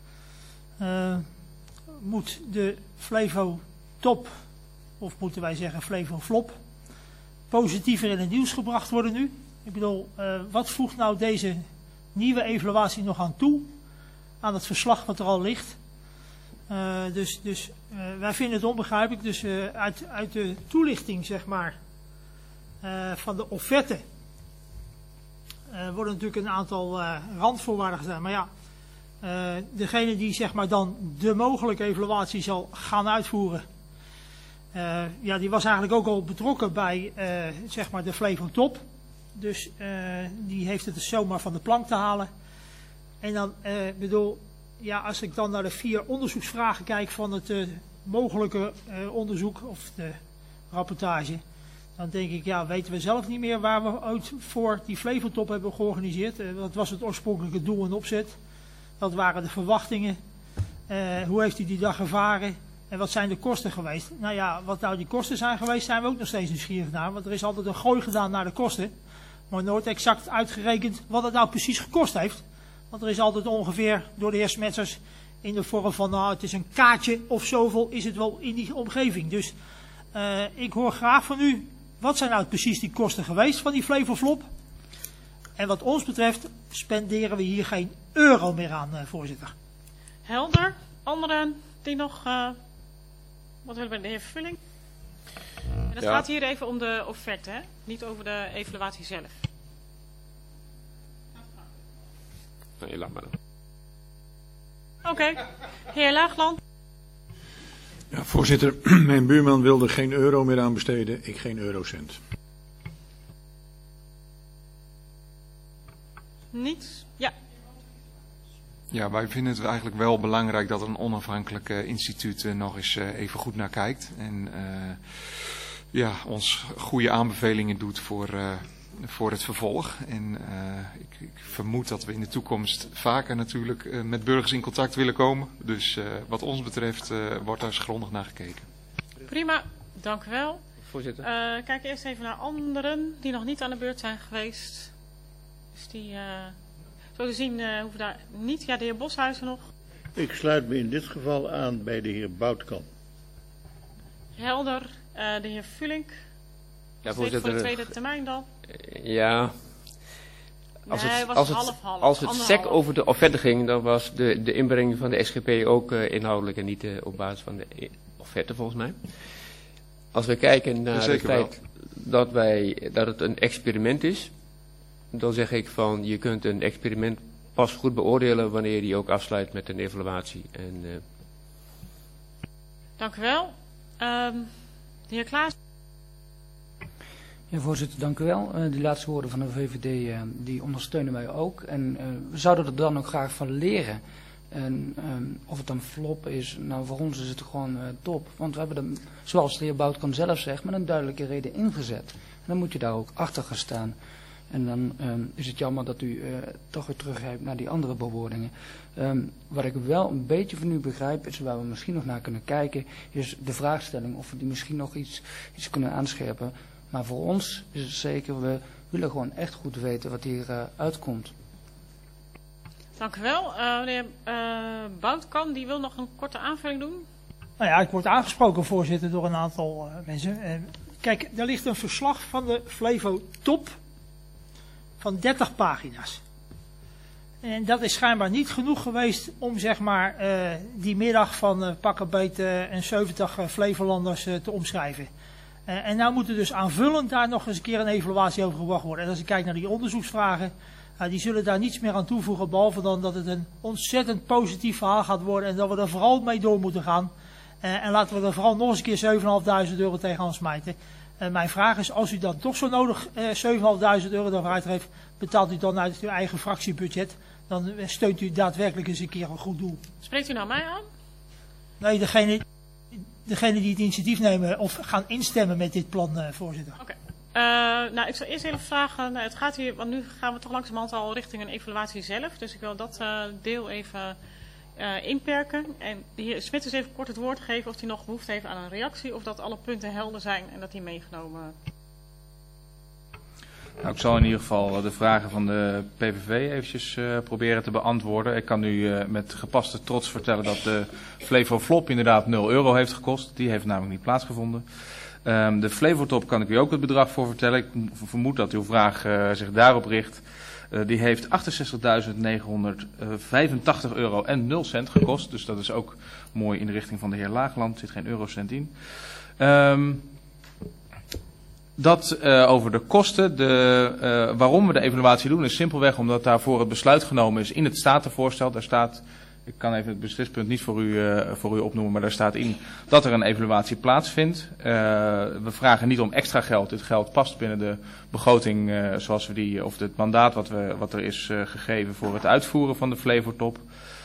Moet de Flevotop, of moeten wij zeggen Flevoflop, positiever in het nieuws gebracht worden nu? Ik bedoel, wat voegt nou deze nieuwe evaluatie nog aan toe, aan het verslag wat er al ligt? Dus wij vinden het onbegrijpelijk. Dus uit de toelichting, zeg maar, van de offerte worden natuurlijk een aantal randvoorwaarden gezet. Maar ja, degene die, zeg maar, dan de mogelijke evaluatie zal gaan uitvoeren, ja, die was eigenlijk ook al betrokken bij, zeg maar, de Flevotop. Dus die heeft het dus zomaar van de plank te halen. En dan, ja, als ik dan naar de 4 onderzoeksvragen kijk van het mogelijke onderzoek of de rapportage, dan denk ik, ja, weten we zelf niet meer waar we ooit voor die Flevotop hebben georganiseerd. Wat was het oorspronkelijke doel en opzet? Wat waren de verwachtingen? Hoe heeft u die dag ervaren? En wat zijn de kosten geweest? Nou ja, wat nou die kosten zijn geweest, zijn we ook nog steeds nieuwsgierig naar. Want er is altijd een gooi gedaan naar de kosten, maar nooit exact uitgerekend wat het nou precies gekost heeft. Want er is altijd ongeveer door de heer Smetsers in de vorm van, nou, het is een kaartje of zoveel is het wel in die omgeving. Dus ik hoor graag van u, wat zijn nou precies die kosten geweest van die Flevoflop? En wat ons betreft spenderen we hier geen euro meer aan, voorzitter. Helder. Anderen die nog wat willen bij de heer Vulling? En het gaat hier even om de offerte, hè? Niet over de evaluatie zelf. Nee, laat maar. Oké. Heer Laagland. Ja, voorzitter, mijn buurman wilde geen euro meer aan besteden, ik geen eurocent. Niet? Ja. Ja, wij vinden het eigenlijk wel belangrijk dat een onafhankelijk instituut nog eens even goed naar kijkt. En ons goede aanbevelingen doet voor het vervolg. En ik vermoed dat we in de toekomst vaker natuurlijk met burgers in contact willen komen. Dus wat ons betreft wordt daar eens grondig naar gekeken. Prima, dank u wel. Voorzitter. Kijk eerst even naar anderen die nog niet aan de beurt zijn geweest. Dus die, zo te zien hoeven daar niet. Ja, de heer Boshuizen nog. Ik sluit me in dit geval aan bij de heer Boutkamp. Helder. De heer Vulink. Ja, voor de tweede termijn dan. Ja. Als het SEC over de offerte ging, dan was de inbreng van de SGP ook inhoudelijk en niet op basis van de offerte volgens mij. Als we kijken naar het feit dat het een experiment is, dan zeg ik van je kunt een experiment pas goed beoordelen wanneer die ook afsluit met een evaluatie. Dank u wel. De heer Klaas. Ja, voorzitter, dank u wel. Die laatste woorden van de VVD die ondersteunen wij ook. En we zouden er dan ook graag van leren. En of het dan flop is, nou voor ons is het gewoon top. Want we hebben er, zoals de heer Boutkamp zelf zegt, met een duidelijke reden ingezet. En dan moet je daar ook achter gaan staan. En dan is het jammer dat u toch weer teruggrijpt naar die andere bewoordingen. Wat ik wel een beetje van u begrijp, is waar we misschien nog naar kunnen kijken, is de vraagstelling of we die misschien nog iets kunnen aanscherpen. Maar voor ons is het zeker, we willen gewoon echt goed weten wat hier uitkomt. Dank u wel. Meneer Boutkamp, die wil nog een korte aanvulling doen. Nou ja, ik word aangesproken, voorzitter, door een aantal mensen. Kijk, er ligt een verslag van de Flevo Top van 30 pagina's. En dat is schijnbaar niet genoeg geweest om zeg maar die middag van pak een beetje 70 Flevolanders te omschrijven. En nou moet er dus aanvullend daar nog eens een keer een evaluatie over gebracht worden. En als ik kijk naar die onderzoeksvragen, die zullen daar niets meer aan toevoegen, behalve dan dat het een ontzettend positief verhaal gaat worden en dat we er vooral mee door moeten gaan. En laten we er vooral nog eens een keer €7.500 tegenaan smijten. Mijn vraag is, als u dan toch zo nodig €7.500 daarvoor uitgeeft, betaalt u dan uit uw eigen fractiebudget, dan steunt u daadwerkelijk eens een keer een goed doel. Spreekt u nou mij aan? Nee, degene die het initiatief nemen of gaan instemmen met dit plan, voorzitter. Oké. Nou, ik zal eerst even vragen, het gaat hier, want nu gaan we toch langzamerhand al richting een evaluatie zelf. Dus ik wil dat deel even inperken. En de heer Smit is even kort het woord geven of hij nog behoefte heeft aan een reactie. Of dat alle punten helder zijn en dat die meegenomen. Nou, ik zal in ieder geval de vragen van de PVV eventjes proberen te beantwoorden. Ik kan u met gepaste trots vertellen dat de Flevo Flop inderdaad €0 heeft gekost. Die heeft namelijk niet plaatsgevonden. De Flevo Top kan ik u ook het bedrag voor vertellen. Ik vermoed dat uw vraag zich daarop richt. Die heeft €68.985,0 gekost. Dus dat is ook mooi in de richting van de heer Laagland. Er zit geen eurocent in. Dat over de kosten. Waarom we de evaluatie doen is simpelweg omdat daarvoor het besluit genomen is in het statenvoorstel. Daar staat, ik kan even het beslispunt niet voor u opnoemen, maar daar staat in dat er een evaluatie plaatsvindt. We vragen niet om extra geld. Dit geld past binnen de begroting zoals we die, of het mandaat wat er is gegeven voor het uitvoeren van de Flevo Top.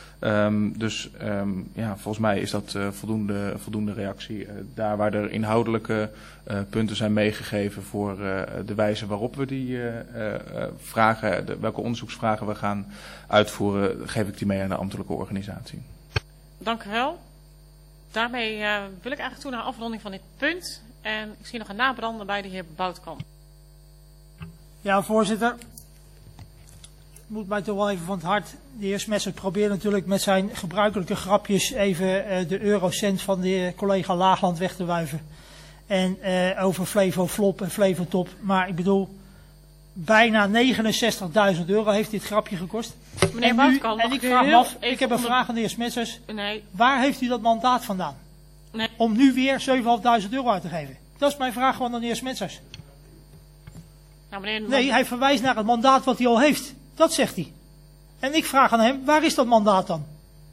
Volgens mij is dat voldoende reactie. Daar waar er inhoudelijke punten zijn meegegeven voor de wijze waarop we die vragen, welke onderzoeksvragen we gaan uitvoeren, geef ik die mee aan de ambtelijke organisatie. Dank u wel. Daarmee wil ik eigenlijk toe naar de afronding van dit punt. En ik zie nog een nabrander bij de heer Boutkamp. Ja, voorzitter. Het moet mij toch wel even van het hart. De heer Smetsel probeert natuurlijk met zijn gebruikelijke grapjes even de eurocent van de collega Laagland weg te wuiven. En over Flevo Flop en Flevo Top. Maar ik bedoel, bijna €69.000 heeft dit grapje gekost. Meneer Boutkamp, en ik vraag me af, ik heb een vraag aan de heer Smetsers. Nee. Waar heeft u dat mandaat vandaan? Nee. Om nu weer €7.500 uit te geven. Dat is mijn vraag gewoon aan de heer Smetsers. Nou, meneer... Nee, hij verwijst naar het mandaat wat hij al heeft. Dat zegt hij. En ik vraag aan hem, waar is dat mandaat dan?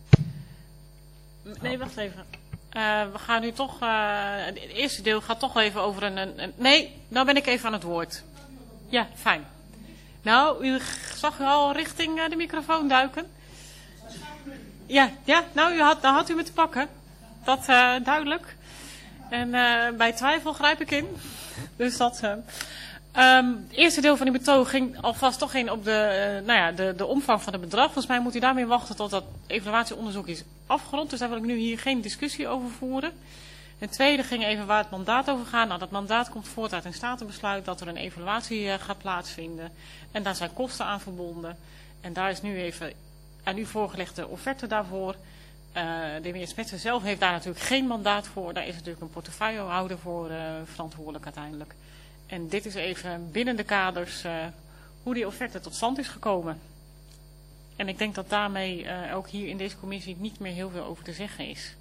Nee, wacht even. We gaan nu toch... het eerste deel gaat toch even over een... Nee, nou ben ik even aan het woord. Ja, fijn. Nou, u zag u al richting de microfoon duiken. Ja, nou, dan had u me te pakken. Dat duidelijk. En bij twijfel grijp ik in. Dus dat... Het eerste deel van die betoog ging alvast toch in op de omvang van het bedrag. Volgens mij moet u daarmee wachten tot dat evaluatieonderzoek is afgerond. Dus daar wil ik nu hier geen discussie over voeren. Het tweede ging even waar het mandaat over gaat. Nou, dat mandaat komt voort uit een statenbesluit dat er een evaluatie gaat plaatsvinden. En daar zijn kosten aan verbonden. En daar is nu even aan u voorgelegd de offerte daarvoor. De heer Smetsen zelf heeft daar natuurlijk geen mandaat voor. Daar is natuurlijk een portefeuillehouder voor verantwoordelijk uiteindelijk. En dit is even binnen de kaders hoe die offerte tot stand is gekomen. En ik denk dat daarmee ook hier in deze commissie niet meer heel veel over te zeggen is.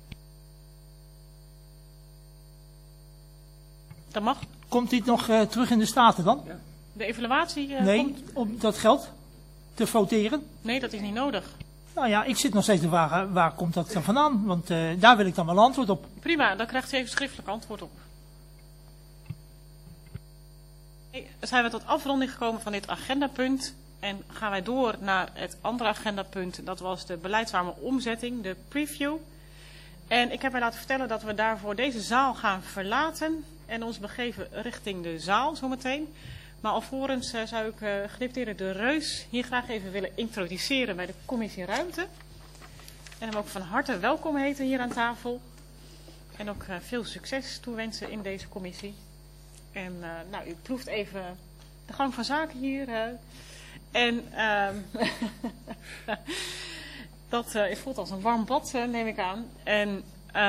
Dat mag. Komt dit nog terug in de Staten dan? Ja. De evaluatie nee, om dat geld te voteren? Nee, dat is niet nodig. Nou ja, ik zit nog steeds te vragen, waar komt dat dan vandaan? Want daar wil ik dan wel antwoord op. Prima, dan krijgt u even schriftelijk antwoord op. Zijn we tot afronding gekomen van dit agendapunt en gaan wij door naar het andere agendapunt. Dat was de beleidswarme omzetting, de preview. En ik heb mij laten vertellen dat we daarvoor deze zaal gaan verlaten en ons begeven richting de zaal zometeen. Maar alvorens zou ik gedeputeerde De Reus hier graag even willen introduceren bij de commissie Ruimte. En hem ook van harte welkom heten hier aan tafel. En ook veel succes toewensen in deze commissie. En nou, u proeft even de gang van zaken hier. En dat voelt als een warm bad, neem ik aan. En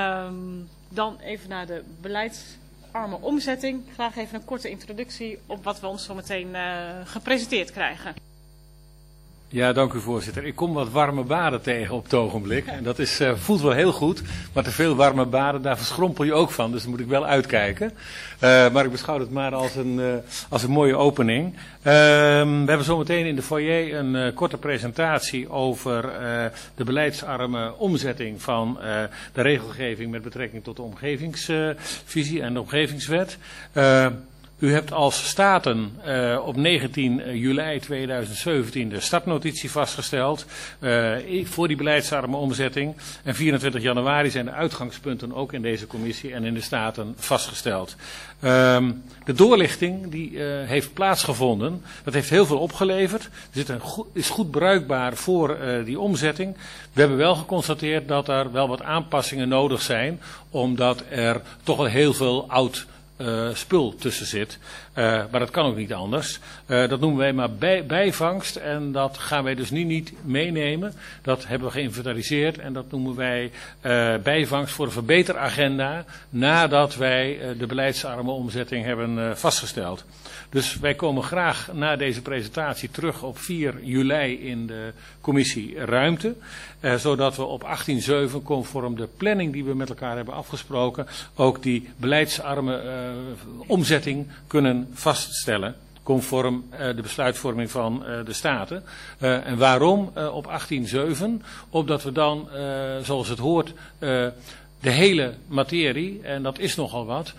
dan even naar de beleidsarme omzetting. Graag even een korte introductie op wat we ons zo meteen gepresenteerd krijgen. Ja, dank u voorzitter. Ik kom wat warme baden tegen op het ogenblik. En dat is, voelt wel heel goed. Maar te veel warme baden, daar verschrompel je ook van. Dus daar moet ik wel uitkijken. Maar ik beschouw het maar als een mooie opening. We hebben zometeen in de foyer een korte presentatie over de beleidsarme omzetting van de regelgeving met betrekking tot de omgevingsvisie en de omgevingswet. U hebt als Staten op 19 juli 2017 de startnotitie vastgesteld voor die beleidsarme omzetting. En 24 januari zijn de uitgangspunten ook in deze commissie en in de Staten vastgesteld. De doorlichting die heeft plaatsgevonden. Dat heeft heel veel opgeleverd. Is goed bruikbaar voor die omzetting. We hebben wel geconstateerd dat er wel wat aanpassingen nodig zijn, omdat er toch wel heel veel oud spul tussen zit. Maar dat kan ook niet anders. Dat noemen wij maar bijvangst en dat gaan wij dus nu niet meenemen. Dat hebben we geïnventariseerd en dat noemen wij bijvangst voor een verbeteragenda nadat wij de beleidsarme omzetting hebben vastgesteld. Dus wij komen graag na deze presentatie terug op 4 juli in de commissie Ruimte. Zodat we op 18/7 conform de planning die we met elkaar hebben afgesproken ook die beleidsarme omzetting kunnen vaststellen. Conform de besluitvorming van de Staten. En waarom op 18/7? Opdat we dan, zoals het hoort, de hele materie, en dat is nogal wat,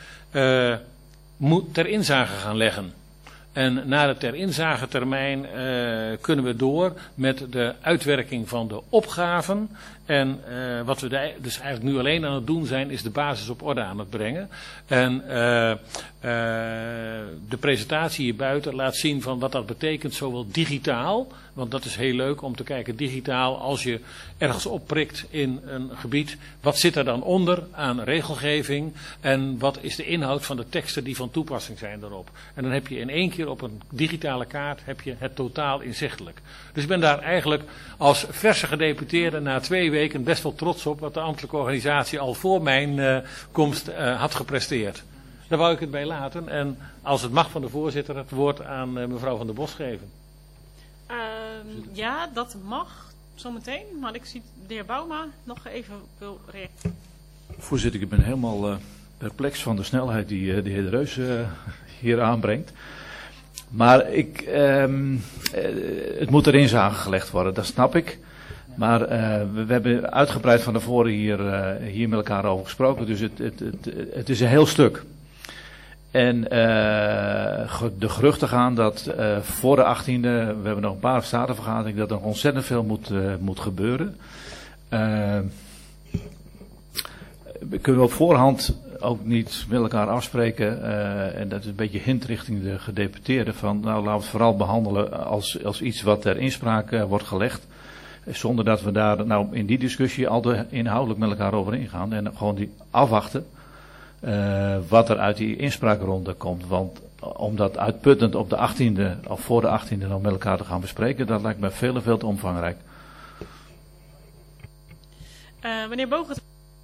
ter inzage gaan leggen. En na de ter inzagetermijn kunnen we door met de uitwerking van de opgaven. En wat we dus eigenlijk nu alleen aan het doen zijn, is de basis op orde aan het brengen. En de presentatie hier buiten laat zien van wat dat betekent, zowel digitaal, want dat is heel leuk om te kijken digitaal, als je ergens opprikt in een gebied, wat zit er dan onder aan regelgeving en wat is de inhoud van de teksten die van toepassing zijn daarop. En dan heb je in één keer op een digitale kaart heb je het totaal inzichtelijk. Dus ik ben daar eigenlijk als verse gedeputeerde na 2 weken best wel trots op wat de ambtelijke organisatie al voor mijn komst had gepresteerd. Daar wou ik het bij laten en als het mag van de voorzitter het woord aan mevrouw Van der Bos geven. Ja, dat mag zometeen, maar ik zie de heer Bouma nog even wil reageren. Voorzitter, ik ben helemaal perplex van de snelheid die de heer De Reus hier aanbrengt. Maar het moet erin gelegd worden, dat snap ik. Maar we hebben uitgebreid van tevoren hier met elkaar over gesproken, dus het is een heel stuk. En de geruchten gaan dat voor de 18e, we hebben nog een paar statenvergaderingen, dat er ontzettend veel moet gebeuren. Kunnen we op voorhand ook niet met elkaar afspreken, en dat is een beetje hint richting de gedeputeerden, van nou laten we het vooral behandelen als iets wat ter inspraak wordt gelegd. Zonder dat we daar nou in die discussie al te inhoudelijk met elkaar over ingaan. En gewoon die afwachten wat er uit die inspraakronde komt. Want om dat uitputtend op de 18e of voor de 18e nog met elkaar te gaan bespreken, dat lijkt me veel en veel te omvangrijk. Meneer Bogert.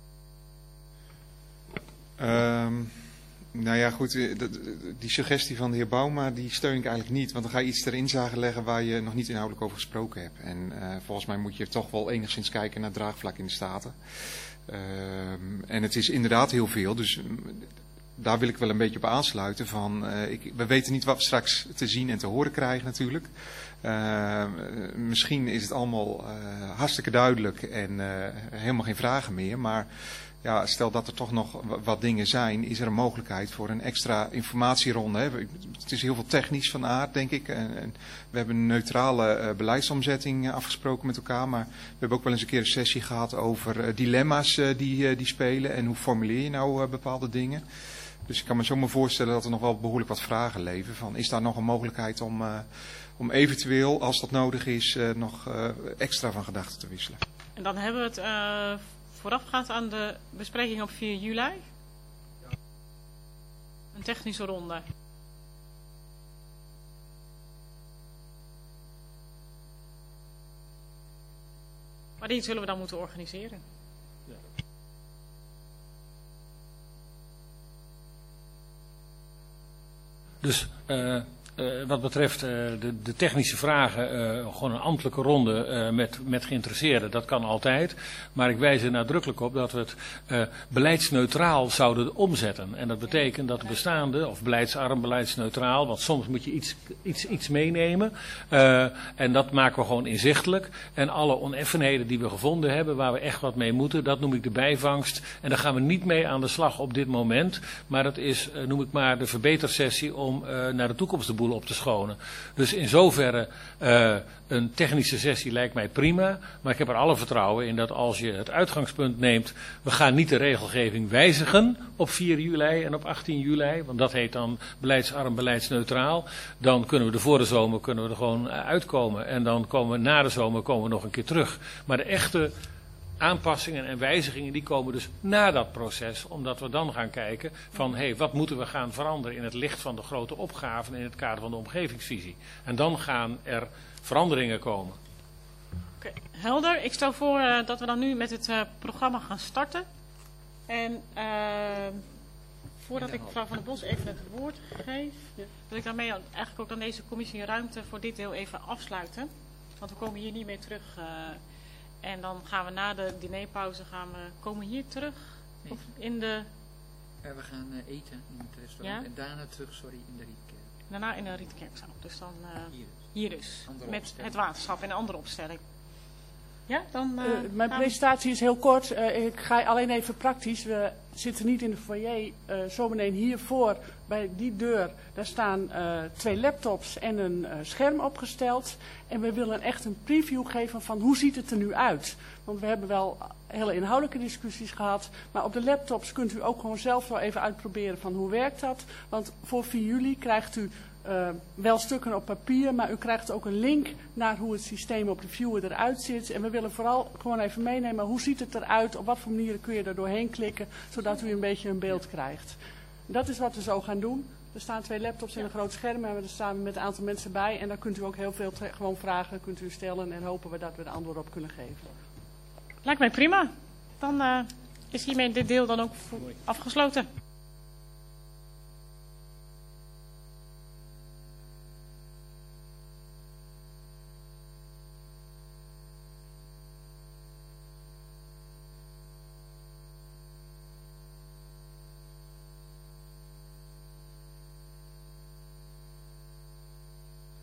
Nou ja, goed, die suggestie van de heer Bouma, die steun ik eigenlijk niet. Want dan ga je iets ter inzage leggen waar je nog niet inhoudelijk over gesproken hebt. En volgens mij moet je toch wel enigszins kijken naar draagvlak in de Staten. En het is inderdaad heel veel, dus daar wil ik wel een beetje op aansluiten. We weten niet wat we straks te zien en te horen krijgen natuurlijk. Misschien is het allemaal hartstikke duidelijk en helemaal geen vragen meer, maar... Ja, stel dat er toch nog wat dingen zijn, is er een mogelijkheid voor een extra informatieronde. Hè. Het is heel veel technisch van aard, denk ik. En we hebben een neutrale beleidsomzetting afgesproken met elkaar. Maar we hebben ook wel eens een keer een sessie gehad over dilemma's die spelen. En hoe formuleer je nou bepaalde dingen. Dus ik kan me zomaar voorstellen dat er nog wel behoorlijk wat vragen leven. Van, is daar nog een mogelijkheid om eventueel, als dat nodig is, nog extra van gedachten te wisselen? En dan hebben we het... voorafgaand aan de bespreking op 4 juli. Een technische ronde. Maar die zullen we dan moeten organiseren. Ja. Dus wat betreft de technische vragen, gewoon een ambtelijke ronde met geïnteresseerden, dat kan altijd. Maar ik wijs er nadrukkelijk op dat we het beleidsneutraal zouden omzetten. En dat betekent dat de bestaande, of beleidsarm, beleidsneutraal, want soms moet je iets meenemen. En dat maken we gewoon inzichtelijk. En alle oneffenheden die we gevonden hebben, waar we echt wat mee moeten, dat noem ik de bijvangst. En daar gaan we niet mee aan de slag op dit moment. Maar dat is, noem ik maar, de verbetersessie om naar de toekomst de boel op te schonen. Dus in zoverre een technische sessie lijkt mij prima. Maar ik heb er alle vertrouwen in dat als je het uitgangspunt neemt, we gaan niet de regelgeving wijzigen op 4 juli en op 18 juli. Want dat heet dan beleidsarm, beleidsneutraal. Dan kunnen we voor de zomer er gewoon uitkomen. En dan komen we na de zomer nog een keer terug. Maar de echte aanpassingen en wijzigingen die komen dus na dat proces, omdat we dan gaan kijken van wat moeten we gaan veranderen in het licht van de grote opgaven in het kader van de omgevingsvisie. En dan gaan er veranderingen komen. Oké, helder. Ik stel voor dat we dan nu met het programma gaan starten. En voordat ik mevrouw Van der Bos even het woord geef, wil ik daarmee eigenlijk ook dan deze commissie ruimte voor dit deel even afsluiten. Want we komen hier niet meer terug. En dan gaan we na de dinerpauze komen hier terug? Nee. Of in de... we gaan eten in het restaurant en daarna terug, in de Rietkerk. Daarna in de Rietkerkzaal. Dus dan hier dus. Met het waterschap en een andere opstelling. Ja, dan... mijn presentatie is heel kort. Ik ga alleen even praktisch. We zitten niet in de foyer. Zometeen hiervoor, bij die deur, daar staan 2 laptops en een scherm opgesteld. En we willen echt een preview geven van hoe ziet het er nu uit. Want we hebben wel hele inhoudelijke discussies gehad. Maar op de laptops kunt u ook gewoon zelf wel even uitproberen van hoe werkt dat. Want voor 4 juli krijgt u wel stukken op papier, maar u krijgt ook een link naar hoe het systeem op de viewer eruit ziet. En we willen vooral gewoon even meenemen, hoe ziet het eruit, op wat voor manieren kun je er doorheen klikken, zodat u een beetje een beeld krijgt. Dat is wat we zo gaan doen. Er staan 2 laptops en een groot scherm en daar staan we met een aantal mensen bij. En daar kunt u ook heel veel gewoon vragen kunt u stellen en hopen we dat we de antwoord op kunnen geven. Lijkt mij prima. Dan is hiermee dit deel dan ook afgesloten.